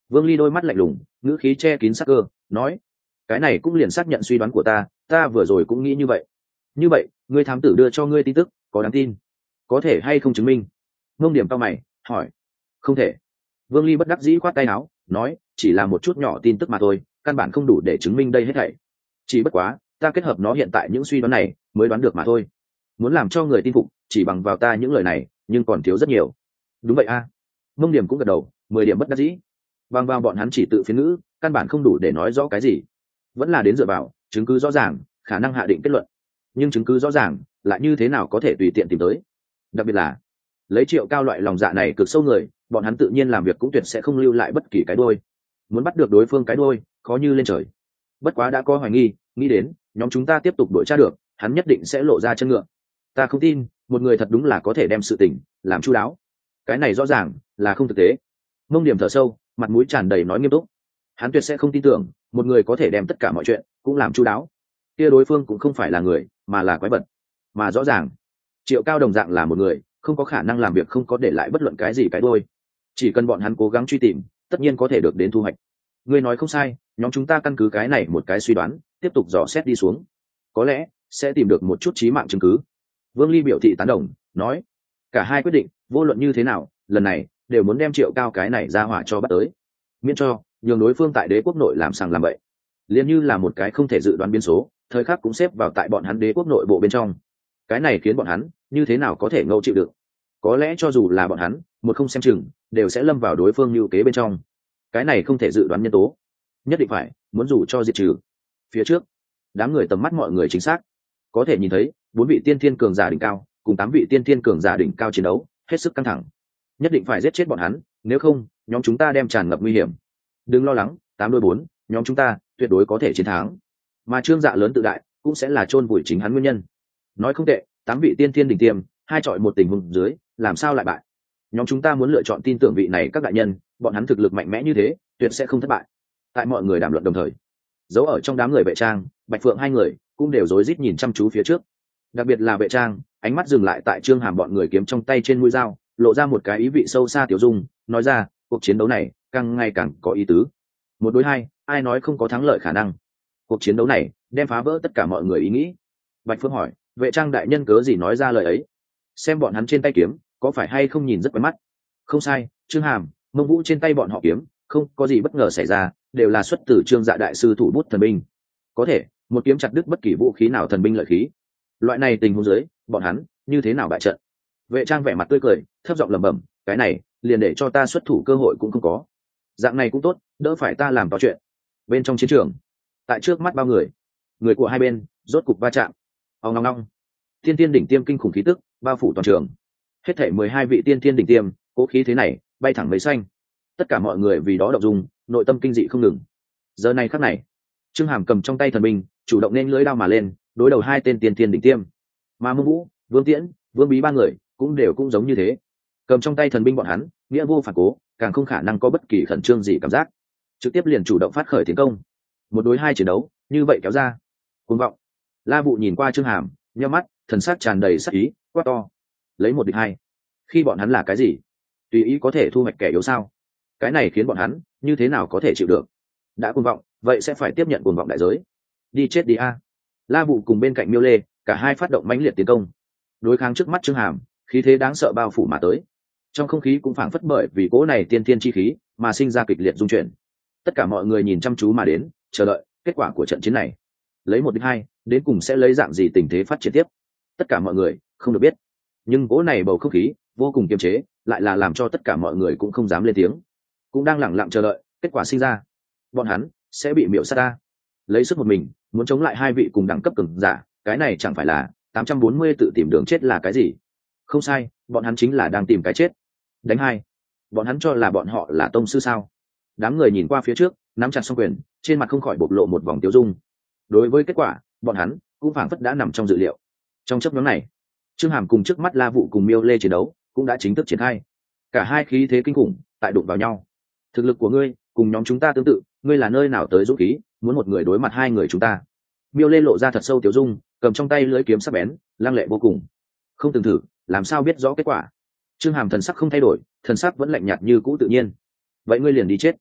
Vương Ly đôi mắt lạnh lùng, ngữ khí che kín sắc cơ, nói: cái này cũng liền xác nhận suy đoán của ta vừa rồi cũng nghĩ như vậy. Như vậy ngươi thám tử đưa cho ngươi tin tức có đáng tin, có thể hay không chứng minh? Ngông Điểm cao mày hỏi. Không thể. Vương Ly bất đắc dĩ khoát tay áo, nói: chỉ là một chút nhỏ tin tức mà thôi, căn bản không đủ để chứng minh đây hết thảy. Chỉ bất quá ta kết hợp nó hiện tại những suy đoán này mới đoán được mà thôi. Muốn làm cho người tin phục chỉ bằng vào ta những lời này nhưng còn thiếu rất nhiều. Đúng vậy a. Ngông Điểm cũng gật đầu, 10 điểm bất đắc dĩ. Bằng vào bọn hắn chỉ tự phiên ngữ, căn bản không đủ để nói rõ cái gì, vẫn là đến dựa vào chứng cứ rõ ràng khả năng hạ định kết luận. Nhưng chứng cứ rõ ràng lại như thế nào có thể tùy tiện tìm tới? Đặc biệt là lấy Triệu Cao loại lòng dạ này cực sâu người, bọn hắn tự nhiên làm việc cũng tuyệt sẽ không lưu lại bất kỳ cái đuôi. Muốn bắt được đối phương cái đuôi khó như lên trời. Bất quá đã có hoài nghi, nghĩ đến nhóm chúng ta tiếp tục đuổi tra được, hắn nhất định sẽ lộ ra chân ngựa. Ta không tin một người thật đúng là có thể đem sự tình làm chu đáo. Cái này rõ ràng là không thực tế. Mông Điểm thở sâu, mặt mũi tràn đầy nói nghiêm túc. Hắn tuyệt sẽ không tin tưởng một người có thể đem tất cả mọi chuyện cũng làm chu đáo. Kia đối phương cũng không phải là người mà là quái vật. Mà rõ ràng Triệu Cao đồng dạng là một người, không có khả năng làm việc không có để lại bất luận cái gì cái đôi. Chỉ cần bọn hắn cố gắng truy tìm, tất nhiên có thể được đến thu hoạch. Ngươi nói không sai, nhóm chúng ta căn cứ cái này một cái suy đoán tiếp tục dò xét đi xuống, có lẽ sẽ tìm được một chút chí mạng chứng cứ. Vương Ly biểu thị tán đồng, nói: cả hai quyết định vô luận như thế nào lần này đều muốn đem Triệu Cao cái này ra hỏa cho bắt tới, miễn cho nhường đối phương tại đế quốc nội làm sàng làm bậy, liền như là một cái không thể dự đoán biến số, thời khắc cũng xếp vào tại bọn hắn đế quốc nội bộ bên trong. Cái này khiến bọn hắn như thế nào có thể ngẫu chịu được? Có lẽ cho dù là bọn hắn một không xem chừng đều sẽ lâm vào đối phương lưu kế bên trong. Cái này không thể dự đoán nhân tố, nhất định phải muốn dù cho diệt trừ. Phía trước đám người tầm mắt mọi người chính xác có thể nhìn thấy 4 vị tiên thiên cường giả đỉnh cao cùng 8 vị tiên thiên cường giả đỉnh cao chiến đấu hết sức căng thẳng. Nhất định phải giết chết bọn hắn, nếu không nhóm chúng ta đem tràn ngập nguy hiểm. Đừng lo lắng, 8-4, nhóm chúng ta tuyệt đối có thể chiến thắng. Mà Trương Dạ lớn tự đại cũng sẽ là chôn vùi chính hắn nguyên nhân. Nói không tệ, 8 vị tiên thiên đỉnh tiêm, hai chọi một tình huống dưới, làm sao lại bại? Nhóm chúng ta muốn lựa chọn tin tưởng vị này các đại nhân, bọn hắn thực lực mạnh mẽ như thế, tuyệt sẽ không thất bại. Tại mọi người đàm luận đồng thời, giấu ở trong đám người Vệ Trang, Bạch Phượng hai người cũng đều rối rít nhìn chăm chú phía trước. Đặc biệt là Vệ Trang, ánh mắt dừng lại tại Trương Hàm bọn người kiếm trong tay trên mũi dao, lộ ra một cái ý vị sâu xa tiểu dung, nói ra: cuộc chiến đấu này càng ngày càng có ý tứ. 1 đối 2, ai nói không có thắng lợi khả năng? Cuộc chiến đấu này đem phá vỡ tất cả mọi người ý nghĩ. Bạch Phượng hỏi: Vệ Trang đại nhân cớ gì nói ra lời ấy? Xem bọn hắn trên tay kiếm có phải hay không nhìn rất quen mắt? Không sai, Trương Hàm, Mông Vũ trên tay bọn họ kiếm không có gì bất ngờ xảy ra, đều là xuất từ Trương Dạ đại sư thủ bút thần binh. Có thể một kiếm chặt đứt bất kỳ vũ khí nào thần binh lợi khí. Loại này tình huống dưới, bọn hắn như thế nào bại trận? Vệ Trang vẻ mặt tươi cười, thấp giọng lẩm bẩm: cái này liền để cho ta xuất thủ cơ hội cũng không có. Dạng này cũng tốt, đỡ phải ta làm to chuyện. Bên trong chiến trường, tại trước mắt bao người, người của hai bên rốt cục va chạm. Ong ong ong, tiên tiên đỉnh tiêm kinh khủng khí tức bao phủ toàn trường. Hết thảy 12 vị tiên tiên đỉnh tiêm, cố khí thế này bay thẳng mấy xanh. Tất cả mọi người vì đó động dung, nội tâm kinh dị không ngừng. Giờ này khắc này, Trương Hàm cầm trong tay thần binh, chủ động nên lưỡi đao mà lên, đối đầu hai tên tiên tiên đỉnh tiêm. Mà Mông Vũ, Vương Tiễn, Vương Bí ba người cũng giống như thế. Cầm trong tay thần binh bọn hắn, nghĩa vô phản cố, càng không khả năng có bất kỳ khẩn trương gì cảm giác, trực tiếp liền chủ động phát khởi tiến công. 1 đối 2 chiến đấu như vậy kéo ra. Cuồng vọng. La Vũ nhìn qua Trương Hàm, nhíu mắt, thần sắc tràn đầy sắc ý, quát to: lấy 1 địch 2. Khi bọn hắn là cái gì? Tùy ý có thể thu hoạch kẻ yếu sao? Cái này khiến bọn hắn như thế nào có thể chịu được? Đã cuồng vọng, vậy sẽ phải tiếp nhận cuồng vọng đại giới. Đi chết đi a. La Vũ cùng bên cạnh Miêu Lê, cả hai phát động mãnh liệt tiến công, đối kháng trước mắt Trương Hàm, khí thế đáng sợ bao phủ mà tới. Trong không khí cũng phảng phất bởi vì cỗ này tiên tiên chi khí mà sinh ra kịch liệt dung chuyển. Tất cả mọi người nhìn chăm chú mà đến, chờ đợi kết quả của trận chiến này. Lấy 1 địch 2, đến cùng sẽ lấy dạng gì tình thế phát triển tiếp? Tất cả mọi người không được biết, nhưng cỗ này bầu không khí vô cùng kiềm chế, lại là làm cho tất cả mọi người cũng không dám lên tiếng, cũng đang lẳng lặng chờ đợi kết quả sinh ra. Bọn hắn sẽ bị miểu sát ta, lấy sức một mình muốn chống lại hai vị cùng đẳng cấp cường giả, cái này chẳng phải là 840 tự tìm đường chết là cái gì? Không sai, bọn hắn chính là đang tìm cái chết. Đánh hai, bọn hắn cho là bọn họ là tông sư sao? Đám người nhìn qua phía trước, nắm chặt song quyền, trên mặt không khỏi bộc lộ một vòng tiêu dung. Đối với kết quả, bọn hắn cũng phảng phất đã nằm trong dự liệu. Trong chớp nhoáng này, Trương Hàm cùng trước mắt La Vũ cùng Miêu Lê chiến đấu cũng đã chính thức triển khai. Cả hai khí thế kinh khủng tại đụng vào nhau. Thực lực của ngươi cùng nhóm chúng ta tương tự, ngươi là nơi nào tới dũng khí, muốn một người đối mặt hai người chúng ta? Miêu Lê lộ ra thật sâu tiêu dung, cầm trong tay lưỡi kiếm sắc bén, lăng lệ vô cùng. Không từng thử, làm sao biết rõ kết quả? Trương Hàm thần sắc không thay đổi, thần sắc vẫn lạnh nhạt như cũ tự nhiên. Vậy ngươi liền đi chết.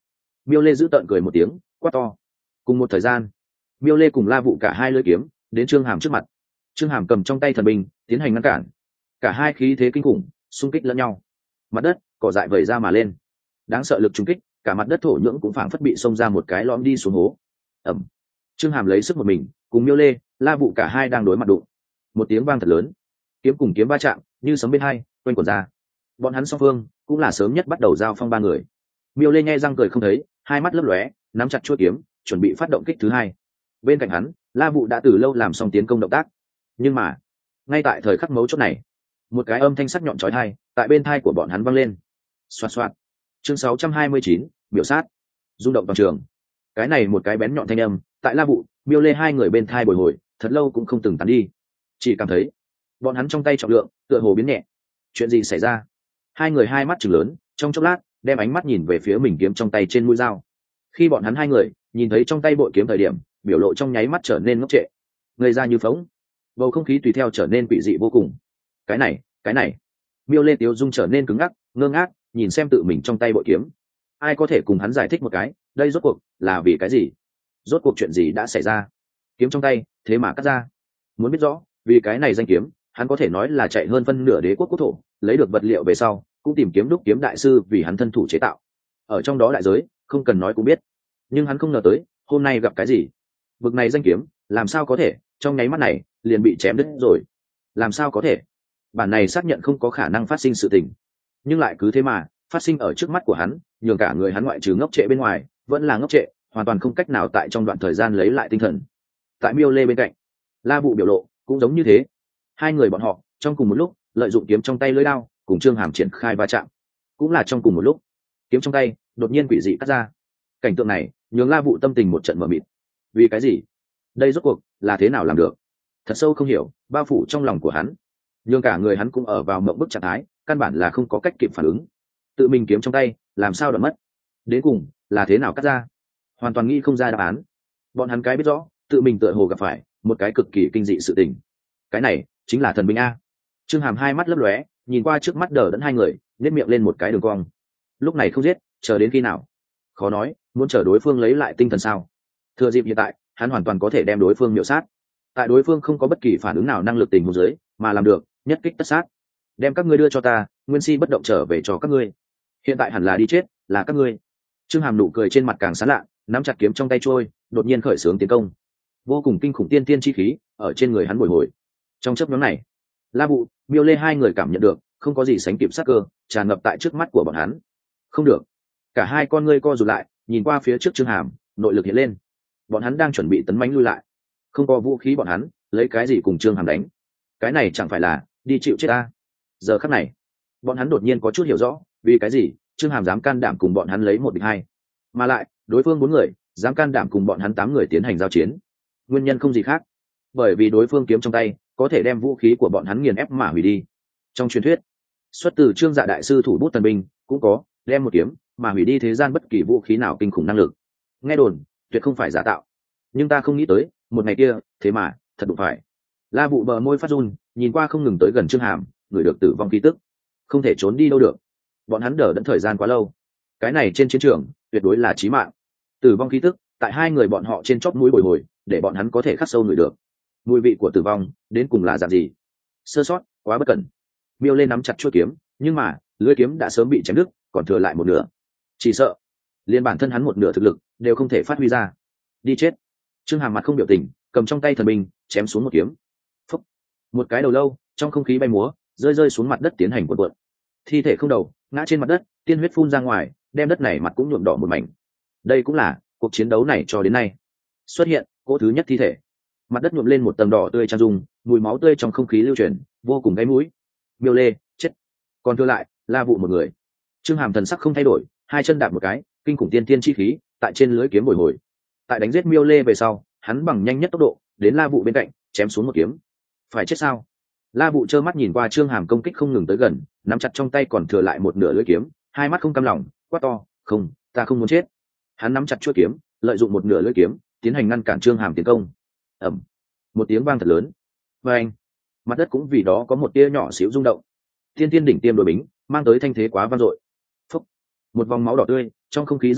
Miêu Lê giữ tợn cười một tiếng, quát to. Cùng một thời gian, Miêu Lê cùng La Vụ cả hai lưỡi kiếm đến Trương Hàm trước mặt. Trương Hàm cầm trong tay thần binh tiến hành ngăn cản. Cả hai khí thế kinh khủng, xung kích lẫn nhau. Mặt đất, cỏ dại vẩy ra mà lên. Đáng sợ lực trùng kích, cả mặt đất thổ nhưỡng cũng phảng phất bị xông ra một cái lõm đi xuống hố. Ầm. Trương Hàm lấy sức một mình, cùng Miêu Lê, La Vụ cả hai đang đối mặt đụng. Một tiếng vang thật lớn, kiếm cùng kiếm va chạm, như sấm bên hai, quanh quẩn ra. Bọn hắn song phương cũng là sớm nhất bắt đầu giao phong ba người. Miêu Lê nhe răng cười không thấy, hai mắt lấp lóe, nắm chặt chuôi kiếm, chuẩn bị phát động kích thứ hai. Bên cạnh hắn, La Vụ đã từ lâu làm xong tiến công động tác. Nhưng mà, ngay tại thời khắc mấu chốt này, một cái âm thanh sắc nhọn chói tai tại bên tai của bọn hắn vang lên. Xoạt xoạt. Chương 629, biểu sát. Rung động toàn trường. Cái này một cái bén nhọn thanh âm, tại La Vụ, Miêu Lê hai người bên tai bồi hồi, thật lâu cũng không từng tán đi. Chỉ cảm thấy, bọn hắn trong tay trọng lượng, tựa hồ biến nhẹ. Chuyện gì xảy ra? Hai người hai mắt trừng lớn, trong chốc lát, đem ánh mắt nhìn về phía mình kiếm trong tay trên mũi dao. Khi bọn hắn hai người nhìn thấy trong tay bội kiếm thời điểm, biểu lộ trong nháy mắt trở nên ngốc trệ, ngây ra như phóng. Bầu không khí tùy theo trở nên quỷ dị vô cùng. Cái này, Miêu Lê Tiếu Dung trở nên cứng ngắc, ngơ ngác, nhìn xem tự mình trong tay bội kiếm. Ai có thể cùng hắn giải thích một cái, đây rốt cuộc là vì cái gì? Rốt cuộc chuyện gì đã xảy ra? Kiếm trong tay, thế mà cắt ra. Muốn biết rõ, vì cái này danh kiếm, hắn có thể nói là chạy hơn phân nửa đế quốc quốc thổ, lấy được vật liệu về sau, cũng tìm kiếm đúc kiếm đại sư vì hắn thân thủ chế tạo. Ở trong đó đại giới, không cần nói cũng biết. Nhưng hắn không ngờ tới, hôm nay gặp cái gì? Vực này danh kiếm, làm sao có thể, trong nháy mắt này, liền bị chém đứt rồi. Làm sao có thể? Bản này xác nhận không có khả năng phát sinh sự tình. Nhưng lại cứ thế mà, phát sinh ở trước mắt của hắn, nhường cả người hắn ngoại trừ ngốc trệ bên ngoài, vẫn là ngốc trệ, hoàn toàn không cách nào tại trong đoạn thời gian lấy lại tinh thần. Tại Miêu Lê bên cạnh, La Vụ biểu lộ cũng giống như thế. Hai người bọn họ, trong cùng một lúc, lợi dụng kiếm trong tay lưỡi đao, cùng Trương Hàm triển khai va chạm. Cũng là trong cùng một lúc, kiếm trong tay đột nhiên quỷ dị cắt ra. Cảnh tượng này nhường La Vụ tâm tình một trận mờ mịt. Vì cái gì? Đây rốt cuộc là thế nào làm được? Thật sâu không hiểu, bao phủ trong lòng của hắn, nhường cả người hắn cũng ở vào mộng bức trạng thái, căn bản là không có cách kịp phản ứng. Tự mình kiếm trong tay, làm sao đoạn mất? Đến cùng là thế nào cắt ra? Hoàn toàn nghĩ không ra đáp án. Bọn hắn cái biết rõ, tự mình tựa hồ gặp phải một cái cực kỳ kinh dị sự tình. Cái này chính là thần binh a. Trương Hàm hai mắt lấp lóe, nhìn qua trước mắt đờ đẫn hai người, nhếch miệng lên một cái đường cong. Lúc này không giết, chờ đến khi nào? Khó nói, muốn chờ đối phương lấy lại tinh thần sao? Thừa dịp hiện tại, hắn hoàn toàn có thể đem đối phương miểu sát. Tại đối phương không có bất kỳ phản ứng nào năng lực tình huống dưới, mà làm được, nhất kích tất sát. Đem các ngươi đưa cho ta, nguyên si bất động trở về cho các ngươi. Hiện tại hẳn là đi chết, là các ngươi. Trương Hàm nụ cười trên mặt càng sán lạ, nắm chặt kiếm trong tay trôi, đột nhiên khởi xướng tiến công. Vô cùng kinh khủng tiên tiên chi khí ở trên người hắn bồi hồi. Trong chớp nhoáng này, La Vụ, Miêu Lê hai người cảm nhận được không có gì sánh kịp sát cơ tràn ngập tại trước mắt của bọn hắn. Không được. Cả hai con ngươi co rụt lại, nhìn qua phía trước Trương Hàm, nội lực hiện lên. Bọn hắn đang chuẩn bị tấn mãnh lui lại. Không có vũ khí bọn hắn, lấy cái gì cùng Trương Hàm đánh? Cái này chẳng phải là đi chịu chết ta? Giờ khắc này, bọn hắn đột nhiên có chút hiểu rõ, vì cái gì Trương Hàm dám can đảm cùng bọn hắn lấy một địch hai, mà lại đối phương 4 người dám can đảm cùng bọn hắn 8 người tiến hành giao chiến. Nguyên nhân không gì khác, bởi vì đối phương kiếm trong tay có thể đem vũ khí của bọn hắn nghiền ép mà hủy đi. Trong truyền thuyết, xuất từ Trương Dạ đại sư thủ bút thần binh cũng có đem một kiếm mà hủy đi thế gian bất kỳ vũ khí nào kinh khủng năng lực. Nghe đồn tuyệt không phải giả tạo, nhưng ta không nghĩ tới một ngày kia thế mà thật đụng phải. La Vụ bờ môi phát run, nhìn qua không ngừng tới gần Trương Hàm, người được tử vong khí tức, không thể trốn đi đâu được. Bọn hắn đỡ đẫn thời gian quá lâu, cái này trên chiến trường tuyệt đối là chí mạng. Tử vong khí tức tại hai người bọn họ trên chóp mũi bồi hồi, để bọn hắn có thể khắc sâu người được. Mùi vị của tử vong đến cùng là dạng gì? Sơ sót, quá bất cẩn. Miêu lên nắm chặt chuôi kiếm, nhưng mà lưỡi kiếm đã sớm bị chém đứt, còn thừa lại một nửa. Chỉ sợ liên bản thân hắn một nửa thực lực đều không thể phát huy ra. Đi chết. Trương Hàm mặt không biểu tình, cầm trong tay thần binh chém xuống một kiếm. Phúc. Một cái đầu lâu trong không khí bay múa, rơi xuống mặt đất tiến hành cuộn cuộn. Thi thể không đầu ngã trên mặt đất, tiên huyết phun ra ngoài, đem đất này mặt cũng nhuộm đỏ một mảnh. Đây cũng là cuộc chiến đấu này cho đến nay xuất hiện cỗ thứ nhất thi thể. Mặt đất nhuộm lên một tầng đỏ tươi trang dung, mùi máu tươi trong không khí lưu truyền, vô cùng gáy mũi. Miêu Lê chết, còn thừa lại La Vụ một người. Trương Hàm thần sắc không thay đổi, hai chân đạp một cái, kinh khủng tiên tiên chi khí tại trên lưỡi kiếm bồi hồi. Tại đánh giết Miêu Lê về sau, hắn bằng nhanh nhất tốc độ đến La Vụ bên cạnh, chém xuống một kiếm. Phải chết sao? La Vụ trơ mắt nhìn qua Trương Hàm công kích không ngừng tới gần, nắm chặt trong tay còn thừa lại một nửa lưỡi kiếm, hai mắt không cam lòng, quát to, "Không, ta không muốn chết." Hắn nắm chặt chuôi kiếm, lợi dụng một nửa lưỡi kiếm, tiến hành ngăn cản Trương Hàm tiến công. Ầm, một tiếng vang thật lớn. Và anh, mặt đất cũng vì đó có một tia nhỏ xíu rung động. Tiên tiên đỉnh tiêm đối bính, mang tới thanh thế quá vang dội. Phúc, một vòng máu đỏ tươi trong không khí rơi vãi,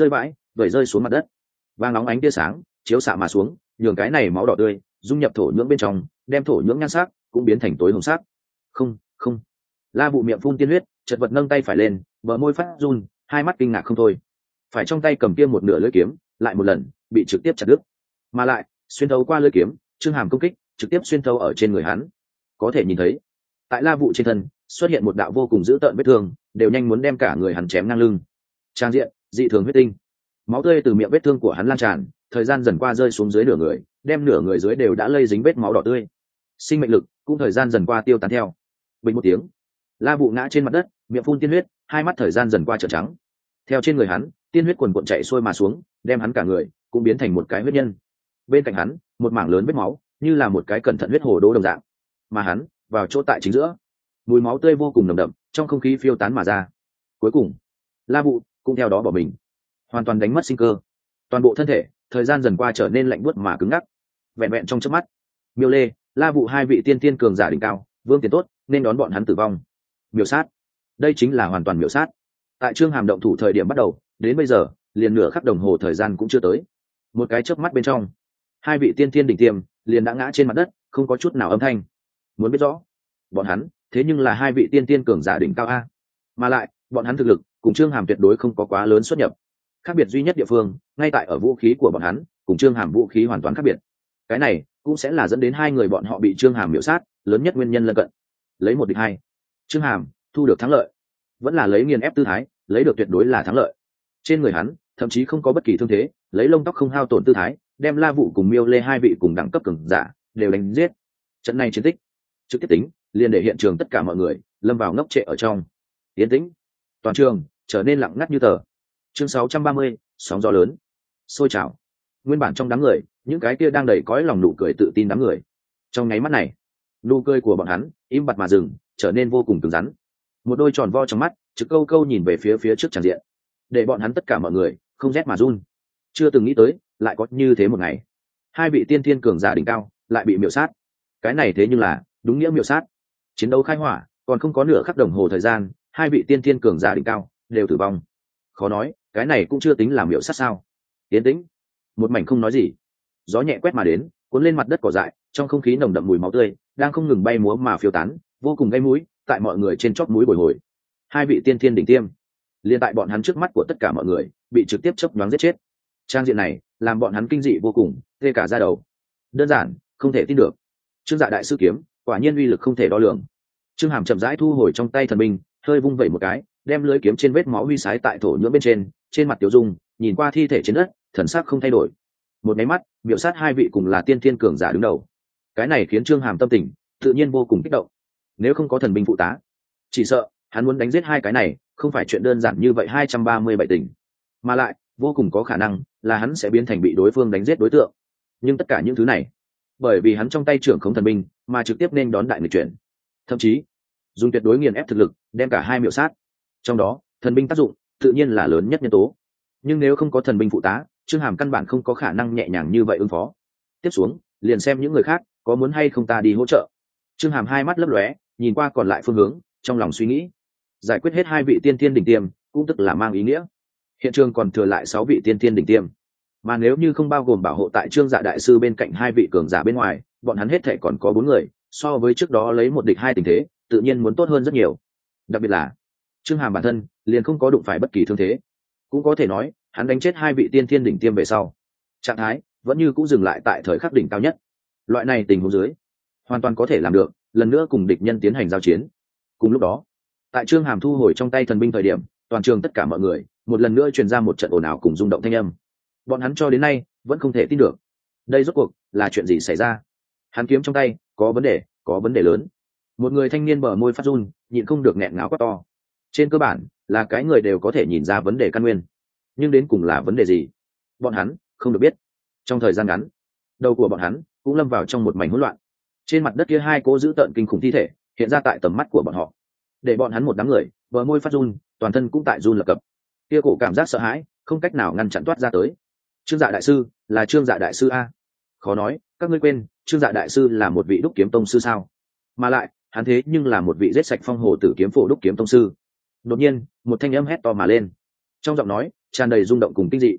vẩy rơi xuống mặt đất, vàng óng ánh tia sáng chiếu xạ mà xuống, nhường cái này máu đỏ tươi dung nhập thổ nhưỡng bên trong, đem thổ nhưỡng nhan sắc cũng biến thành tối hồng sắc. Không, không. La Vụ miệng phun tiên huyết, chật vật nâng tay phải lên, bờ môi phát run, hai mắt kinh ngạc không thôi. Phải trong tay cầm kia một nửa lưỡi kiếm, lại một lần bị trực tiếp chặt đứt, mà lại xuyên thấu qua lưỡi kiếm, Trương Hàm công kích trực tiếp xuyên thấu ở trên người hắn. Có thể nhìn thấy, tại La Vụ trên thân xuất hiện một đạo vô cùng dữ tợn vết thương, đều nhanh muốn đem cả người hắn chém ngang lưng. Trang diện dị thường huyết tinh, máu tươi từ miệng vết thương của hắn lan tràn, thời gian dần qua rơi xuống dưới nửa người, đem nửa người dưới đều đã lây dính vết máu đỏ tươi. Sinh mệnh lực cũng thời gian dần qua tiêu tán theo. Bình một tiếng, La Vụ ngã trên mặt đất, miệng phun tiên huyết, hai mắt thời gian dần qua trợn trắng. Theo trên người hắn, tiên huyết quần cuộn chạy xuôi mà xuống, đem hắn cả người cũng biến thành một cái huyết nhân. Bên cạnh hắn, một mảng lớn vết máu, như là một cái cẩn thận huyết hồ đố đồng dạng. Mà hắn, vào chỗ tại chính giữa, mùi máu tươi vô cùng nồng đậm, trong không khí phiêu tán mà ra. Cuối cùng, La Vụ cũng theo đó bỏ mình, hoàn toàn đánh mất sinh cơ. Toàn bộ thân thể, thời gian dần qua trở nên lạnh buốt mà cứng ngắc. Vẹn vẹn trong chớp mắt, Miêu Lê, La Vụ hai vị tiên cường giả đỉnh cao, Vương Tiền Tốt, nên đón bọn hắn tử vong. Miểu sát. Đây chính là hoàn toàn miểu sát. Tại Trương Hàm động thủ thời điểm bắt đầu, đến bây giờ, liền nửa khắc đồng hồ thời gian cũng chưa tới. Một cái chớp mắt bên trong, hai vị tiên đỉnh tiêm liền đã ngã trên mặt đất, không có chút nào âm thanh. Muốn biết rõ, bọn hắn thế nhưng là hai vị tiên cường giả đỉnh cao a, mà lại bọn hắn thực lực cùng Trương Hàm tuyệt đối không có quá lớn xuất nhập. Khác biệt duy nhất địa phương ngay tại ở vũ khí của bọn hắn cùng Trương Hàm vũ khí hoàn toàn khác biệt. Cái này cũng sẽ là dẫn đến hai người bọn họ bị Trương Hàm miểu sát lớn nhất nguyên nhân lân cận. Lấy một địch hai, Trương Hàm thu được thắng lợi, vẫn là lấy nghiền ép tư thái lấy được tuyệt đối là thắng lợi. Trên người hắn thậm chí không có bất kỳ thương thế, lấy lông tóc không hao tổn tư thái đem La Vụ cùng Miêu Lê hai vị cùng đẳng cấp cường giả đều đánh giết. Trận này chiến tích trực tiếp tính liền để hiện trường tất cả mọi người lâm vào ngốc trệ ở trong yên tĩnh, toàn trường trở nên lặng ngắt như tờ. Chương 630, sóng gió lớn sôi trào. Nguyên bản trong đám người, những cái kia đang đầy cõi lòng nụ cười tự tin đám người, trong nháy mắt này, nụ cười của bọn hắn im bặt mà dừng, trở nên vô cùng cứng rắn. Một đôi tròn vo trong mắt trực câu câu nhìn về phía trước tràn diện, để bọn hắn tất cả mọi người không rét mà run. Chưa từng nghĩ tới lại có như thế một ngày, hai vị tiên thiên cường giả đỉnh cao lại bị miểu sát. Cái này thế nhưng là đúng nghĩa miểu sát. Chiến đấu khai hỏa còn không có nửa khắc đồng hồ thời gian, hai vị tiên thiên cường giả đỉnh cao đều tử vong. Khó nói cái này cũng chưa tính là miểu sát sao? Tiến tĩnh, một mảnh không nói gì. Gió nhẹ quét mà đến, cuốn lên mặt đất cỏ dại, trong không khí nồng đậm mùi máu tươi đang không ngừng bay múa mà phiêu tán, vô cùng gây mũi, tại mọi người trên chóp mũi bồi hồi. Hai vị tiên thiên đỉnh tiêm, liền tại bọn hắn trước mắt của tất cả mọi người bị trực tiếp chớp nhoáng giết chết. Trang diện này làm bọn hắn kinh dị vô cùng, tê cả da đầu. Đơn giản không thể tin được. Trương Dạ đại sư kiếm quả nhiên uy lực không thể đo lường. Trương Hàm chậm rãi thu hồi trong tay thần binh, hơi vung vẩy một cái, đem lưỡi kiếm trên vết máu huy sái tại thổ nhưỡng bên trên mặt Tiểu Dung nhìn qua thi thể trên đất, thần sắc không thay đổi. Một máy mắt, miểu sát hai vị cùng là tiên thiên cường giả đứng đầu. Cái này khiến Trương Hàm tâm tình tự nhiên vô cùng kích động. Nếu không có thần binh phụ tá, chỉ sợ hắn muốn đánh giết hai cái này không phải chuyện đơn giản như vậy. 237 tỉnh, mà lại vô cùng có khả năng là hắn sẽ biến thành bị đối phương đánh giết đối tượng. Nhưng tất cả những thứ này, bởi vì hắn trong tay trưởng khống thần binh mà trực tiếp nên đón đại nghịch chuyển, thậm chí dùng tuyệt đối nghiền ép thực lực đem cả hai miểu sát. Trong đó thần binh tác dụng tự nhiên là lớn nhất nhân tố, nhưng nếu không có thần binh phụ tá, Trương Hàm căn bản không có khả năng nhẹ nhàng như vậy ứng phó. Tiếp xuống liền xem những người khác có muốn hay không ta đi hỗ trợ. Trương Hàm hai mắt lấp lóe, nhìn qua còn lại phương hướng, trong lòng suy nghĩ, giải quyết hết hai vị tiên thiên đỉnh tiêm cũng tức là mang ý nghĩa hiện trường còn thừa lại 6 vị tiên thiên đỉnh tiêm, mà nếu như không bao gồm bảo hộ tại Trương Dạ đại sư bên cạnh hai vị cường giả bên ngoài, bọn hắn hết thể còn có 4 người, so với trước đó lấy một địch hai tình thế tự nhiên muốn tốt hơn rất nhiều. Đặc biệt là Trương Hàm bản thân liền không có đụng phải bất kỳ thương thế, cũng có thể nói hắn đánh chết hai vị tiên thiên đỉnh tiêm về sau, trạng thái vẫn như cũng dừng lại tại thời khắc đỉnh cao nhất. Loại này tình huống dưới hoàn toàn có thể làm được lần nữa cùng địch nhân tiến hành giao chiến. Cùng lúc đó, tại Trương Hàm thu hồi trong tay thần binh thời điểm, toàn trường tất cả mọi người một lần nữa truyền ra một trận ồn ào cùng rung động thanh âm. Bọn hắn cho đến nay vẫn không thể tin được, đây rốt cuộc là chuyện gì xảy ra. Hắn kiếm trong tay có vấn đề lớn. Một người thanh niên bờ môi phát run, nhịn không được nghẹn ngào quát to. Trên cơ bản là cái người đều có thể nhìn ra vấn đề căn nguyên, nhưng đến cùng là vấn đề gì, bọn hắn không được biết. Trong thời gian ngắn, đầu của bọn hắn cũng lâm vào trong một mảnh hỗn loạn. Trên mặt đất kia hai cố dữ tợn kinh khủng thi thể hiện ra tại tầm mắt của bọn họ, để bọn hắn một đám người bờ môi phát run, toàn thân cũng tại run lập cập. Kia cổ cảm giác sợ hãi không cách nào ngăn chặn toát ra tới. Trương Dạ đại sư là Trương Dạ đại sư a? Khó nói các ngươi quên Trương Dạ đại sư là một vị đúc kiếm tông sư sao? Mà lại hắn thế nhưng là một vị giết sạch phong hồ tử kiếm phổ đúc kiếm tông sư. Đột nhiên một thanh âm hét to mà lên, trong giọng nói tràn đầy rung động cùng kinh dị.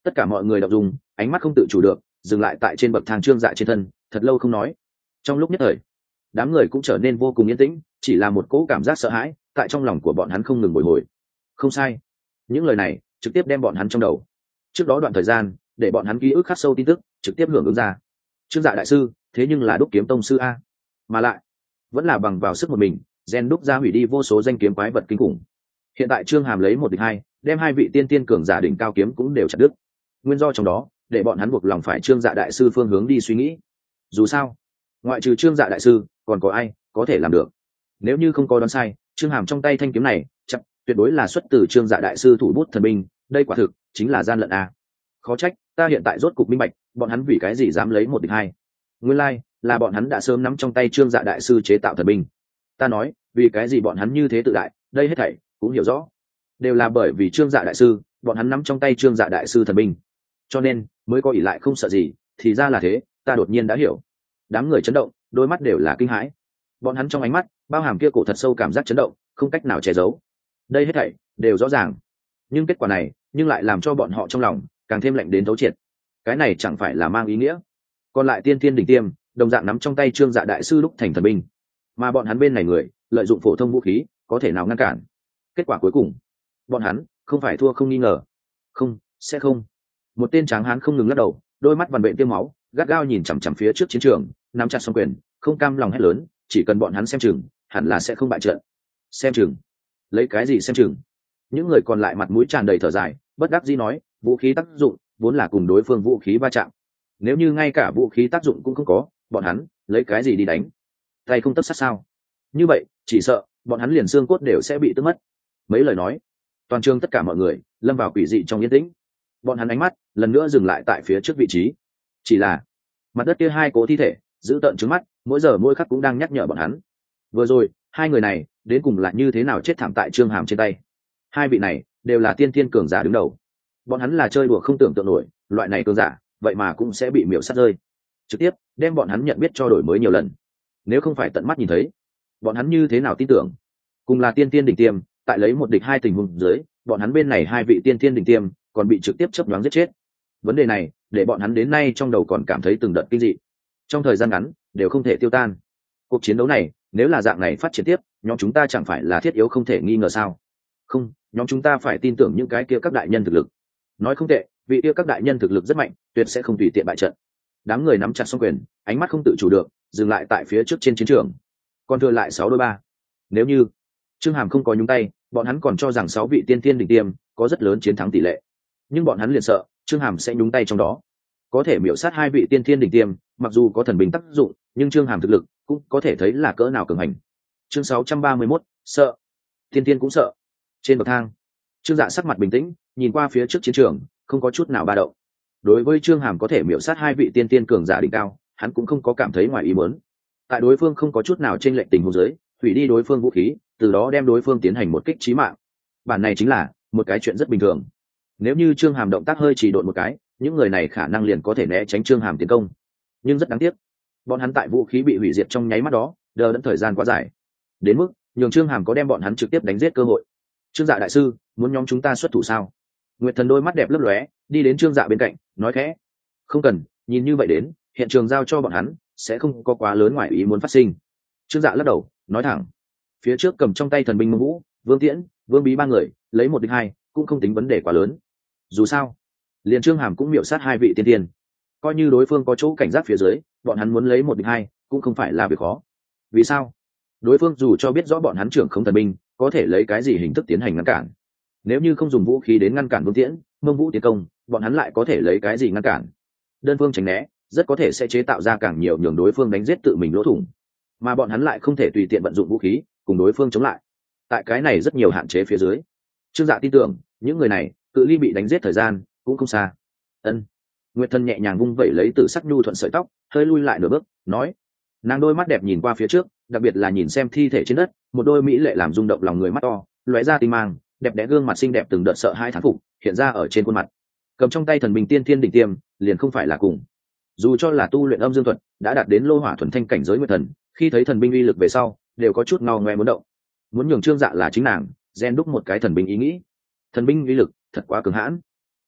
Tất cả mọi người đọc dùng ánh mắt không tự chủ được dừng lại tại trên bậc thang trương dạ trên thân thật lâu không nói. Trong lúc nhất thời đám người cũng trở nên vô cùng yên tĩnh, chỉ là một cỗ cảm giác sợ hãi tại trong lòng của bọn hắn không ngừng bồi hồi. Không sai, những lời này trực tiếp đem bọn hắn trong đầu trước đó đoạn thời gian để bọn hắn ký ức khắc sâu tin tức trực tiếp hưởng ứng ra. Trương dạ đại sư thế nhưng là đúc kiếm tông sư a, mà lại vẫn là bằng vào sức một mình gen đúc ra hủy đi vô số danh kiếm quái vật kinh khủng. Hiện tại Trương Hàm lấy 1 địch 2, đem 2 vị tiên tiên cường giả đỉnh cao kiếm cũng đều chặt đứt. Nguyên do trong đó để bọn hắn buộc lòng phải Trương dạ đại sư phương hướng đi suy nghĩ. Dù sao ngoại trừ Trương dạ đại sư còn có ai có thể làm được? Nếu như không có đoán sai, Trương Hàm trong tay thanh kiếm này chắc tuyệt đối là xuất từ Trương dạ đại sư thủ bút thần binh, đây quả thực chính là gian lận a. Khó trách ta hiện tại rốt cục minh bạch bọn hắn vì cái gì dám lấy 1 địch 2. Nguyên lai là bọn hắn đã sớm nắm trong tay Trương dạ đại sư chế tạo thần binh. Ta nói vì cái gì bọn hắn như thế tự đại, đây hết thảy cũng hiểu rõ, đều là bởi vì Trương dạ đại sư bọn hắn nắm trong tay Trương dạ đại sư thần binh, cho nên mới có ỷ lại không sợ gì. Thì ra là thế, ta đột nhiên đã hiểu. Đám người chấn động, đôi mắt đều là kinh hãi. Bọn hắn trong ánh mắt bao hàm kia cổ thật sâu cảm giác chấn động, không cách nào che giấu. Đây hết thảy đều rõ ràng, nhưng kết quả này nhưng lại làm cho bọn họ trong lòng càng thêm lạnh đến thấu triệt. Cái này chẳng phải là mang ý nghĩa còn lại tiên thiên đỉnh tiêm đồng dạng nắm trong tay Trương dạ đại sư lúc thành thần binh, mà bọn hắn bên này người lợi dụng phổ thông vũ khí có thể nào ngăn cản? Kết quả cuối cùng bọn hắn không phải thua không nghi ngờ. Không, sẽ không. Một tên tráng hán không ngừng lắc đầu, đôi mắt vằn vện tiêm máu, gắt gao nhìn chằm chằm phía trước chiến trường, nắm chặt song quyền, không cam lòng hét lớn, chỉ cần bọn hắn xem chừng hẳn là sẽ không bại trận. Xem chừng? Lấy cái gì xem chừng? Những người còn lại mặt mũi tràn đầy thở dài, bất đắc dĩ nói, vũ khí tác dụng vốn là cùng đối phương vũ khí va chạm, nếu như ngay cả vũ khí tác dụng cũng không có, bọn hắn lấy cái gì đi đánh? Tay không tất sát sao? Như vậy chỉ sợ bọn hắn liền xương cốt đều sẽ bị tước mất. Mấy lời nói, toàn trường tất cả mọi người lâm vào quỷ dị trong yên tĩnh. Bọn hắn ánh mắt lần nữa dừng lại tại phía trước vị trí, chỉ là mặt đất kia 2 cố thi thể giữ tợn trước mắt, mỗi giờ mỗi khắc cũng đang nhắc nhở bọn hắn, vừa rồi 2 người này đến cùng là như thế nào chết thảm tại Trương Hàm trên tay. 2 vị này đều là tiên thiên cường giả đứng đầu, bọn hắn là chơi đùa không tưởng tượng nổi, loại này cường giả vậy mà cũng sẽ bị miểu sát rơi, trực tiếp đem bọn hắn nhận biết cho đổi mới nhiều lần. Nếu không phải tận mắt nhìn thấy, bọn hắn như thế nào tin tưởng? Cùng là tiên tiên đỉnh tiêm, tại lấy 1 địch 2 tình huống dưới, bọn hắn bên này 2 vị tiên tiên đỉnh tiêm còn bị trực tiếp chớp nhoáng giết chết. Vấn đề này để bọn hắn đến nay trong đầu còn cảm thấy từng đợt kinh dị, trong thời gian ngắn đều không thể tiêu tan. Cuộc chiến đấu này nếu là dạng này phát triển tiếp, nhóm chúng ta chẳng phải là thiết yếu không thể nghi ngờ sao? Không, nhóm chúng ta phải tin tưởng những cái kia các đại nhân thực lực. Nói không tệ, vị kia các đại nhân thực lực rất mạnh, tuyệt sẽ không tùy tiện bại trận. Đám người nắm chặt song quyền, ánh mắt không tự chủ được dừng lại tại phía trước trên chiến trường. Còn thừa lại 6-3. Nếu như Trương Hàm không có nhúng tay, bọn hắn còn cho rằng 6 vị tiên tiên đỉnh tiêm có rất lớn chiến thắng tỷ lệ, nhưng bọn hắn liền sợ Trương Hàm sẽ nhúng tay trong đó, có thể miểu sát 2 vị tiên tiên đỉnh tiêm. Mặc dù có thần binh tác dụng, nhưng Trương Hàm thực lực cũng có thể thấy là cỡ nào cường hành. Chương 631, sợ. Tiên tiên cũng sợ. Trên bậc thang, Trương Dạ sắc mặt bình tĩnh, nhìn qua phía trước chiến trường, không có chút nào ba động. Đối với Trương Hàm có thể miểu sát 2 vị tiên tiên cường giả đỉnh cao, hắn cũng không có cảm thấy ngoài ý muốn. Tại đối phương không có chút nào chênh lệch tình huống dưới, hủy đi đối phương vũ khí, từ đó đem đối phương tiến hành một kích chí mạng. Bản này chính là một cái chuyện rất bình thường. Nếu như Trương Hàm động tác hơi trì độn một cái, những người này khả năng liền có thể né tránh Trương Hàm tiến công. Nhưng rất đáng tiếc, bọn hắn tại vũ khí bị hủy diệt trong nháy mắt đó, đợi đẫn thời gian quá dài, đến mức nhường Trương Hàm có đem bọn hắn trực tiếp đánh giết cơ hội. Trương Dạ đại sư, muốn nhóm chúng ta xuất thủ sao? Nguyệt Thần đôi mắt đẹp lấp lóe, đi đến Trương Dạ bên cạnh, nói khẽ. Không cần, nhìn như vậy đến, hiện trường giao cho bọn hắn sẽ không có quá lớn ngoài ý muốn phát sinh. Trương Dạ lắc đầu, nói thẳng. Phía trước cầm trong tay thần binh Mông Vũ, Vương Tiễn, Vương Bí 3 người, lấy 1 địch 2 cũng không tính vấn đề quá lớn. Dù sao, liền Trương Hàm cũng miểu sát 2 vị tiên tiên, coi như đối phương có chỗ cảnh giác phía dưới, bọn hắn muốn lấy 1 địch 2 cũng không phải là việc khó. Vì sao? Đối phương dù cho biết rõ bọn hắn trưởng không thần binh, có thể lấy cái gì hình thức tiến hành ngăn cản. Nếu như không dùng vũ khí đến ngăn cản Vương Tiễn, Mông Vũ tiến công, bọn hắn lại có thể lấy cái gì ngăn cản? Đơn phương tránh né, rất có thể sẽ chế tạo ra càng nhiều nhường đối phương đánh giết tự mình lỗ thủng, mà bọn hắn lại không thể tùy tiện vận dụng vũ khí cùng đối phương chống lại. Tại cái này rất nhiều hạn chế phía dưới, Trương Dạ tin tưởng những người này cự ly bị đánh giết thời gian cũng không xa. Ân. Nguyệt Thần nhẹ nhàng vung vẩy lấy Tử Sắc nhu thuận sợi tóc, hơi lui lại nửa bước, nói. Nàng đôi mắt đẹp nhìn qua phía trước, đặc biệt là nhìn xem thi thể trên đất, một đôi mỹ lệ làm rung động lòng người mắt to, lóe ra tinh mang, đẹp đẽ gương mặt xinh đẹp từng đợt sợ hai thán phục hiện ra ở trên khuôn mặt. Cầm trong tay thần bình tiên thiên đỉnh tiêm, liền không phải là cùng. Dù cho là tu luyện âm dương thuật, đã đạt đến lô hỏa thuần thanh cảnh giới Nguyệt Thần, khi thấy thần binh uy lực về sau, đều có chút ngao ngoe muốn động. Muốn nhường Trương Dạ là chính nàng, gen đúc một cái thần binh ý nghĩ. Thần binh uy lực thật quá cường hãn,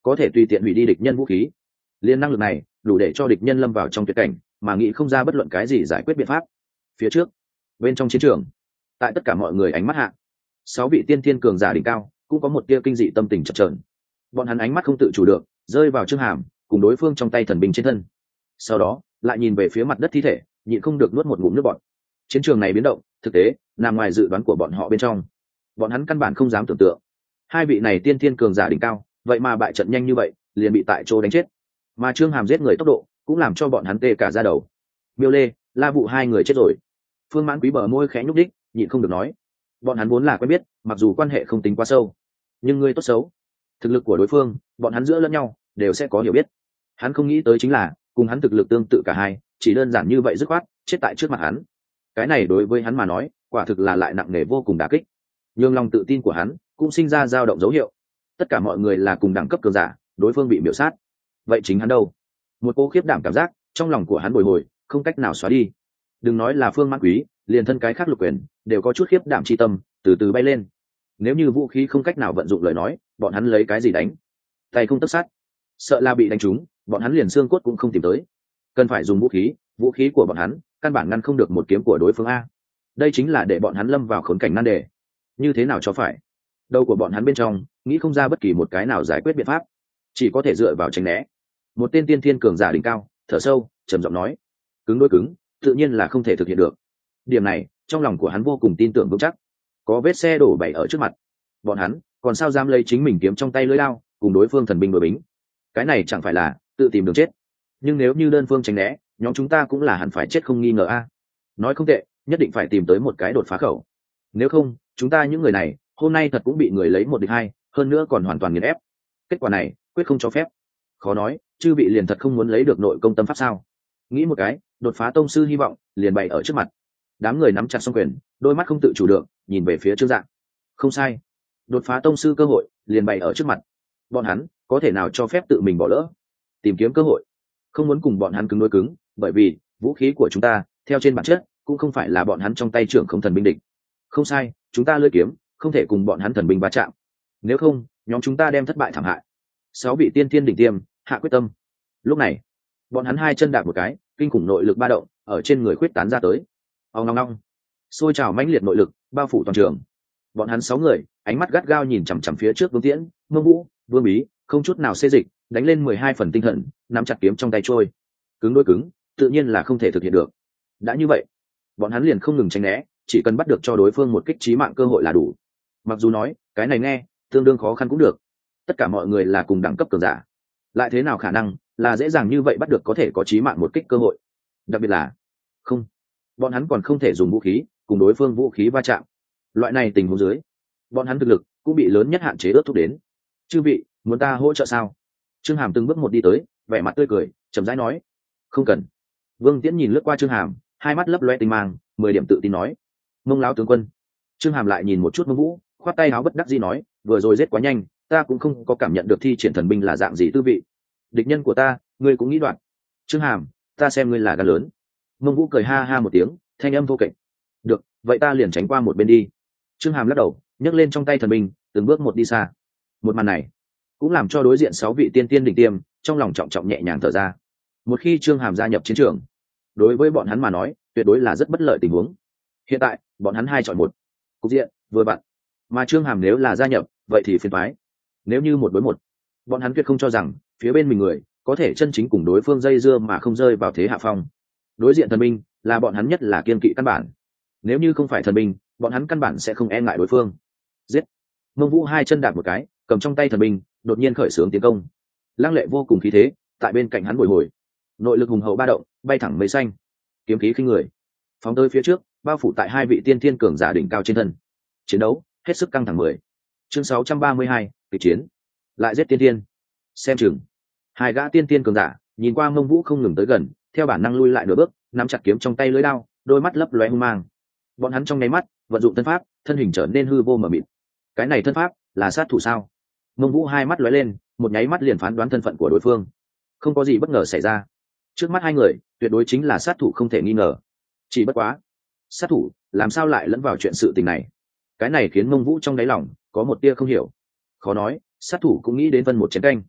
có thể tùy tiện hủy đi địch nhân vũ khí. Liên năng lực này đủ để cho địch nhân lâm vào trong tuyệt cảnh mà nghĩ không ra bất luận cái gì giải quyết biện pháp. Phía trước, bên trong chiến trường, tại tất cả mọi người ánh mắt hạ, 6 vị tiên thiên cường giả đỉnh cao cũng có một tia kinh dị tâm tình chập chờn. Bọn hắn ánh mắt không tự chủ được rơi vào Trương Hàm cùng đối phương trong tay thần binh trên thân, sau đó lại nhìn về phía mặt đất thi thể, nhịn không được nuốt một ngụm nước bọt. Chiến trường này biến động thực tế nằm ngoài dự đoán của bọn họ bên trong. Bọn hắn căn bản không dám tưởng tượng hai vị này tiên thiên cường giả đỉnh cao vậy mà bại trận nhanh như vậy, liền bị tại chỗ đánh chết. Mà Trương Hàm giết người tốc độ cũng làm cho bọn hắn tê cả da đầu. Miêu Lê, La Vụ hai người chết rồi. Phương Mãn Quý bờ môi khẽ nhúc đích, nhịn không được nói. Bọn hắn vốn là quen biết, mặc dù quan hệ không tính quá sâu, nhưng ngươi tốt xấu, thực lực của đối phương, bọn hắn giữa lẫn nhau đều sẽ có hiểu biết. Hắn không nghĩ tới chính là cùng hắn thực lực tương tự cả hai, chỉ đơn giản như vậy dứt khoát chết tại trước mặt hắn. Cái này đối với hắn mà nói, quả thực là lại nặng nề vô cùng đả kích. Nhưng lòng tự tin của hắn cũng sinh ra dao động dấu hiệu. Tất cả mọi người là cùng đẳng cấp cường giả, đối phương bị miểu sát. Vậy chính hắn đâu? Một cô khiếp đảm cảm giác trong lòng của hắn bồi hồi, không cách nào xóa đi. Đừng nói là Phương Mãn Quý, liền thân cái khác Lục Quyền đều có chút khiếp đảm chi tâm từ từ bay lên. Nếu như vũ khí không cách nào vận dụng lời nói, bọn hắn lấy cái gì đánh? Tay không tất sát, sợ là bị đánh trúng, bọn hắn liền xương cốt cũng không tìm tới. Cần phải dùng vũ khí của bọn hắn căn bản ngăn không được một kiếm của đối phương a. Đây chính là để bọn hắn lâm vào khốn cảnh nan đề. Như thế nào cho phải? Đầu của bọn hắn bên trong nghĩ không ra bất kỳ một cái nào giải quyết biện pháp, chỉ có thể dựa vào tránh né. Một tên tiên thiên cường giả đỉnh cao thở sâu trầm giọng nói, cứng đối cứng tự nhiên là không thể thực hiện được. Điểm này trong lòng của hắn vô cùng tin tưởng vững chắc. Có vết xe đổ bày ở trước mặt, bọn hắn còn sao dám lấy chính mình kiếm trong tay lưỡi lao cùng đối phương thần binh đối bính? Cái này chẳng phải là tự tìm đường chết? Nhưng nếu như đơn phương tránh né, nhóm chúng ta cũng là hẳn phải chết không nghi ngờ a. Nói không tệ, nhất định phải tìm tới một cái đột phá khẩu. Nếu không, chúng ta những người này hôm nay thật cũng bị người lấy một địch hai, hơn nữa còn hoàn toàn nghiền ép. Kết quả này quyết không cho phép. Khó nói chư vị liền thật không muốn lấy được nội công tâm pháp sao? Nghĩ một cái, đột phá tông sư hy vọng liền bày ở trước mặt. Đám người nắm chặt song quyền, đôi mắt không tự chủ được nhìn về phía Trương Dạng. Không sai, đột phá tông sư cơ hội liền bày ở trước mặt. Bọn hắn có thể nào cho phép tự mình bỏ lỡ? Tìm kiếm cơ hội, không muốn cùng bọn hắn cứng đối cứng, bởi vì vũ khí của chúng ta theo trên bản chất cũng không phải là bọn hắn trong tay trưởng không thần binh địch. Không sai, chúng ta lưỡi kiếm không thể cùng bọn hắn thần binh va chạm, nếu không nhóm chúng ta đem thất bại thảm hại. 6 vị tiên thiên đỉnh tiêm hạ quyết tâm. Lúc này bọn hắn hai chân đạp một cái, kinh khủng nội lực ba động ở trên người khuyết tán ra tới. Ong long long, xôi trào mãnh liệt nội lực bao phủ toàn trường. Bọn hắn 6 người ánh mắt gắt gao nhìn chằm chằm phía trước Vương Tiễn, Mông Vũ, Vương Bí, không chút nào xê dịch, đánh lên 12 phần tinh thần, nắm chặt kiếm trong tay trôi. Cứng đối cứng tự nhiên là không thể thực hiện được. Đã như vậy, bọn hắn liền không ngừng tránh né, chỉ cần bắt được cho đối phương một kích chí mạng cơ hội là đủ. Mặc dù nói cái này nghe tương đương khó khăn cũng được, tất cả mọi người là cùng đẳng cấp cường giả, lại thế nào khả năng là dễ dàng như vậy bắt được có thể có chí mạng một kích cơ hội? Đặc biệt là không, bọn hắn còn không thể dùng vũ khí cùng đối phương vũ khí va chạm. Loại này tình huống dưới, bọn hắn thực lực cũng bị lớn nhất hạn chế ước thúc đến. Chư vị muốn ta hỗ trợ sao? Trương Hàm từng bước một đi tới, vẻ mặt tươi cười chậm rãi nói. Không cần. Vương Tiễn nhìn lướt qua Trương Hàm, hai mắt lấp loe tinh mang, 10 điểm tự tin nói. Mông lão tướng quân. Trương Hàm lại nhìn một chút Mông Vũ, khoát tay áo bất đắc dĩ nói, vừa rồi giết quá nhanh, ta cũng không có cảm nhận được thi triển thần binh là dạng gì tư vị. Địch nhân của ta ngươi cũng nghĩ đoạn. Trương Hàm, ta xem ngươi là gan lớn. Mông Vũ cười ha ha một tiếng, thanh âm vô kệch. Được, vậy ta liền tránh qua một bên đi. Trương Hàm lắc đầu, nhấc lên trong tay thần binh, từng bước một đi xa. Một màn này cũng làm cho đối diện 6 vị tiên tiên đỉnh tiêm trong lòng trọng trọng nhẹ nhàng thở ra. Một khi Trương Hàm gia nhập chiến trường, đối với bọn hắn mà nói tuyệt đối là rất bất lợi tình huống. Hiện tại bọn hắn hai chọn một, cục diện vừa vặn. Mà Trương Hàm nếu là gia nhập, vậy thì phiền toái. Nếu như một đối một, bọn hắn tuyệt không cho rằng phía bên mình người có thể chân chính cùng đối phương dây dưa mà không rơi vào thế hạ phong. Đối diện thần binh là bọn hắn nhất là kiên kỵ căn bản. Nếu như không phải thần binh, bọn hắn căn bản sẽ không e ngại đối phương. Giết! Mông Vũ hai chân đạp một cái, cầm trong tay thần binh, đột nhiên khởi xướng tiến công. Lăng lệ vô cùng khí thế, tại bên cạnh hắn bồi hồi. Nội lực hùng hậu ba động, bay thẳng mây xanh. Kiếm khí khinh người, phóng tới phía trước, bao phủ tại hai vị tiên thiên cường giả đỉnh cao trên thân. Chiến đấu hết sức căng thẳng 10. Chương 632, kịch chiến. Lại giết tiên thiên. Xem chừng. Hai gã tiên thiên cường giả nhìn qua Mông Vũ không ngừng tới gần, theo bản năng lui lại nửa bước, nắm chặt kiếm trong tay lưỡi đao, đôi mắt lấp lóe hung mang. Bọn hắn trong nháy mắt vận dụng thân pháp, thân hình trở nên hư vô mờ mịt. Cái này thân pháp là sát thủ sao? Mông Vũ hai mắt lóe lên, một nháy mắt liền phán đoán thân phận của đối phương. Không có gì bất ngờ xảy ra, trước mắt hai người tuyệt đối chính là sát thủ không thể nghi ngờ. Chỉ bất quá, sát thủ làm sao lại lẫn vào chuyện sự tình này? Cái này khiến Mông Vũ trong đáy lòng có một tia không hiểu. Khó nói sát thủ cũng nghĩ đến phân một chén canh.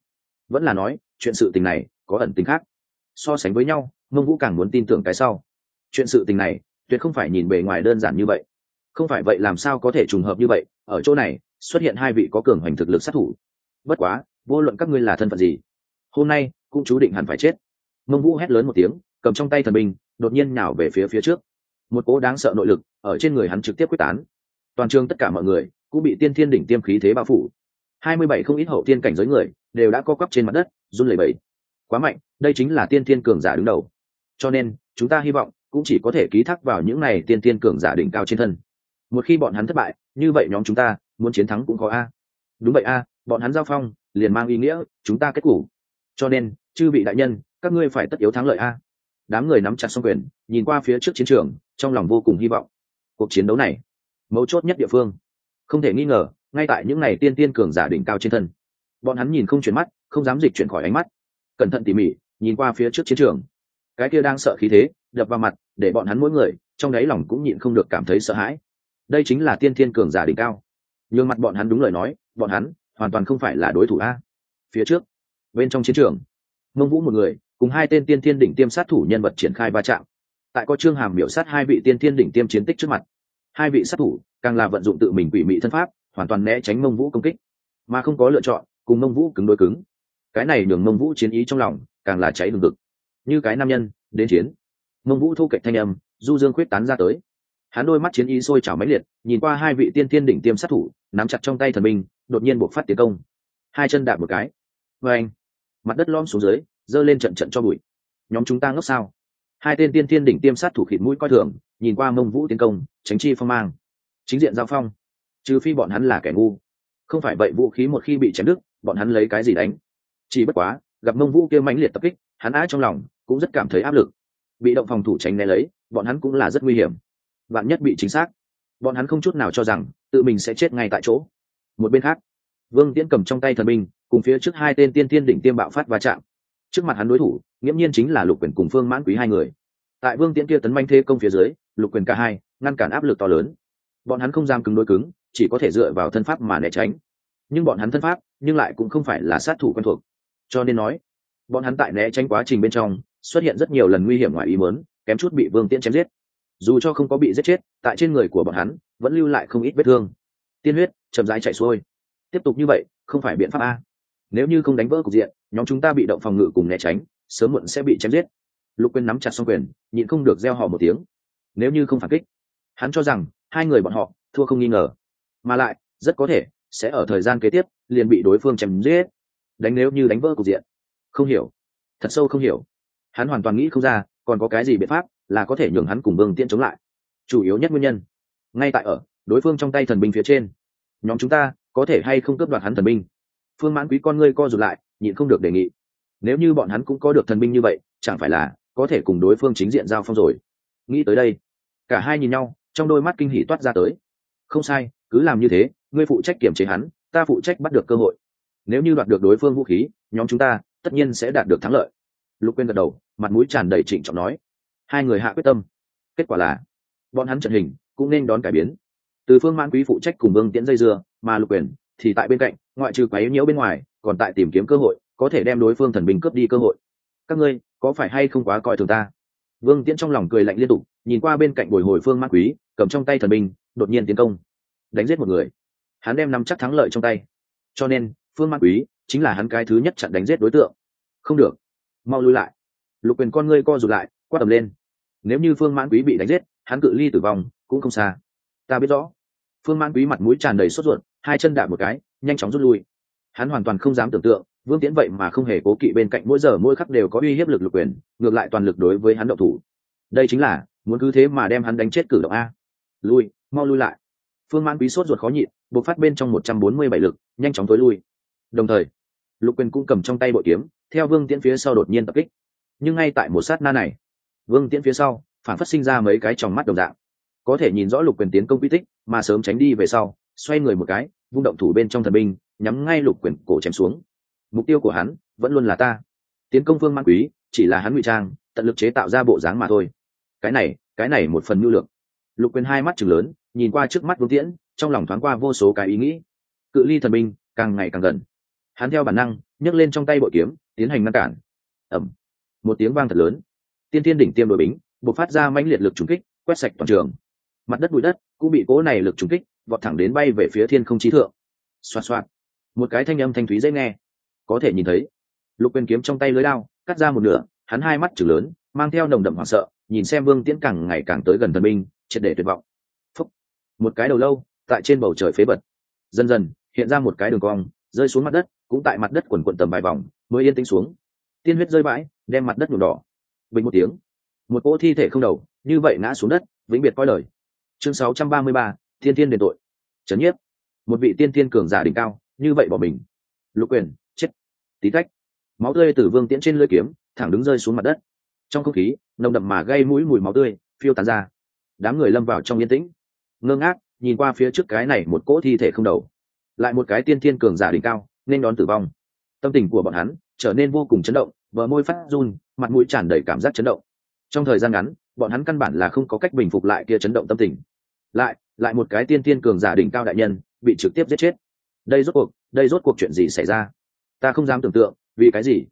vẫn là nói chuyện sự tình này có ẩn tính khác? So sánh với nhau, mông vũ càng muốn tin tưởng cái sau. Chuyện sự tình này tuyệt không phải nhìn bề ngoài đơn giản như vậy. Không phải vậy làm sao có thể trùng hợp như vậy, ở chỗ này xuất hiện hai vị có cường hoành thực lực sát thủ. Bất quá, vô luận các ngươi là thân phận gì, hôm nay cũng chú định hẳn phải chết. Mông vũ hét lớn một tiếng, cầm trong tay thần binh đột nhiên nhào về phía trước. Một cỗ đáng sợ nội lực ở trên người hắn trực tiếp quyết tán. Toàn trường tất cả mọi người cũng bị tiên thiên đỉnh tiêm khí thế bao phủ. 27 không ít hậu tiên cảnh giới người đều đã co quắp trên mặt đất, run lẩy bẩy. Quá mạnh, đây chính là tiên thiên cường giả đứng đầu. Cho nên, chúng ta hy vọng cũng chỉ có thể ký thác vào những này tiên thiên cường giả đỉnh cao trên thân. Một khi bọn hắn thất bại, như vậy nhóm chúng ta muốn chiến thắng cũng có a. Đúng vậy a, bọn hắn giao phong liền mang ý nghĩa chúng ta kết cục. Cho nên, chư vị đại nhân, các ngươi phải tất yếu thắng lợi a. Đám người nắm chặt song quyền, nhìn qua phía trước chiến trường, trong lòng vô cùng hy vọng. Cuộc chiến đấu này, mấu chốt nhất địa phương, không thể nghi ngờ, ngay tại những này tiên tiên cường giả đỉnh cao trên thân. Bọn hắn nhìn không chuyển mắt, không dám dịch chuyển khỏi ánh mắt, cẩn thận tỉ mỉ nhìn qua phía trước chiến trường. Cái kia đang sợ khí thế đập vào mặt, để bọn hắn mỗi người trong đáy lòng cũng nhịn không được cảm thấy sợ hãi. Đây chính là tiên thiên cường giả đỉnh cao. Nhưng mặt bọn hắn đúng lời nói, bọn hắn hoàn toàn không phải là đối thủ a. Phía trước, bên trong chiến trường, Mông Vũ một người cùng hai tên tiên thiên đỉnh tiêm sát thủ nhân vật triển khai va chạm. Tại có Trương Hàm miểu sát hai vị tiên thiên đỉnh tiêm chiến tích trước mặt, hai vị sát thủ càng là vận dụng tự mình quỷ mị thân pháp, hoàn toàn né tránh Mông Vũ công kích, mà không có lựa chọn cùng Mông Vũ cứng đối cứng. Cái này nhường Mông Vũ chiến ý trong lòng càng là cháy hừng hực. Như cái nam nhân đến chiến. Mông Vũ thu kệch thanh âm du dương khuyết tán ra tới. Hắn đôi mắt chiến ý sôi trào mãnh liệt, nhìn qua hai vị tiên thiên đỉnh tiêm sát thủ, nắm chặt trong tay thần binh, đột nhiên buộc phát tiến công. Hai chân đạp một cái, và anh, mặt đất lõm xuống dưới, giơ lên trận trận cho bụi. Nhóm chúng ta ngốc sao? Hai tên tiên thiên đỉnh tiêm sát thủ khịt mũi coi thường, nhìn qua Mông Vũ tiến công, tránh chi phong mang. Chính diện giao phong, trừ phi bọn hắn là kẻ ngu. Không phải vậy vũ khí một khi bị chém đứt, bọn hắn lấy cái gì đánh? Chỉ bất quá, gặp Mông Vũ kia mãnh liệt tập kích, hắn á trong lòng cũng rất cảm thấy áp lực. Bị động phòng thủ tránh né lấy, bọn hắn cũng là rất nguy hiểm. Vạn nhất bị chính xác, bọn hắn không chút nào cho rằng tự mình sẽ chết ngay tại chỗ. Một bên khác, Vương Tiễn cầm trong tay thần binh, cùng phía trước hai tên tiên thiên đỉnh tiêm bạo phát va chạm. Trước mặt hắn đối thủ, nghiễm nhiên chính là Lục Quyền cùng Phương Mãn Quý hai người. Tại Vương Tiễn kia tấn manh thế công phía dưới, Lục Quyền cả hai ngăn cản áp lực to lớn. Bọn hắn không dám cứng đối cứng, chỉ có thể dựa vào thân pháp mà né tránh. Nhưng bọn hắn thân pháp, nhưng lại cũng không phải là sát thủ quen thuộc. Cho nên nói, bọn hắn tại né tránh quá trình bên trong, xuất hiện rất nhiều lần nguy hiểm ngoài ý muốn, kém chút bị Vương Tiễn chém giết. Dù cho không có bị giết chết, tại trên người của bọn hắn vẫn lưu lại không ít vết thương. Tiên huyết chậm rãi chảy xuôi. Tiếp tục như vậy, không phải biện pháp a. Nếu như không đánh vỡ cục diện, nhóm chúng ta bị động phòng ngự cùng né tránh, sớm muộn sẽ bị chém giết. Lục Quyền nắm chặt song quyền, nhịn không được reo hò một tiếng. Nếu như không phản kích, hắn cho rằng hai người bọn họ thua không nghi ngờ, mà lại rất có thể sẽ ở thời gian kế tiếp liền bị đối phương chém giết. Đánh nếu như đánh vỡ cục diện, không hiểu, thật sâu không hiểu. Hắn hoàn toàn nghĩ không ra còn có cái gì biện pháp là có thể nhường hắn cùng Vương Tiễn chống lại. Chủ yếu nhất nguyên nhân ngay tại ở đối phương trong tay thần binh phía trên. Nhóm chúng ta có thể hay không cướp đoạt hắn thần binh? Phương Mãn Quý con ngươi co rụt lại, nhịn không được đề nghị. Nếu như bọn hắn cũng có được thần binh như vậy, chẳng phải là có thể cùng đối phương chính diện giao phong rồi? Nghĩ tới đây, cả hai nhìn nhau, trong đôi mắt kinh hỉ toát ra tới. Không sai, cứ làm như thế, ngươi phụ trách kiểm chế hắn, ta phụ trách bắt được cơ hội. Nếu như đoạt được đối phương vũ khí, nhóm chúng ta tất nhiên sẽ đạt được thắng lợi. Lục Quyền gật đầu, mặt mũi tràn đầy trịnh trọng nói. Hai người hạ quyết tâm. Kết quả là, bọn hắn trận hình cũng nên đón cải biến. Từ Phương Mãn Quý phụ trách cùng Vương Tiễn dây dưa, mà Lục Quyền thì tại bên cạnh, ngoại trừ quấy nhiễu bên ngoài, còn tại tìm kiếm cơ hội, có thể đem đối phương thần binh cướp đi cơ hội. Các ngươi có phải hay không quá coi thường ta? Vương Tiễn trong lòng cười lạnh liên tục, nhìn qua bên cạnh bồi hồi Phương Mãn Quý, cầm trong tay thần binh, đột nhiên tiến công, đánh giết một người. Hắn đem nắm chắc thắng lợi trong tay. Cho nên, Phương Mãn Quý chính là hắn cái thứ nhất chặn đánh giết đối tượng. Không được, mau lui lại. Lục Quyền con ngươi co rụt lại, quát tầm lên. Nếu như Phương Mãn Quý bị đánh giết, hắn cự ly tử vong cũng không xa. Ta biết rõ. Phương Mãn Quý mặt mũi tràn đầy sốt ruột, hai chân đạp một cái, nhanh chóng rút lui. Hắn hoàn toàn không dám tưởng tượng, Vương Tiễn vậy mà không hề cố kỵ bên cạnh mỗi giờ mỗi khắc đều có uy hiếp lực Lục Quyền, ngược lại toàn lực đối với hắn động thủ. Đây chính là muốn cứ thế mà đem hắn đánh chết cử động a. Lui, mau lui lại. Phương Mãn Quý sốt ruột khó nhịn, bộc phát bên trong 147 lực, nhanh chóng tối lui. Đồng thời, Lục Quyền cũng cầm trong tay bội kiếm, theo Vương Tiễn phía sau đột nhiên tập kích. Nhưng ngay tại một sát na này, Vương Tiễn phía sau phản phát sinh ra mấy cái tròng mắt đồng dạng, có thể nhìn rõ Lục Quyền tiến công quy tích, mà sớm tránh đi về sau, xoay người một cái, vung động thủ bên trong thần binh, nhắm ngay Lục Quyền cổ chém xuống. Mục tiêu của hắn vẫn luôn là ta. Tiến công Phương Mãn Quý chỉ là hắn ngụy trang, tận lực chế tạo ra bộ dáng mà thôi. Cái này một phần nhu lược. Lục Quyền hai mắt trừng lớn, nhìn qua trước mắt Vương Tiễn, trong lòng thoáng qua vô số cái ý nghĩ. Cự ly thần binh càng ngày càng gần, hắn theo bản năng nhấc lên trong tay bội kiếm tiến hành ngăn cản. Ầm, một tiếng vang thật lớn, tiên thiên đỉnh tiêm đội bính bộc phát ra mãnh liệt lực trùng kích, quét sạch toàn trường. Mặt đất bụi đất cũng bị cỗ này lực trùng kích vọt thẳng đến bay về phía thiên không chí thượng. Xoạt xoạt, một cái thanh âm thanh thúy dễ nghe, có thể nhìn thấy Lục Quyền kiếm trong tay lưới đao cắt ra một nửa, hắn hai mắt trừng lớn, mang theo nồng đậm hoảng sợ, nhìn xem Vương Tiễn càng ngày càng tới gần thần binh, triệt để tuyệt vọng. Phúc, một cái đầu lâu tại trên bầu trời phế bật, dần dần hiện ra một cái đường cong, rơi xuống mặt đất, cũng tại mặt đất quần quần tầm vài vòng mới yên tĩnh xuống. Tiên huyết rơi bãi, đem mặt đất nhuộm đỏ. Bình một tiếng, một cỗ thi thể không đầu như vậy ngã xuống đất, vĩnh biệt coi lời. Chương 633, Thiên Thiên đền tội. Chấn nhiếp, một vị tiên thiên cường giả đỉnh cao như vậy bỏ mình. Lục Quyền chết. Tí tách, máu tươi từ Vương Tiễn trên lưỡi kiếm thẳng đứng rơi xuống mặt đất. Trong không khí nồng đậm mà gây mũi mùi máu tươi phiêu tán ra. Đám người lâm vào trong yên tĩnh, ngơ ngác nhìn qua phía trước cái này một cỗ thi thể không đầu, lại một cái tiên thiên cường giả đỉnh cao nên đón tử vong. Tâm tình của bọn hắn trở nên vô cùng chấn động, bờ môi phát run, mặt mũi tràn đầy cảm giác chấn động. Trong thời gian ngắn bọn hắn căn bản là không có cách bình phục lại kia chấn động tâm tình. Lại một cái tiên thiên cường giả đỉnh cao đại nhân bị trực tiếp giết chết. Đây rốt cuộc chuyện gì xảy ra? Ta không dám tưởng tượng, vì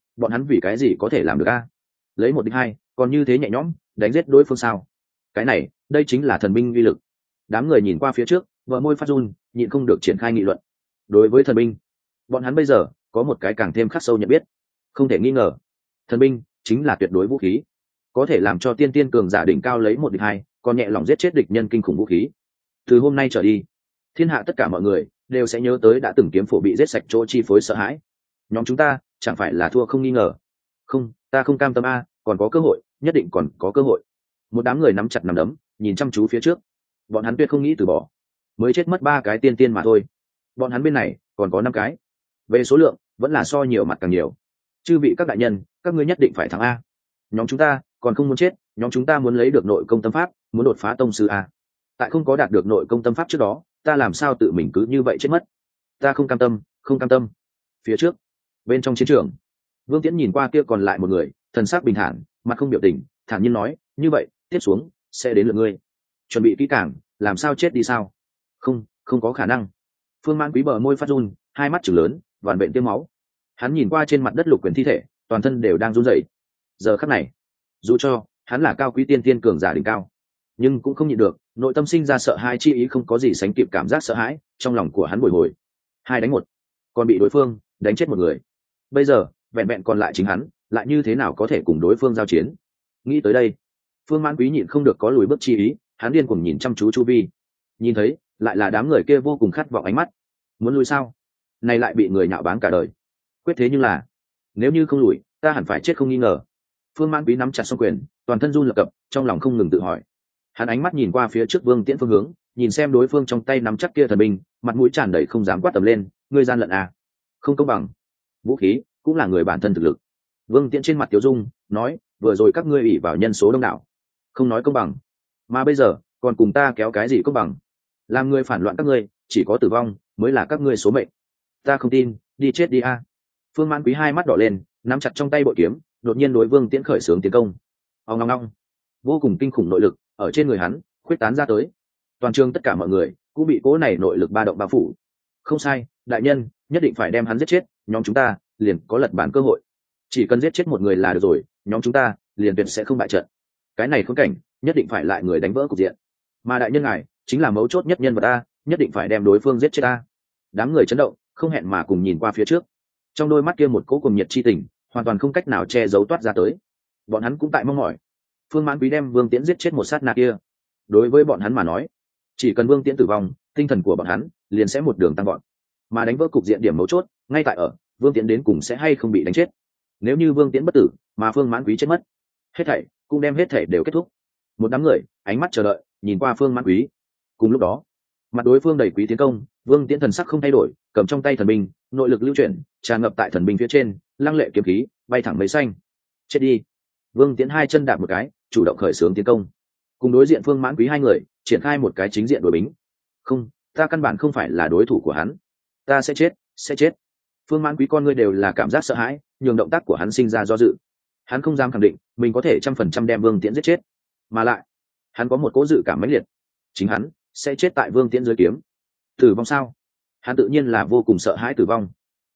cái gì có thể làm được a? Lấy một địch hai còn như thế nhẹ nhõm đánh giết đối phương sao? Cái này đây chính là thần binh uy lực. Đám người nhìn qua phía trước, vợ môi phát run, nhịn không được triển khai nghị luận. Đối với thần binh, bọn hắn bây giờ có một cái càng thêm khắc sâu nhận biết. Không thể nghi ngờ, thần binh chính là tuyệt đối vũ khí, có thể làm cho tiên tiên cường giả đỉnh cao lấy một địch hai còn nhẹ lòng giết chết địch nhân kinh khủng vũ khí. Từ hôm nay trở đi, thiên hạ tất cả mọi người đều sẽ nhớ tới đã từng kiếm phổ bị giết sạch chỗ chi phối sợ hãi. Nhóm chúng ta chẳng phải là thua không nghi ngờ. Không, ta không cam tâm a, còn có cơ hội, nhất định còn có cơ hội. Một đám người nắm chặt nắm đấm, nhìn chăm chú phía trước. Bọn hắn tuyệt không nghĩ từ bỏ. Mới chết mất 3 cái tiên tiên mà thôi, bọn hắn bên này còn có 5 cái. Về số lượng vẫn là so nhiều mặt càng nhiều. Chư vị các đại nhân, các ngươi nhất định phải thắng a. Nhóm chúng ta còn không muốn chết, nhóm chúng ta muốn lấy được nội công tâm pháp, muốn đột phá tông sư a. Tại không có đạt được nội công tâm pháp trước đó, ta làm sao tự mình cứ như vậy chết mất? Ta không cam tâm, không cam tâm. Phía trước, bên trong chiến trường, Vương Tiễn nhìn qua kia còn lại một người, thần sắc bình thản, mặt không biểu tình, thản nhiên nói, như vậy tiếp xuống sẽ đến lượt ngươi. Chuẩn bị kỹ càng, làm sao chết đi sao? Không có khả năng. Phương Mãn Quý bờ môi phát run, hai mắt trừng lớn, vằn vện tiêm máu. Hắn nhìn qua trên mặt đất Lục Quyền thi thể, toàn thân đều đang run rẩy. Giờ khắc này, dù cho hắn là cao quý tiên tiên cường giả đỉnh cao, nhưng cũng không nhịn được, nội tâm sinh ra sợ hãi chi ý, không có gì sánh kịp cảm giác sợ hãi trong lòng của hắn bồi hồi. 2 đánh 1, còn bị đối phương đánh chết một người. Bây giờ vẹn vẹn còn lại chính hắn, lại như thế nào có thể cùng đối phương giao chiến? Nghĩ tới đây, Phương Mãn Quý nhịn không được có lùi bước chi ý, hắn điên cuồng nhìn chăm chú chu vi. Nhìn thấy lại là đám người kia vô cùng khát vọng ánh mắt. Muốn lùi sao? Này lại bị người nhạo báng cả đời. Quyết thế nhưng là, nếu như không lùi, ta hẳn phải chết không nghi ngờ. Phương Mãn Quý nắm chặt song quyền, toàn thân run lập cập, trong lòng không ngừng tự hỏi. Hắn ánh mắt nhìn qua phía trước Vương Tiễn phương hướng, nhìn xem đối phương trong tay nắm chắc kia thần binh, mặt mũi tràn đầy không dám quát tầm lên, ngươi gian lận à? Không công bằng. Vũ khí cũng là người bản thân thực lực. Vương Tiễn trên mặt tiểu dung nói, vừa rồi các ngươi ủy vào nhân số đông đảo, không nói công bằng, mà bây giờ còn cùng ta kéo cái gì công bằng? Làm người phản loạn các ngươi, chỉ có tử vong mới là các ngươi số mệnh. Ta không tin, đi chết đi a. Phương Mãn Quý hai mắt đỏ lên, nắm chặt trong tay bội kiếm, đột nhiên đối Vương Tiễn khởi xướng tiến công. Ong ong ong, vô cùng kinh khủng nội lực ở trên người hắn khuếch tán ra tới. Toàn trường tất cả mọi người cũng bị cỗ này nội lực ba động bao phủ. Không sai, đại nhân, nhất định phải đem hắn giết chết, nhóm chúng ta liền có lật bản cơ hội. Chỉ cần giết chết một người là được rồi, nhóm chúng ta liền tuyệt sẽ không bại trận. Cái này khốn cảnh, nhất định phải lại người đánh vỡ cục diện. Mà đại nhân ngài chính là mấu chốt nhất nhân vật ta, nhất định phải đem đối phương giết chết ta. Đám người chấn động, không hẹn mà cùng nhìn qua phía trước. Trong đôi mắt kia một cỗ cuồng nhiệt chi tình, hoàn toàn không cách nào che giấu toát ra tới. Bọn hắn cũng tại mong mỏi Phương Mãn Quý đem Vương Tiễn giết chết một sát na kia. Đối với bọn hắn mà nói, chỉ cần Vương Tiễn tử vong, tinh thần của bọn hắn liền sẽ một đường tăng gọn. Mà đánh vỡ cục diện điểm mấu chốt ngay tại ở Vương Tiễn đến cùng sẽ hay không bị đánh chết. Nếu như Vương Tiễn bất tử mà Phương Mãn Quý chết mất, hết thảy cũng đem hết thảy đều kết thúc. Một đám người ánh mắt chờ đợi nhìn qua Phương Mãn Quý. Cùng lúc đó, mặt đối phương đầy quý tiến công, Vương Tiễn thần sắc không thay đổi, cầm trong tay thần binh, nội lực lưu chuyển tràn ngập tại thần binh phía trên, lăng lệ kiếm khí bay thẳng mấy xanh. Chết đi. Vương Tiễn hai chân đạp một cái, chủ động khởi xướng tiến công. Cùng đối diện Phương Mãn Quý hai người triển khai một cái chính diện đối bính. Không, ta căn bản không phải là đối thủ của hắn. Ta sẽ chết. Phương Mãn Quý con ngươi đều là cảm giác sợ hãi, nhường động tác của hắn sinh ra do dự. Hắn không dám khẳng định mình có thể 100% đem Vương Tiễn giết chết, mà lại hắn có một cố dự cảm mãnh liệt, chính hắn sẽ chết tại Vương Tiễn dưới kiếm. Tử vong sao? Hắn tự nhiên là vô cùng sợ hãi tử vong.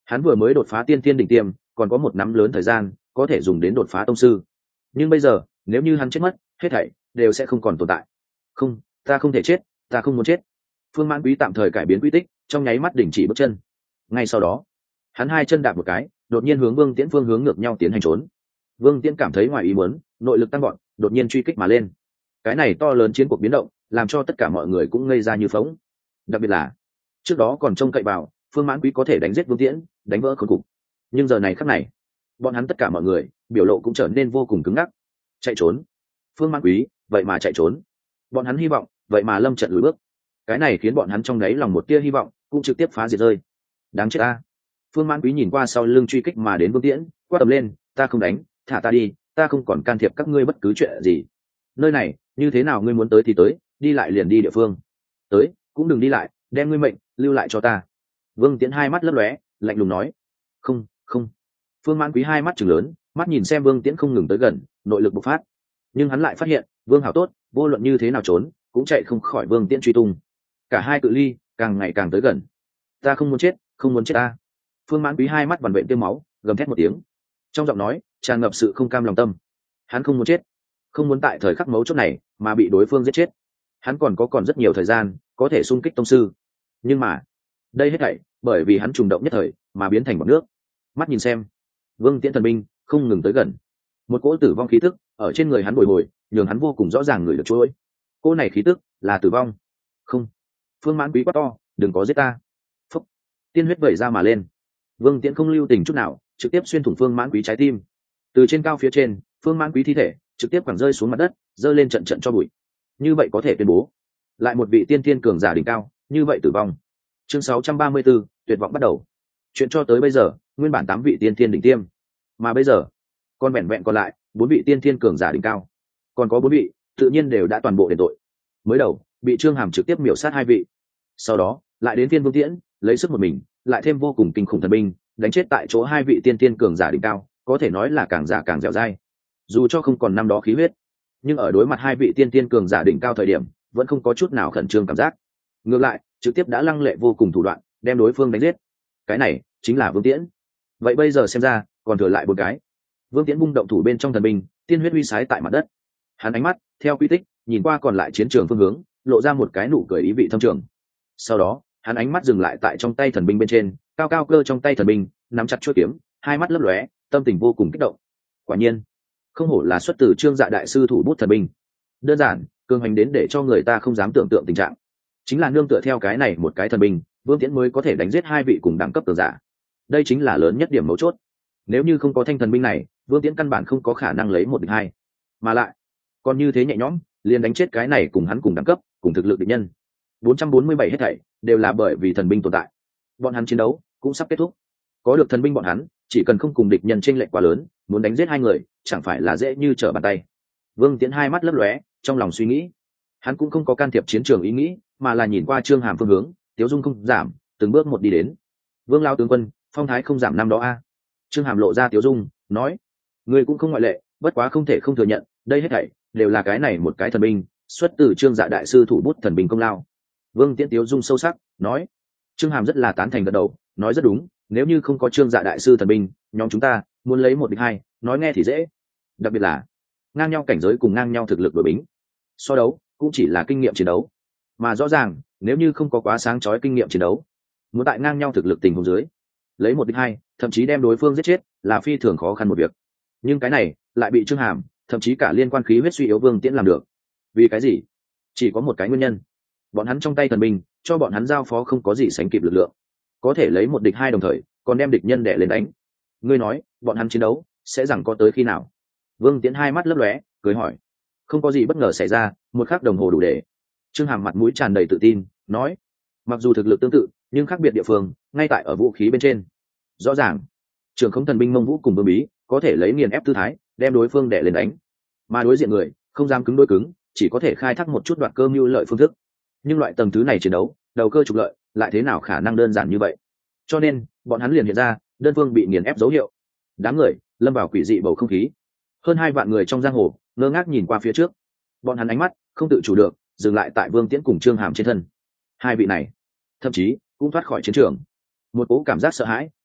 Hắn vừa mới đột phá tiên tiên đỉnh tiêm, còn có một nắm lớn thời gian có thể dùng đến đột phá tông sư. Nhưng bây giờ nếu như hắn chết mất, hết thảy đều sẽ không còn tồn tại. Không, ta không thể chết, ta không muốn chết. Phương Mãn Quý tạm thời cải biến quy tích, trong nháy mắt đình chỉ bước chân. Ngay sau đó, hắn hai chân đạp một cái, đột nhiên hướng Vương Tiễn phương hướng ngược nhau tiến hành trốn. Vương Tiễn cảm thấy ngoài ý muốn, nội lực tăng gọn, đột nhiên truy kích mà lên. Cái này to lớn chiến cuộc biến động, làm cho tất cả mọi người cũng ngây ra như phỗng. Đặc biệt là trước đó còn trông cậy vào Phương Mãn Quý có thể đánh giết Vương Tiễn, đánh vỡ khốn cục. Nhưng giờ này khắc này, bọn hắn tất cả mọi người biểu lộ cũng trở nên vô cùng cứng ngắc. Chạy trốn. Phương Mãn Quý vậy mà chạy trốn. Bọn hắn hy vọng vậy mà lâm trận lùi bước. Cái này khiến bọn hắn trong đáy lòng một tia hy vọng cũng trực tiếp phá diệt rơi. Đáng chết ta. Phương Mãn Quý nhìn qua sau lưng truy kích mà đến Vương Tiễn, quát tầm lên, ta không đánh, thả ta đi, ta không còn can thiệp các ngươi bất cứ chuyện gì. Nơi này như thế nào ngươi muốn tới thì tới, đi lại liền đi địa phương. Tới cũng đừng đi lại, đem ngươi mệnh lưu lại cho ta. Vương Tiễn hai mắt lấp lóe, lạnh lùng nói. Không, không. Phương Mãn Quý hai mắt trừng lớn, mắt nhìn xem Vương Tiễn không ngừng tới gần, nội lực bộc phát. Nhưng hắn lại phát hiện Vương Hảo tốt, vô luận như thế nào trốn cũng chạy không khỏi Vương Tiễn truy tung. Cả hai cự ly càng ngày càng tới gần. Ta không muốn chết, không muốn chết ta. Phương Mãn Quý hai mắt vằn vện tiêu máu, gầm thét một tiếng, trong giọng nói tràn ngập sự không cam lòng tâm. Hắn không muốn chết, không muốn tại thời khắc mấu chốt này mà bị đối phương giết chết. Hắn còn rất nhiều thời gian có thể xung kích tông sư, nhưng mà đây hết thảy bởi vì hắn trùng động nhất thời mà biến thành bọt nước. Mắt nhìn xem, Vương Tiễn thần binh không ngừng tới gần, một cỗ tử vong khí tức ở trên người hắn bồi hồi, nhường hắn vô cùng rõ ràng ngửi được chuỗi. Cỗ này khí tức là tử vong. Không. Phương Mãn Quý quát to, đừng có giết ta. Phúc. Tiên huyết vẩy ra mà lên. Vương Tiễn không lưu tình chút nào, trực tiếp xuyên thủng Phương Mãn Quý trái tim. Từ trên cao phía trên, Phương Mãn Quý thi thể trực tiếp quẳng rơi xuống mặt đất, rơi lên trận trận cho bụi. Như vậy có thể tuyên bố, lại một vị tiên thiên cường giả đỉnh cao, như vậy tử vong. Chương 634, tuyệt vọng bắt đầu. Chuyện cho tới bây giờ, nguyên bản 8 vị tiên thiên đỉnh tiêm, mà bây giờ, còn vẹn vẹn còn lại 4 vị tiên thiên cường giả đỉnh cao. Còn có 4 vị, tự nhiên đều đã toàn bộ đền tội. Mới đầu, bị Trương Hàm trực tiếp miểu sát 2 vị. Sau đó, lại đến Tiên Vương Tiễn, lấy sức một mình, lại thêm vô cùng kinh khủng thần binh, đánh chết tại chỗ 2 vị tiên thiên cường giả đỉnh cao, có thể nói là càng giả càng dẻo dai. Dù cho không còn năm đó khí huyết, nhưng ở đối mặt 2 vị tiên thiên cường giả đỉnh cao thời điểm, vẫn không có chút nào khẩn trương cảm giác. Ngược lại, trực tiếp đã lăng lệ vô cùng thủ đoạn, đem đối phương đánh giết. Cái này chính là Vương Tiễn. Vậy bây giờ xem ra, còn thừa lại 4 cái. Vương Tiễn bung động thủ bên trong thần binh, tiên huyết huy sái tại mặt đất. Hắn ánh mắt theo quy tích nhìn qua còn lại chiến trường phương hướng, lộ ra một cái nụ cười ý vị thâm trường. Sau đó, hắn ánh mắt dừng lại tại trong tay thần binh bên trên, cao cao cơ trong tay thần binh, nắm chặt chuôi kiếm, hai mắt lấp lóe, tâm tình vô cùng kích động. Quả nhiên, không hổ là xuất từ Trương Dạ đại sư thủ bút thần binh. Đơn giản, cường hành đến để cho người ta không dám tưởng tượng tình trạng. Chính là nương tựa theo cái này một cái thần binh, Vương Tiễn mới có thể đánh giết 2 vị cùng đẳng cấp cường giả. Đây chính là lớn nhất điểm mấu chốt. Nếu như không có thanh thần binh này, Vương Tiễn căn bản không có khả năng lấy 1 địch 2. Mà lại, còn như thế nhẹ nhõm, liền đánh chết cái này cùng hắn cùng đẳng cấp, cùng thực lực địch nhân. 447 hết thảy đều là bởi vì thần binh tồn tại. Bọn hắn chiến đấu cũng sắp kết thúc. Có được thần binh bọn hắn, chỉ cần không cùng địch nhân chênh lệch quá lớn, muốn đánh giết 2 người, chẳng phải là dễ như trở bàn tay. Vương Tiễn hai mắt lấp lóe, trong lòng suy nghĩ. Hắn cũng không có can thiệp chiến trường ý nghĩ, mà là nhìn qua Trương Hàm phương hướng, tiếu dung không giảm, từng bước một đi đến. Vương lão tướng quân, phong thái không giảm năm đó a. Trương Hàm lộ ra tiếu dung, nói, người cũng không ngoại lệ, bất quá không thể không thừa nhận, đây hết thảy đều là cái này một cái thần binh, xuất từ Trương Dạ đại sư thủ bút thần binh công lao. Vương Tiễn tiếu dung sâu sắc, nói. Trương Hàm rất là tán thành gật đầu, nói rất đúng, nếu như không có Trương Dạ đại sư thần binh, nhóm chúng ta muốn lấy 1 địch 2, nói nghe thì dễ. Đặc biệt là ngang nhau cảnh giới cùng ngang nhau thực lực đội bính, so đấu cũng chỉ là kinh nghiệm chiến đấu, mà rõ ràng nếu như không có quá sáng chói kinh nghiệm chiến đấu, muốn tại ngang nhau thực lực tình huống dưới lấy 1 địch 2, thậm chí đem đối phương giết chết là phi thường khó khăn một việc. Nhưng cái này lại bị Trương Hàm, thậm chí cả liên quan khí huyết suy yếu Vương Tiễn làm được. Vì cái gì? Chỉ có một cái nguyên nhân, bọn hắn trong tay thần binh cho bọn hắn giao phó không có gì sánh kịp lực lượng, có thể lấy 1 địch 2 đồng thời còn đem địch nhân đè lên đánh. Ngươi nói bọn hắn chiến đấu sẽ rằng có tới khi nào? Vương Tiễn hai mắt lấp lóe, cười hỏi. Không có gì bất ngờ xảy ra, 1 khắc đồng hồ đủ để. Trương Hàm mặt mũi tràn đầy tự tin, nói. Mặc dù thực lực tương tự, nhưng khác biệt địa phương ngay tại ở vũ khí bên trên. Rõ ràng, trường không thần binh Mông Vũ cùng Vương Bí có thể lấy nghiền ép tư thái, đem đối phương đè lên đánh. Mà đối diện người không dám cứng đối cứng, chỉ có thể khai thác một chút đoạt cơ mưu lợi phương thức. Nhưng loại tầng thứ này chiến đấu, đầu cơ trục lợi, lại thế nào khả năng đơn giản như vậy? Cho nên, bọn hắn liền hiện ra, đơn phương bị nghiền ép dấu hiệu. Đám người lâm vào quỷ dị bầu không khí. Hơn 2 vạn người trong giang hồ ngơ ngác nhìn qua phía trước. Bọn hắn ánh mắt không tự chủ được dừng lại tại Vương Tiễn cùng Trương Hàm trên thân. 2 vị này, thậm chí cũng thoát khỏi chiến trường. Một cỗ cảm giác sợ hãi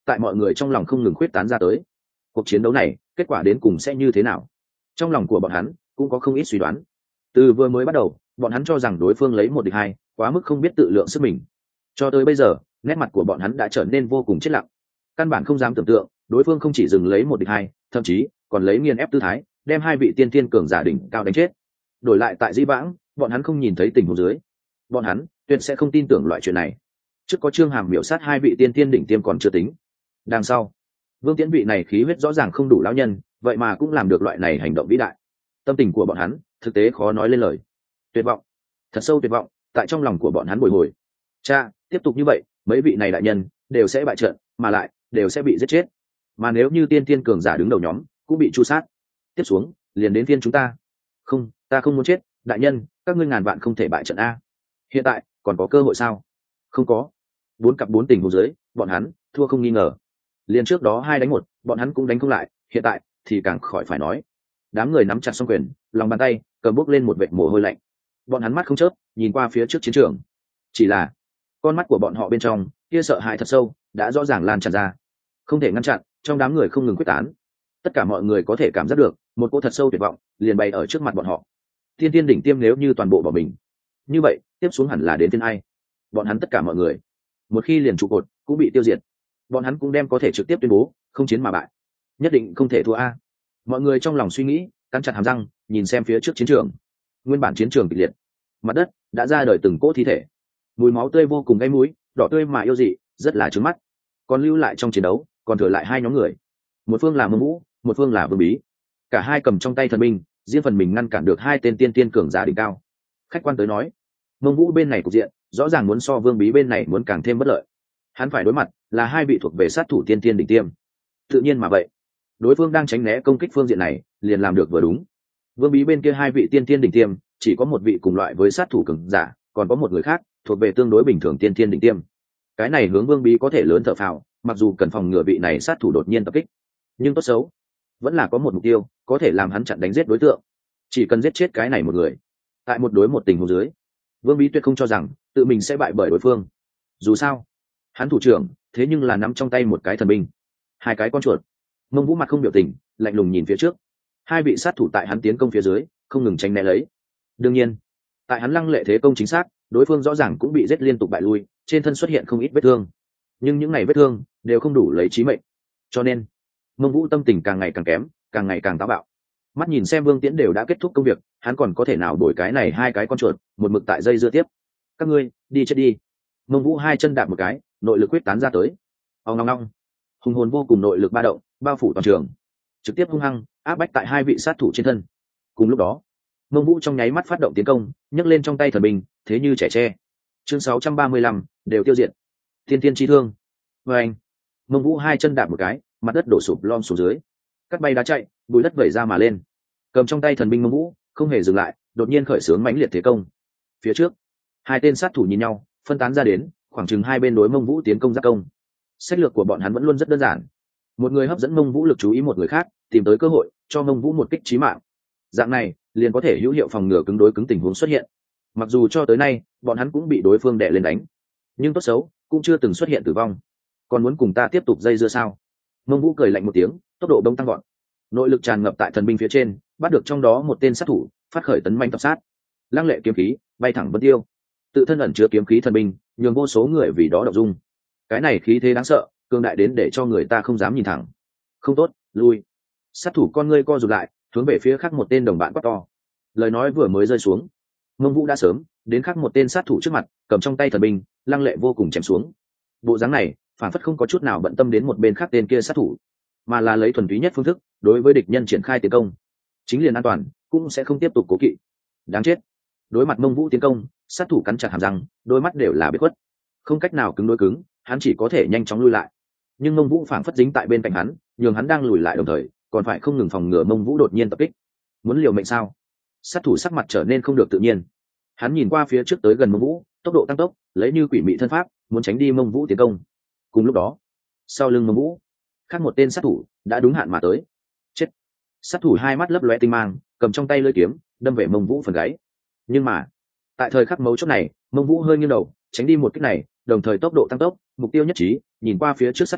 tại mọi người trong lòng không ngừng khuyết tán ra tới. Cuộc chiến đấu này kết quả đến cùng sẽ như thế nào, trong lòng của bọn hắn cũng có không ít suy đoán. Từ vừa mới bắt đầu bọn hắn cho rằng đối phương lấy 1 địch 2, quá mức không biết tự lượng sức mình. Cho tới bây giờ nét mặt của bọn hắn đã trở nên vô cùng chết lặng, căn bản không dám tưởng tượng đối phương không chỉ dừng lấy 1 địch 2, thậm chí còn lấy nghiền ép tư thái đem 2 vị tiên thiên cường giả đỉnh cao đánh chết. Đổi lại tại Dĩ Vãng, bọn hắn không nhìn thấy tình huống dưới, bọn hắn tuyệt sẽ không tin tưởng loại chuyện này. Trước có Trương Hàm miểu sát 2 vị tiên thiên đỉnh tiêm còn chưa tính, đằng sau Vương Tiễn vị này khí huyết rõ ràng không đủ lão nhân, vậy mà cũng làm được loại này hành động vĩ đại. Tâm tình của bọn hắn thực tế khó nói lên lời. Tuyệt vọng, thật sâu tuyệt vọng tại trong lòng của bọn hắn bồi hồi. Cha, tiếp tục như vậy mấy vị này đại nhân đều sẽ bại trận, mà lại đều sẽ bị giết chết. Mà nếu như tiên thiên cường giả đứng đầu nhóm cũng bị tru sát, tiếp xuống liền đến phiên chúng ta. Không, ta không muốn chết, đại nhân, các ngươi ngàn vạn không thể bại trận a. Hiện tại còn có cơ hội sao? Không có. 4 cặp 4 tình huống dưới, bọn hắn thua không nghi ngờ. Liên trước đó 2 đánh 1, bọn hắn cũng đánh không lại, hiện tại thì càng khỏi phải nói. Đám người nắm chặt song quyền, lòng bàn tay cầm bốc lên một vệt mồ hôi lạnh. Bọn hắn mắt không chớp nhìn qua phía trước chiến trường, chỉ là con mắt của bọn họ bên trong kia sợ hãi thật sâu đã rõ ràng lan tràn ra, không thể ngăn chặn, trong đám người không ngừng quyết tán. Tất cả mọi người có thể cảm giác được một cỗ thật sâu tuyệt vọng liền bày ở trước mặt bọn họ. Thiên tiên đỉnh tiêm nếu như toàn bộ bỏ mình, như vậy tiếp xuống hẳn là đến thiên ai? Bọn hắn tất cả mọi người một khi liền trụ cột cũng bị tiêu diệt, bọn hắn cũng đem có thể trực tiếp tuyên bố không chiến mà bại, nhất định không thể thua a. Mọi người trong lòng suy nghĩ, cắn chặt hàm răng nhìn xem phía trước chiến trường. Nguyên bản chiến trường kịch liệt, mặt đất đã ra đời từng cỗ thi thể, mùi máu tươi vô cùng gây mũi, đỏ tươi mà yêu dị, rất là trướng mắt. Còn lưu lại trong chiến đấu còn thừa lại 2 nhóm người, một phương là Mông Vũ, một phương là Vương Bí. Cả hai cầm trong tay thần binh, riêng phần mình ngăn cản được 2 tên tiên tiên cường giả đỉnh cao. Khách quan tới nói, Mông Vũ bên này cục diện rõ ràng muốn so Vương Bí bên này muốn càng thêm bất lợi. Hắn phải đối mặt là 2 vị thuộc về sát thủ tiên tiên đỉnh tiêm. Tự nhiên mà vậy, đối phương đang tránh né công kích phương diện này liền làm được vừa đúng. Vương Bí bên kia 2 vị tiên tiên đỉnh tiêm, chỉ có một vị cùng loại với sát thủ cường giả, còn có một người khác thuộc về tương đối bình thường tiên tiên đỉnh tiêm. Cái này hướng Vương Bí có thể lớn thở phào, mặc dù cần phòng ngừa vị này sát thủ đột nhiên tập kích, nhưng tốt xấu vẫn là có một mục tiêu có thể làm hắn chặn đánh giết đối tượng. Chỉ cần giết chết cái này một người, tại 1 đối 1 tình huống dưới, Vương Bí tuyệt không cho rằng tự mình sẽ bại bởi đối phương. Dù sao hắn thủ trưởng thế nhưng là nắm trong tay một cái thần binh, 2 cái con chuột. Mông Vũ mặt không biểu tình, lạnh lùng nhìn phía trước. 2 vị sát thủ tại hắn tiến công phía dưới không ngừng tránh né lấy. Đương nhiên tại hắn lăng lệ thế công chính xác, đối phương rõ ràng cũng bị giết liên tục bại lui, trên thân xuất hiện không ít vết thương, nhưng những ngày vết thương đều không đủ lấy chí mệnh. Cho nên Mông Vũ tâm tình càng ngày càng kém, càng ngày càng táo bạo. Mắt nhìn xem Vương Tiễn đều đã kết thúc công việc, hắn còn có thể nào đổi cái này 2 cái con chuột một mực tại dây dưa tiếp. Các ngươi đi chết đi. Mông Vũ 2 chân đạp một cái, nội lực quyết tán ra tới. Ong ong ong, hùng hồn vô cùng nội lực ba động bao phủ toàn trường, trực tiếp hung hăng áp bách tại 2 vị sát thủ trên thân. Cùng lúc đó Mông Vũ trong nháy mắt phát động tiến công, nhấc lên trong tay thần binh, thế như trẻ tre. Chương 635, đều tiêu diệt. Thiên tiên chi thương. Và anh, Mông Vũ 2 chân đạp một cái, mặt đất đổ sụp lom xuống dưới, cắt bay đá chạy, bụi đất vẩy ra mà lên. Cầm trong tay thần binh Mông Vũ không hề dừng lại, đột nhiên khởi xướng mãnh liệt thế công. Phía trước 2 tên sát thủ nhìn nhau, phân tán ra đến, khoảng chừng 2 bên đối Mông Vũ tiến công giáp công. Sách lược của bọn hắn vẫn luôn rất đơn giản, một người hấp dẫn Mông Vũ lực chú ý một người khác, tìm tới cơ hội cho Mông Vũ một kích chí mạng. Dạng này liền có thể hữu hiệu phòng ngừa cứng đối cứng tình huống xuất hiện. Mặc dù cho tới nay bọn hắn cũng bị đối phương đè lên đánh, nhưng tốt xấu cũng chưa từng xuất hiện tử vong. Còn muốn cùng ta tiếp tục dây dưa sao? Mông Vũ cười lạnh một tiếng, tốc độ đông tăng gọn, nội lực tràn ngập tại thần binh phía trên, bắt được trong đó một tên sát thủ, phát khởi tấn manh tập sát. Lăng lệ kiếm khí bay thẳng vân tiêu, tự thân ẩn chứa kiếm khí thần binh, nhường vô số người vì đó động dung. Cái này khí thế đáng sợ, cường đại đến để cho người ta không dám nhìn thẳng. Không tốt, lui. Sát thủ con ngươi co rụt lại, hướng về phía khác một tên đồng bạn quát to. Lời nói vừa mới rơi xuống, Mông Vũ đã sớm đến khác một tên sát thủ trước mặt, cầm trong tay thần binh, lăng lệ vô cùng chém xuống. Bộ dáng này phản phất không có chút nào bận tâm đến một bên khác tên kia sát thủ, mà là lấy thuần túy nhất phương thức đối với địch nhân triển khai tiến công, chính liền an toàn cũng sẽ không tiếp tục cố kỵ. Đáng chết. Đối mặt Mông Vũ tiến công, sát thủ cắn chặt hàm răng, đôi mắt đều là biệt khuất, không cách nào cứng đối cứng, hắn chỉ có thể nhanh chóng lui lại. Nhưng Mông Vũ phảng phất dính tại bên cạnh hắn, nhường hắn đang lùi lại đồng thời còn phải không ngừng phòng ngừa Mông Vũ đột nhiên tập kích. Muốn liều mệnh sao? Sát thủ sắc mặt trở nên không được tự nhiên, hắn nhìn qua phía trước tới gần Mông Vũ, tốc độ tăng tốc, lấy như quỷ mị thân pháp muốn tránh đi Mông Vũ tiến công. Cùng lúc đó sau lưng Mông Vũ, khác một tên sát thủ đã đúng hạn mà tới. Chết. Sát thủ 2 mắt lấp lóe tinh mang, cầm trong tay lưỡi kiếm đâm về Mông Vũ phần gáy. Nhưng mà tại thời khắc mấu chốt này, Mông Vũ hơi nghiêng đầu tránh đi một kích này, đồng thời tốc độ tăng tốc, mục tiêu nhất trí, nhìn qua phía trước sát thủ,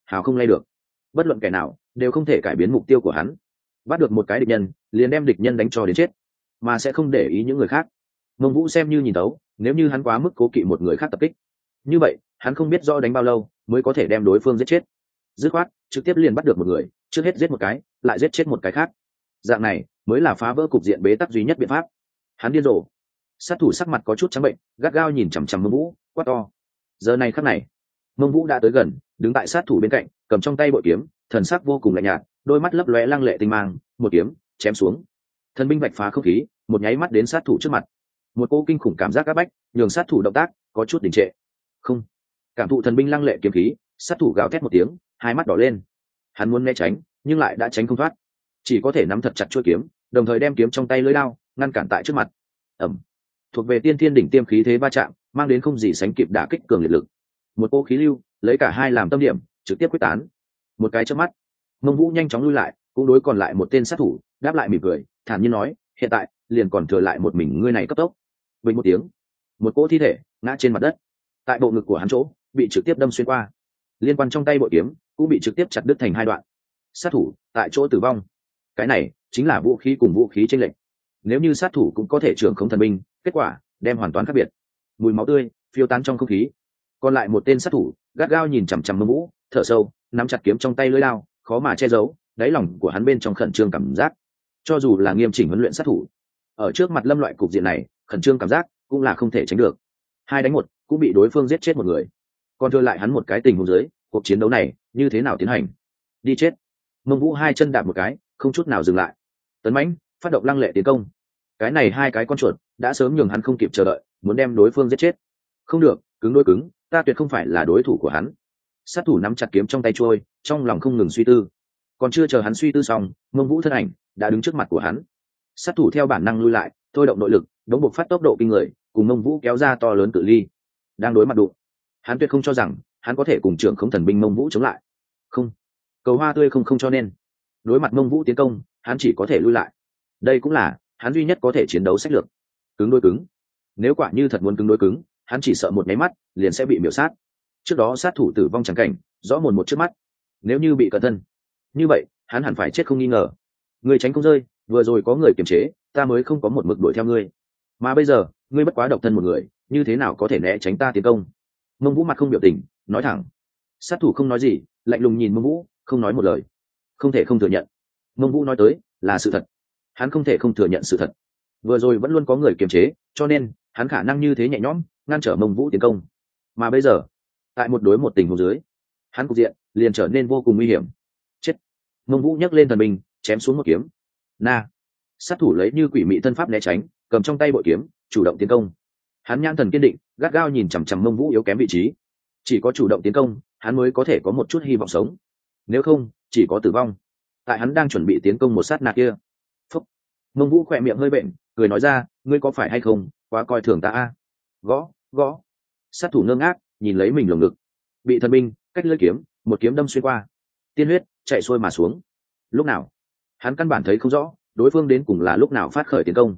hào không lay được. Bất luận kẻ nào đều không thể cải biến mục tiêu của hắn. Bắt được một cái địch nhân liền đem địch nhân đánh cho đến chết, mà sẽ không để ý những người khác. Mông Vũ xem như nhìn tấu, nếu như hắn quá mức cố kỵ một người khác tập kích, như vậy hắn không biết rõ đánh bao lâu mới có thể đem đối phương giết chết. Dứt khoát trực tiếp liền bắt được một người, trước hết giết một cái, lại giết chết một cái khác. Dạng này mới là phá vỡ cục diện bế tắc duy nhất biện pháp. Hắn điên rồ. Sát thủ sắc mặt có chút trắng bệnh, gắt gao nhìn chằm chằm Mông Vũ, quát to. Giờ này khắc này, Mông Vũ đã tới gần, đứng tại sát thủ bên cạnh, cầm trong tay bội kiếm, thần sắc vô cùng lạnh nhạt, đôi mắt lấp lóe lăng lệ tinh mang, một kiếm chém xuống. Thần binh vạch phá không khí, một nháy mắt đến sát thủ trước mặt. Một cô kinh khủng cảm giác áp bách, nhường sát thủ động tác có chút đình trệ. Không, cảm thụ thần binh lăng lệ kiếm khí, sát thủ gào thét một tiếng, hai mắt đỏ lên. Hắn muốn né tránh, nhưng lại đã tránh không thoát, chỉ có thể nắm thật chặt chuôi kiếm, đồng thời đem kiếm trong tay lưỡi đao ngăn cản tại trước mặt. Ầm, thuộc về tiên thiên đỉnh tiêm khí thế va chạm, mang đến không gì sánh kịp đả kích cường liệt lực. Một cỗ khí lưu lấy cả hai làm tâm điểm, trực tiếp quyết tán. Một cái chớp mắt, Mông Vũ nhanh chóng lui lại, cũng đối còn lại một tên sát thủ đáp lại mỉm cười, thản nhiên nói, hiện tại liền còn thừa lại một mình ngươi này cấp tốc. Bình một tiếng, một cỗ thi thể ngã trên mặt đất, tại bộ ngực của hắn chỗ bị trực tiếp đâm xuyên qua, liên quan trong tay bội kiếm cũng bị trực tiếp chặt đứt thành hai đoạn. Sát thủ tại chỗ tử vong. Cái này chính là vũ khí cùng vũ khí chênh lệch. Nếu như sát thủ cũng có thể trưởng không thần binh, kết quả đem hoàn toàn khác biệt. Mùi máu tươi phiêu tán trong không khí. Còn lại một tên sát thủ gắt gao nhìn chằm chằm Mông Vũ, thở sâu, nắm chặt kiếm trong tay lưỡi lao, khó mà che giấu đáy lòng của hắn bên trong khẩn trương cảm giác. Cho dù là nghiêm chỉnh huấn luyện sát thủ, ở trước mặt lâm loại cục diện này, khẩn trương cảm giác cũng là không thể tránh được. 2 đánh 1 cũng bị đối phương giết chết một người, còn thừa lại hắn một cái tình huống dưới, cuộc chiến đấu này như thế nào tiến hành? Đi chết. Mông Vũ hai chân đạp một cái, không chút nào dừng lại, tấn mãnh phát động lăng lệ tiến công. Cái này hai cái con chuột đã sớm nhường hắn không kịp chờ đợi, muốn đem đối phương giết chết. Không được, cứng đối cứng, ta tuyệt không phải là đối thủ của hắn. Sát thủ nắm chặt kiếm trong tay trôi, trong lòng không ngừng suy tư. Còn chưa chờ hắn suy tư xong, Mông Vũ thân ảnh đã đứng trước mặt của hắn. Sát thủ theo bản năng lui lại, thôi động nội lực, đống buộc phát tốc độ kinh người, cùng Mông Vũ kéo ra to lớn cự ly. Đang đối mặt đụng, hắn tuyệt không cho rằng hắn có thể cùng trưởng không thần binh Mông Vũ chống lại. Không, cầu hoa tươi không cho nên. Đối mặt Mông Vũ tiến công, hắn chỉ có thể lui lại. Đây cũng là hắn duy nhất có thể chiến đấu sách lược. Cứng đối cứng. Nếu quả như thật muốn cứng đối cứng, hắn chỉ sợ một nháy mắt liền sẽ bị miểu sát. Trước đó sát thủ tử vong chẳng cảnh rõ mồn một trước mắt, nếu như bị cẩn thân, như vậy hắn hẳn phải chết không nghi ngờ. Người tránh không rơi, vừa rồi có người kiềm chế, ta mới không có một mực đuổi theo ngươi, mà bây giờ ngươi bất quá độc thân một người, như thế nào có thể né tránh ta tiến công? Mông Vũ mặt không biểu tình, nói thẳng. Sát thủ không nói gì, lạnh lùng nhìn Mông Vũ, không nói một lời. Không thể không thừa nhận, Mông Vũ nói tới là sự thật. Hắn không thể không thừa nhận sự thật. Vừa rồi vẫn luôn có người kiềm chế, cho nên hắn khả năng như thế nhẹ nhõm ngăn trở Mông Vũ tiến công, mà bây giờ tại một đối một tình huống dưới, hắn cục diện liền trở nên vô cùng nguy hiểm. Chết. Mông Vũ nhấc lên thần binh, chém xuống một kiếm. Na. Sát thủ lấy như quỷ mị thân pháp né tránh, cầm trong tay bội kiếm chủ động tiến công. Hắn nhãn thần kiên định, gắt gao nhìn chằm chằm Mông Vũ yếu kém vị trí. Chỉ có chủ động tiến công, hắn mới có thể có một chút hy vọng sống, nếu không chỉ có tử vong. Tại hắn đang chuẩn bị tiến công một sát na kia, phúc, Mông Vũ khỏe miệng hơi bệnh, cười nói ra, ngươi có phải hay không quá coi thường ta a? Gõ gõ. Sát thủ ngơ ngác nhìn lấy mình lồng ngực, bị thần binh cách lưỡi kiếm một kiếm đâm xuyên qua, tiên huyết chạy xuôi mà xuống. Lúc nào hắn căn bản thấy không rõ đối phương đến cùng là lúc nào phát khởi tiến công.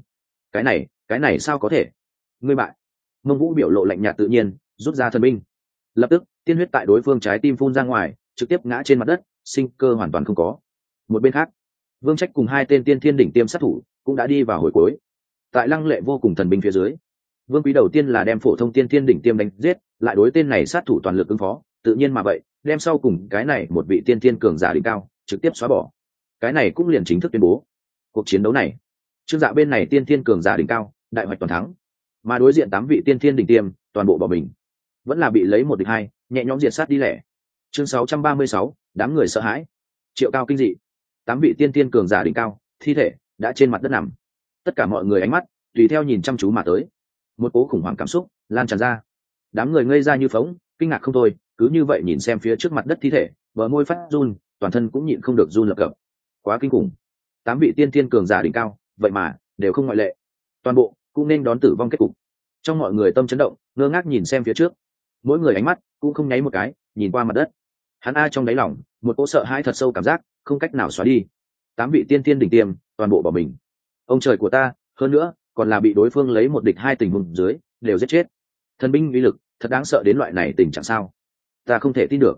Cái này sao có thể? Ngươi bại. Mông Vũ biểu lộ lạnh nhạt tự nhiên, rút ra thần binh. Lập tức tiên huyết tại đối phương trái tim phun ra ngoài, trực tiếp ngã trên mặt đất, sinh cơ hoàn toàn không có. Một bên khác, Vương Trách cùng 2 tên tiên thiên đỉnh tiêm sát thủ cũng đã đi vào hồi cuối. Tại lăng lệ vô cùng thần binh phía dưới, Vương Quý đầu tiên là đem phổ thông tiên thiên đỉnh tiêm đánh giết, lại đối tên này sát thủ toàn lực ứng phó, tự nhiên mà vậy, đem sau cùng cái này một vị tiên thiên cường giả đỉnh cao trực tiếp xóa bỏ. Cái này cũng liền chính thức tuyên bố cuộc chiến đấu này, Trương Dạ bên này tiên thiên cường giả đỉnh cao đại hoạch toàn thắng, mà đối diện 8 vị tiên thiên đỉnh tiêm toàn bộ bỏ mình, vẫn là bị lấy 1 địch 2 nhẹ nhõm diệt sát đi lẻ. Chương 636, đám người sợ hãi. Triệu cao kinh dị. 8 vị tiên thiên cường giả đỉnh cao thi thể đã trên mặt đất nằm. Tất cả mọi người ánh mắt tùy theo nhìn chăm chú mà tới. Một cố khủng hoảng cảm xúc lan tràn ra. Đám người ngây ra như phóng, kinh ngạc không thôi, cứ như vậy nhìn xem phía trước mặt đất thi thể, bờ môi phát run, toàn thân cũng nhịn không được run lập cập. Quá kinh khủng. 8 vị tiên thiên cường giả đỉnh cao, vậy mà đều không ngoại lệ, toàn bộ cũng nên đón tử vong kết cục. Trong mọi người tâm chấn động, ngơ ngác nhìn xem phía trước, mỗi người ánh mắt cũng không nháy một cái nhìn qua mặt đất. Hắn a trong đáy lòng một cỗ sợ hãi thật sâu, cảm giác không cách nào xóa đi. 8 vị tiên thiên đỉnh tiêm toàn bộ bỏ mình. Ông trời của ta, hơn nữa còn là bị đối phương lấy 1 địch 2 tình huống dưới đều giết chết. Thần binh uy lực thật đáng sợ đến loại này tình trạng sao? Ta không thể tin được.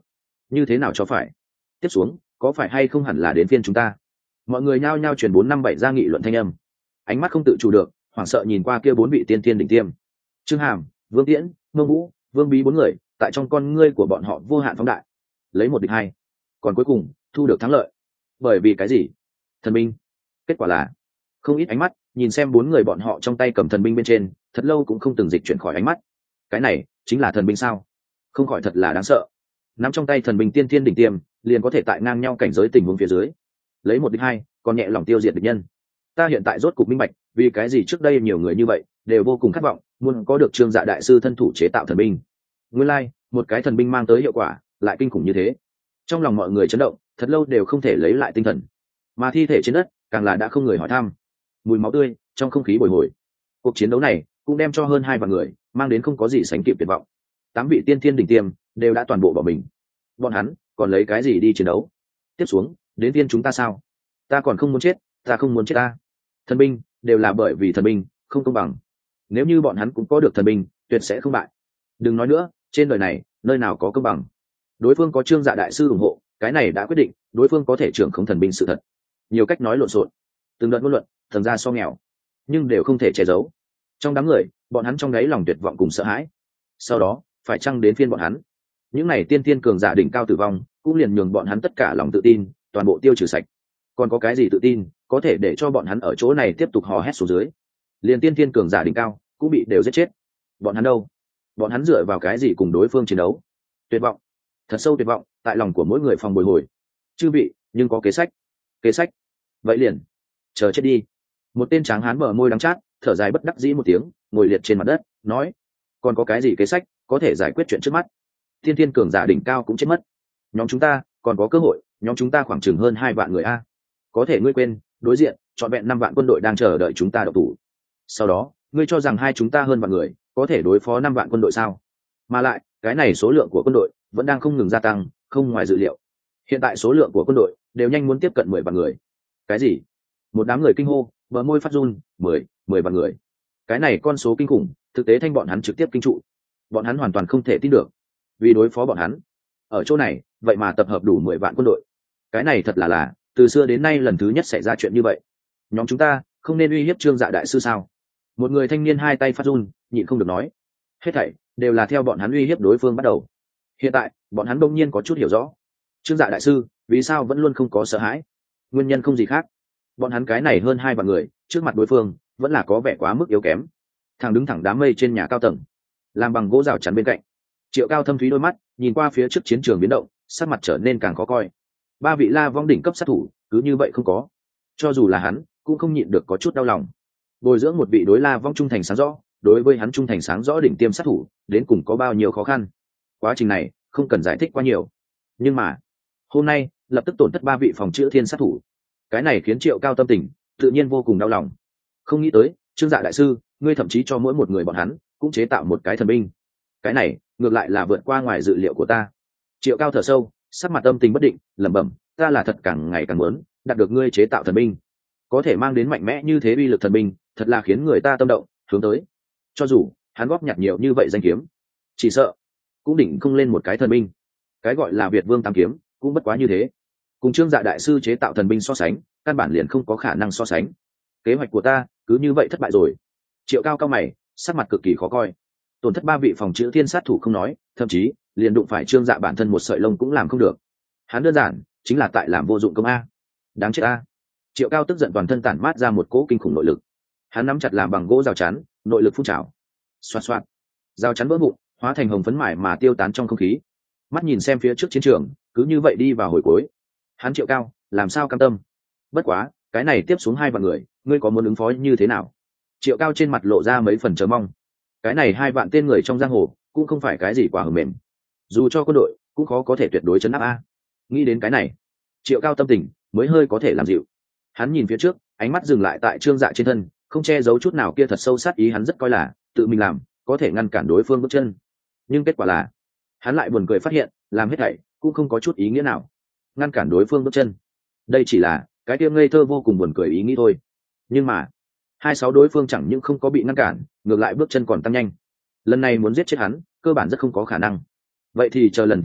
như thế nào cho phải? Tiếp xuống có phải hay không hẳn là đến phiên chúng ta? Mọi người nhao nhao truyền 457 ra nghị luận thanh âm, ánh mắt không tự chủ được hoảng sợ nhìn qua kia 4 vị tiên thiên đỉnh tiêm. Trương Hàm, Vương Tiễn, Mông Vũ, Vương Bí 4 người tại trong con ngươi của bọn họ vô hạn phóng đại, lấy 1 địch 2, còn cuối cùng thu được thắng lợi. Bởi vì cái gì? Thần binh. Kết quả là không ít ánh mắt nhìn xem 4 người bọn họ trong tay cầm thần binh bên trên, thật lâu cũng không từng dịch chuyển khỏi ánh mắt. Cái này chính là thần binh sao? Không khỏi thật là đáng sợ. Nắm trong tay thần binh tiên thiên đỉnh tiêm, liền có thể tại ngang nhau cảnh giới tình huống phía dưới, lấy 1 địch 2, còn nhẹ lòng tiêu diệt địch nhân. Ta hiện tại rốt cục minh bạch, vì cái gì trước đây nhiều người như vậy đều vô cùng khát vọng muốn có được Trương Dạ đại sư thân thủ chế tạo thần binh. Nguyên lai, một cái thần binh mang tới hiệu quả lại kinh khủng như thế. Trong lòng mọi người chấn động, thật lâu đều không thể lấy lại tinh thần. Mà thi thể trên đất càng là đã không người hỏi thăm. Mùi máu tươi trong không khí bồi hồi. Cuộc chiến đấu này cũng đem cho hơn 2 vạn người mang đến không có gì sánh kịp tuyệt vọng. 8 vị tiên thiên đỉnh tiêm đều đã toàn bộ bỏ mình. Bọn hắn còn lấy cái gì đi chiến đấu? Tiếp xuống đến tiên chúng ta sao? Ta còn không muốn chết, ta không muốn chết ta. Thần binh đều là bởi vì thần binh không công bằng. Nếu như bọn hắn cũng có được thần binh, tuyệt sẽ không bại. Đừng nói nữa, trên đời này nơi nào có công bằng? Đối phương có Trương Dạ đại sư ủng hộ, cái này đã quyết định đối phương có thể trưởng khống thần binh sự thật. Nhiều cách nói lộn xộn, từng đợt ngôn luận, thần ra so nghèo, nhưng đều không thể che giấu. Trong đám người, bọn hắn trong đáy lòng tuyệt vọng cùng sợ hãi. Sau đó, phải chăng đến phiên bọn hắn? Những này tiên tiên cường giả đỉnh cao tử vong, cũng liền nhường bọn hắn tất cả lòng tự tin, toàn bộ tiêu trừ sạch. Còn có cái gì tự tin có thể để cho bọn hắn ở chỗ này tiếp tục hò hét xuống dưới? Liền tiên tiên cường giả đỉnh cao cũng bị đều giết chết. Bọn hắn đâu? Bọn hắn dựa vào cái gì cùng đối phương chiến đấu? Tuyệt vọng, thật sâu tuyệt vọng tại lòng của mỗi người phòng bồi hồi. Chư vị, nhưng có kế sách. Kế sách? Vậy liền chờ chết đi. Một tên tráng hán bờ môi đắng chát, thở dài bất đắc dĩ một tiếng, ngồi liệt trên mặt đất, nói: còn có cái gì kế sách có thể giải quyết chuyện trước mắt? Tiên tiên cường giả đỉnh cao cũng chết mất, nhóm chúng ta còn có cơ hội. Nhóm chúng ta khoảng chừng hơn 2 vạn người a. Có thể ngươi quên, đối diện trọn vẹn 5 vạn quân đội đang chờ đợi chúng ta độc thủ. Sau đó ngươi cho rằng hai chúng ta hơn vạn người có thể đối phó 5 vạn quân đội sao? Mà lại cái này số lượng của quân đội vẫn đang không ngừng gia tăng, không ngoài dự liệu. Hiện tại số lượng của quân đội đều nhanh muốn tiếp cận 10 vạn người. Cái gì? Một đám người kinh hô, bờ môi phát run. 10 vạn người. Cái này con số kinh khủng, thực tế thanh bọn hắn trực tiếp kinh trụ. Bọn hắn hoàn toàn không thể tin được, vì đối phó bọn hắn ở chỗ này vậy mà tập hợp đủ 10 vạn quân đội. Cái này thật là từ xưa đến nay lần thứ nhất xảy ra chuyện như vậy. Nhóm chúng ta không nên uy hiếp Trương Dạ đại sư sao? Một người thanh niên hai tay phát run, nhịn không được nói. Hết thảy đều là theo bọn hắn uy hiếp đối phương bắt đầu. Hiện tại bọn hắn đông nhiên có chút hiểu rõ, Trương Dạ đại sư vì sao vẫn luôn không có sợ hãi. Nguyên nhân không gì khác, bọn hắn cái này hơn 2 vạn người trước mặt đối phương vẫn là có vẻ quá mức yếu kém. Thằng đứng thẳng đám mây trên nhà cao tầng, làm bằng gỗ rào chắn bên cạnh. Triệu Cao thâm thúy đôi mắt nhìn qua phía trước chiến trường biến động, sắc mặt trở nên càng khó coi. 3 vị La Vong đỉnh cấp sát thủ cứ như vậy không có, cho dù là hắn cũng không nhịn được có chút đau lòng. Bồi dưỡng một vị đối La Vong trung thành sáng rõ, đối với hắn trung thành sáng rõ đỉnh tiêm sát thủ đến cùng có bao nhiêu khó khăn. Quá trình này không cần giải thích quá nhiều, nhưng mà hôm nay lập tức tổn thất 3 vị phòng chữa thiên sát thủ, cái này khiến Triệu Cao tâm tình tự nhiên vô cùng đau lòng. Không nghĩ tới Trương Dạ đại sư, ngươi thậm chí cho mỗi một người bọn hắn cũng chế tạo một cái thần binh. Cái này ngược lại là vượt qua ngoài dự liệu của ta. Triệu Cao thở sâu, sắc mặt âm tình bất định, lẩm bẩm, ta là thật càng ngày càng muốn đạt được ngươi chế tạo thần binh, có thể mang đến mạnh mẽ như thế uy lực thần binh, thật là khiến người ta tâm động, hướng tới. Cho dù hắn góp nhặt nhiều như vậy danh kiếm, chỉ sợ cũng đỉnh không lên một cái thần binh. Cái gọi là Việt Vương Tam kiếm cũng bất quá như thế, cùng Trương Dạ đại sư chế tạo thần binh so sánh, căn bản liền không có khả năng so sánh. Kế hoạch của ta cứ như vậy thất bại rồi. Triệu Cao cao mày, sắc mặt cực kỳ khó coi. Tổn thất 3 vị phòng chữa thiên sát thủ không nói, thậm chí liền đụng phải Trương Dạ bản thân một sợi lông cũng làm không được. Hắn đơn giản chính là tại làm vô dụng công a. Đáng chết a. Triệu Cao tức giận toàn thân tản mát ra một cỗ kinh khủng nội lực. Hắn nắm chặt làm bằng gỗ rào chắn, nội lực phun trào. Xoạt xoạt, rào chắn vỡ vụn, hóa thành hồng phấn mải mà tiêu tán trong không khí. Mắt nhìn xem phía trước chiến trường, cứ như vậy đi vào hồi cuối. Hắn Triệu Cao làm sao cam tâm? Bất quá cái này tiếp xuống 2 vạn người, ngươi có muốn ứng phó như thế nào? Triệu Cao trên mặt lộ ra mấy phần chờ mong. Cái này 2 vạn tên người trong giang hồ cũng không phải cái gì quả hờ mềm, dù cho quân đội cũng khó có thể tuyệt đối chấn áp a. Nghĩ đến cái này, Triệu Cao tâm tình mới hơi có thể làm dịu. Hắn nhìn phía trước, ánh mắt dừng lại tại Trương Dạ trên thân, không che giấu chút nào kia thật sâu sát ý. Hắn rất coi là tự mình làm có thể ngăn cản đối phương bước chân, nhưng kết quả là hắn lại buồn cười phát hiện, làm hết thảy cũng không có chút ý nghĩa nào. Ngăn cản đối phương bước chân, đây chỉ là cái kia ngây thơ vô cùng buồn cười ý nghĩ thôi. Nhưng mà 26 đối phương chẳng những không có bị ngăn cản, ngược lại bước chân còn tăng nhanh. Lần này muốn giết chết hắn, cơ bản rất không có khả năng. Vậy thì chờ lần tiếp theo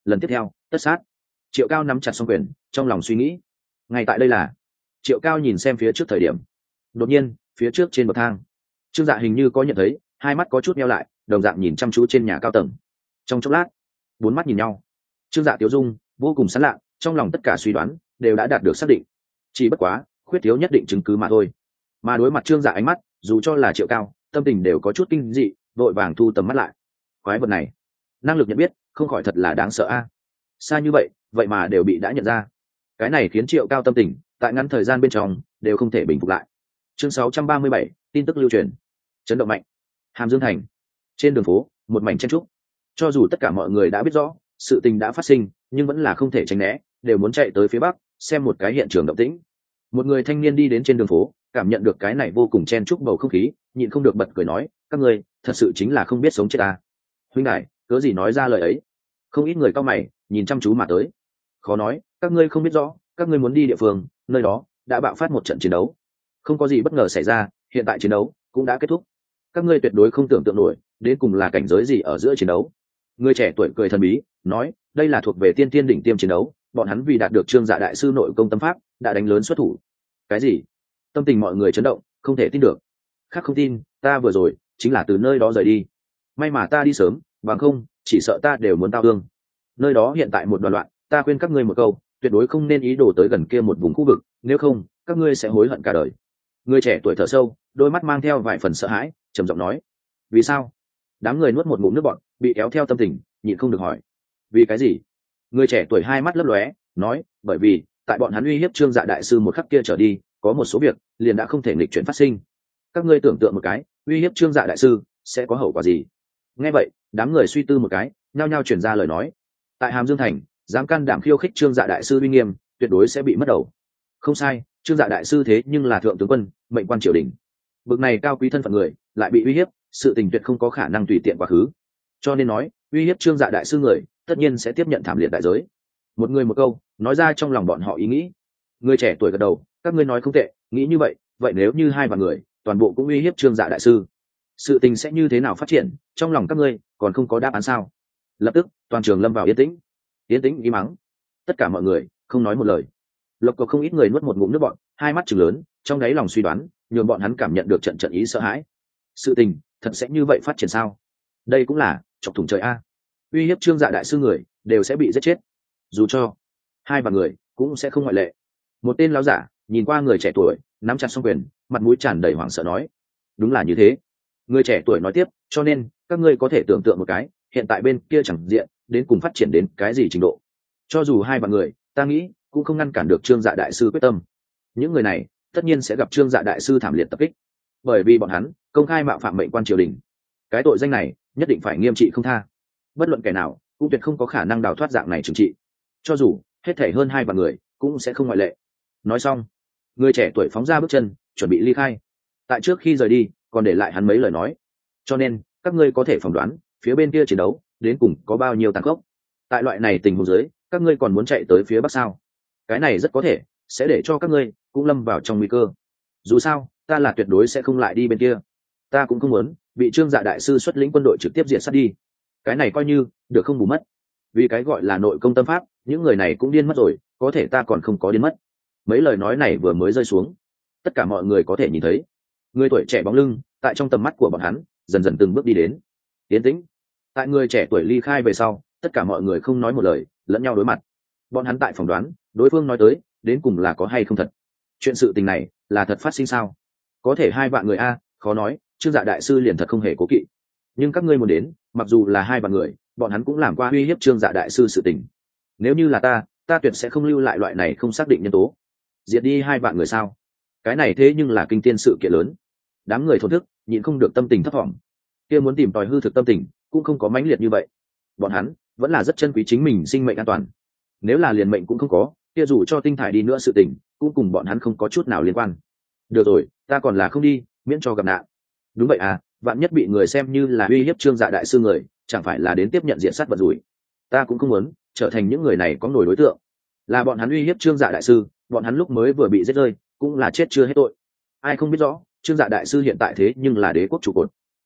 lần tiếp theo tất sát. Triệu Cao nắm chặt song quyền, trong lòng suy nghĩ. Ngay tại đây là Triệu Cao nhìn xem phía trước thời điểm, đột nhiên phía trước trên bậc thang, Trương Dạ hình như có nhận thấy, hai mắt có chút meo lại, đồng dạng nhìn chăm chú trên nhà cao tầng. Trong chốc lát, bốn mắt nhìn nhau, Trương Dạ tiêu dung vô cùng sán lạ, trong lòng tất cả suy đoán đều đã đạt được xác định, chỉ bất quá khuyết thiếu nhất định chứng cứ mà thôi. Mà đối mặt Trương Dạ ánh mắt, dù cho là Triệu Cao, tâm tình đều có chút kinh dị, vội vàng thu tầm mắt lại. Quái vật này, năng lực nhận biết không khỏi thật là đáng sợ a. Xa như vậy, vậy mà đều bị đã nhận ra. Cái này khiến Triệu Cao tâm tình tại ngắn thời gian bên trong đều không thể bình phục lại. Chương 637, tin tức lưu truyền, chấn động mạnh. Hàm Dương thành, trên đường phố, một mảnh chen trúc. Cho dù tất cả mọi người đã biết rõ sự tình đã phát sinh, nhưng vẫn là không thể tránh né, đều muốn chạy tới phía bắc xem một cái hiện trường động tĩnh. Một người thanh niên đi đến trên đường phố, cảm nhận được cái này vô cùng chen trúc bầu không khí, nhịn không được bật cười nói, các ngươi thật sự chính là không biết sống chết ta. Huynh đại, cớ gì nói ra lời ấy? Không ít người cao mày nhìn chăm chú mà tới. Khó nói các ngươi không biết rõ, các ngươi muốn đi địa phương nơi đó đã bạo phát một trận chiến đấu, không có gì bất ngờ xảy ra, hiện tại chiến đấu cũng đã kết thúc. Các ngươi tuyệt đối không tưởng tượng nổi đến cùng là cảnh giới gì ở giữa chiến đấu. Người trẻ tuổi cười thần bí nói, đây là thuộc về tiên tiên đỉnh tiêm chiến đấu, bọn hắn vì đạt được Trương Dạ đại sư nội công tâm pháp đã đánh lớn xuất thủ. Cái gì? Tâm tình mọi người chấn động, không thể tin được. Khác không tin, ta vừa rồi chính là từ nơi đó rời đi. May mà ta đi sớm, bằng không chỉ sợ ta đều muốn tao thương. Nơi đó hiện tại một đoàn loạn, ta khuyên các ngươi một câu, tuyệt đối không nên ý đồ tới gần kia một vùng khu vực, nếu không các ngươi sẽ hối hận cả đời. Người trẻ tuổi thở sâu, đôi mắt mang theo vài phần sợ hãi, trầm giọng nói. Vì sao? Đám người nuốt một ngụm nước bọt, bị kéo theo tâm tình, nhịn không được hỏi. Vì cái gì? Người trẻ tuổi hai mắt lấp lóe, nói, bởi vì tại bọn hắn uy hiếp Trương Dạ đại sư một khắc kia trở đi, có một số việc liền đã không thể nghịch chuyển phát sinh. Các ngươi tưởng tượng một cái, uy hiếp Trương Dạ đại sư sẽ có hậu quả gì? Nghe vậy, đám người suy tư một cái, nhao nhao chuyển ra lời nói. Tại Hàm Dương thành, dám can đảm khiêu khích Trương Dạ đại sư uy nghiêm, tuyệt đối sẽ bị mất đầu. Không sai, Trương Dạ đại sư thế nhưng là thượng tướng quân, mệnh quan triều đình. Bực này cao quý thân phận người, lại bị uy hiếp, sự tình tuyệt không có khả năng tùy tiện quá khứ. Cho nên nói, uy hiếp Trương Dạ đại sư người, tất nhiên sẽ tiếp nhận thảm liệt đại giới. Một người một câu, nói ra trong lòng bọn họ ý nghĩ. Người trẻ tuổi gật đầu, các ngươi nói không tệ, nghĩ như vậy, vậy nếu như hai vạn người, toàn bộ cũng uy hiếp Trương Dạ đại sư, sự tình sẽ như thế nào phát triển, trong lòng các ngươi còn không có đáp án sao? Lập tức, toàn trường lâm vào yên tĩnh. Yên tĩnh im mắng. Tất cả mọi người không nói một lời. Lộc cộc không ít người nuốt một ngụm nước bọt, hai mắt trừng lớn, trong đáy lòng suy đoán, nhường bọn hắn cảm nhận được trận trận ý sợ hãi. Sự tình thật sẽ như vậy phát triển sao? Đây cũng là chọc thủng trời a. Uy hiếp Trương Dạ đại sư người đều sẽ bị giết chết, dù cho hai vạn người cũng sẽ không ngoại lệ. Một tên lão giả nhìn qua người trẻ tuổi, nắm chặt song quyền, mặt mũi tràn đầy hoảng sợ nói, đúng là như thế. Người trẻ tuổi nói tiếp, cho nên các ngươi có thể tưởng tượng một cái, hiện tại bên kia chẳng diện đến cùng phát triển đến cái gì trình độ. Cho dù hai vạn người, ta nghĩ cũng không ngăn cản được Trương Dạ đại sư quyết tâm. Những người này tất nhiên sẽ gặp Trương Dạ đại sư thảm liệt tập kích, bởi vì bọn hắn công khai mạo phạm mệnh quan triều đình. Cái tội danh này nhất định phải nghiêm trị không tha, bất luận kẻ nào cũng tuyệt không có khả năng đào thoát dạng này trừng trị, cho dù hết thể hơn hai vạn người cũng sẽ không ngoại lệ. Nói xong, người trẻ tuổi phóng ra bước chân, chuẩn bị ly khai. Tại trước khi rời đi, còn để lại hắn mấy lời nói. Cho nên các ngươi có thể phỏng đoán phía bên kia chiến đấu đến cùng có bao nhiêu tàn khốc. Tại loại này tình huống dưới, các ngươi còn muốn chạy tới phía bắc sao? Cái này rất có thể sẽ để cho các ngươi cũng lâm vào trong nguy cơ. Dù sao, ta là tuyệt đối sẽ không lại đi bên kia. Ta cũng không muốn bị Trương Dạ đại sư xuất lĩnh quân đội trực tiếp diệt sát đi. Cái này coi như được không bù mất. Vì cái gọi là nội công tâm pháp, những người này cũng điên mất rồi, có thể ta còn không có điên mất. Mấy lời nói này vừa mới rơi xuống, tất cả mọi người có thể nhìn thấy người tuổi trẻ bóng lưng tại trong tầm mắt của bọn hắn dần dần từng bước đi đến. Tiến tĩnh. Tại người trẻ tuổi ly khai về sau, tất cả mọi người không nói một lời, lẫn nhau đối mặt. Bọn hắn tại phỏng đoán đối phương nói tới đến cùng là có hay không thật. Chuyện sự tình này là thật phát sinh sao? Có thể hai vạn người a, khó nói Trương Dạ đại sư liền thật không hề cố kỵ. Nhưng các ngươi muốn đến, mặc dù là hai vạn người, bọn hắn cũng làm qua uy hiếp Trương Dạ đại sư sự tình. Nếu như là ta tuyệt sẽ không lưu lại loại này không xác định nhân tố. Diệt đi hai vạn người sao? Cái này thế nhưng là kinh thiên sự kiện lớn. Đám người thổn thức nhịn không được tâm tình thấp thỏm. Kia muốn tìm tòi hư thực tâm tình cũng không có mãnh liệt như vậy. Bọn hắn vẫn là rất trân quý chính mình sinh mệnh an toàn. Nếu là liền mệnh cũng không có, kia dù cho tinh thải đi nữa sự tình cũng cùng bọn hắn không có chút nào liên quan. Được rồi, ta còn là không đi, miễn cho gặp nạn. Đúng vậy à, vạn nhất bị người xem như là uy hiếp Trương Dạ đại sư người, chẳng phải là đến tiếp nhận diện sát vật rủi. Ta cũng không muốn trở thành những người này có nổi đối tượng. Là bọn hắn uy hiếp Trương Dạ đại sư, bọn hắn lúc mới vừa bị giết rơi cũng là chết chưa hết tội. Ai không biết rõ Trương Dạ đại sư hiện tại thế nhưng là đế quốc trụ cột.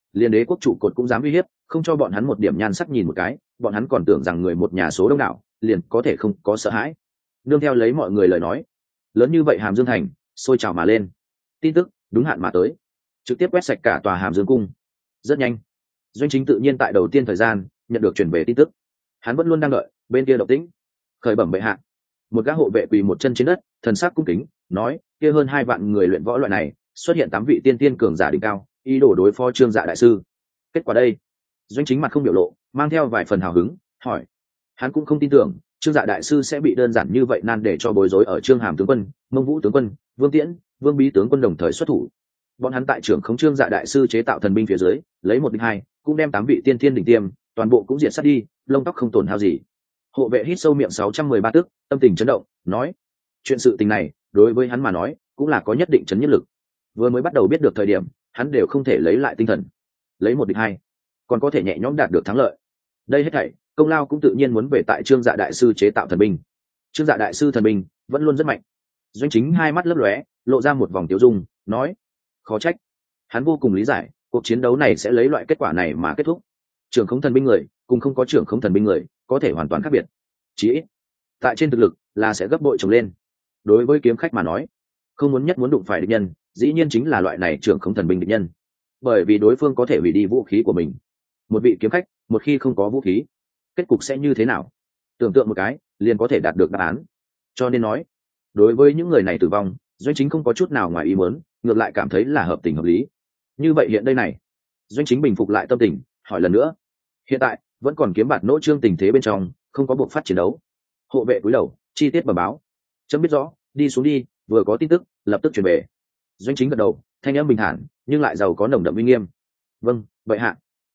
Liên đế quốc trụ cột cũng dám uy hiếp, không cho bọn hắn một điểm nhan sắc nhìn một cái, bọn hắn còn tưởng rằng người một nhà số đông đảo liền có thể không có sợ hãi. Nương theo lấy mọi người lời nói, lớn như vậy Hàm Dương thành sôi trào mà lên. Tin tức đúng hạn mà tới, trực tiếp quét sạch cả tòa Hàm Dương cung. Rất nhanh, Doanh Chính tự nhiên tại đầu tiên thời gian nhận được truyền về tin tức. Hắn vẫn luôn đang đợi bên kia động tĩnh. Khởi bẩm bệ hạ. Một gã hộ vệ quỳ một chân trên đất, thần sắc cung kính nói, kia hơn 2 vạn người luyện võ loại này xuất hiện 8 vị tiên tiên cường giả đỉnh cao, ý đồ đối phó Trương Dạ đại sư. Kết quả đây? Doanh Chính mặt không biểu lộ, mang theo vài phần hào hứng hỏi. Hắn cũng không tin tưởng Trương Dạ đại sư sẽ bị đơn giản như vậy nan để cho bối rối ở Trương Hàm tướng quân, Mông Vũ tướng quân, Vương Tiễn, Vương Bí tướng quân đồng thời xuất thủ. Bọn hắn tại trưởng khống Trương Dạ đại sư chế tạo thần binh phía dưới, lấy 1 địch 2, cũng đem 8 vị tiên thiên đỉnh tiêm toàn bộ cũng diệt sát đi, lông tóc không tổn hao gì. Hộ vệ hít sâu miệng 613 tức, tâm tình chấn động nói, chuyện sự tình này đối với hắn mà nói cũng là có nhất định chấn nhất lực. Vừa mới bắt đầu biết được thời điểm, hắn đều không thể lấy lại tinh thần. Lấy 1 địch 2, còn có thể nhẹ nhõm đạt được thắng lợi. Đây hết thảy công lao cũng tự nhiên muốn về tại Trương Dạ đại sư chế tạo thần binh. Trương Dạ đại sư thần binh vẫn luôn rất mạnh. Doanh Chính hai mắt lấp lóe, lộ ra một vòng tiêu dung nói, khó trách. Hắn vô cùng lý giải cuộc chiến đấu này sẽ lấy loại kết quả này mà kết thúc. Trưởng khống thần binh người cùng không có trưởng khống thần binh người có thể hoàn toàn khác biệt, chỉ ít tại trên thực lực là sẽ gấp bội trồng lên. Đối với kiếm khách mà nói, không muốn nhất muốn đụng phải địch nhân dĩ nhiên chính là loại này trưởng khống thần binh địch nhân, bởi vì đối phương có thể hủy đi vũ khí của mình. Một vị kiếm khách một khi không có vũ khí, kết cục sẽ như thế nào? Tưởng tượng một cái liền có thể đạt được đáp án. Cho nên nói, đối với những người này tử vong, Doanh Chính không có chút nào ngoài ý muốn, ngược lại cảm thấy là hợp tình hợp lý. Như vậy hiện đây này, Doanh Chính bình phục lại tâm tình, hỏi lần nữa. Hiện tại vẫn còn kiếm bạt nỗ trương tình thế bên trong, không có buộc phát chiến đấu. Hộ vệ cúi đầu chi tiết bẩm báo. Chấm biết rõ, đi xuống đi, vừa có tin tức lập tức truyền về. Doanh Chính gật đầu, thanh âm bình thản nhưng lại giàu có nồng đậm uy nghiêm. Vâng, vậy hạ.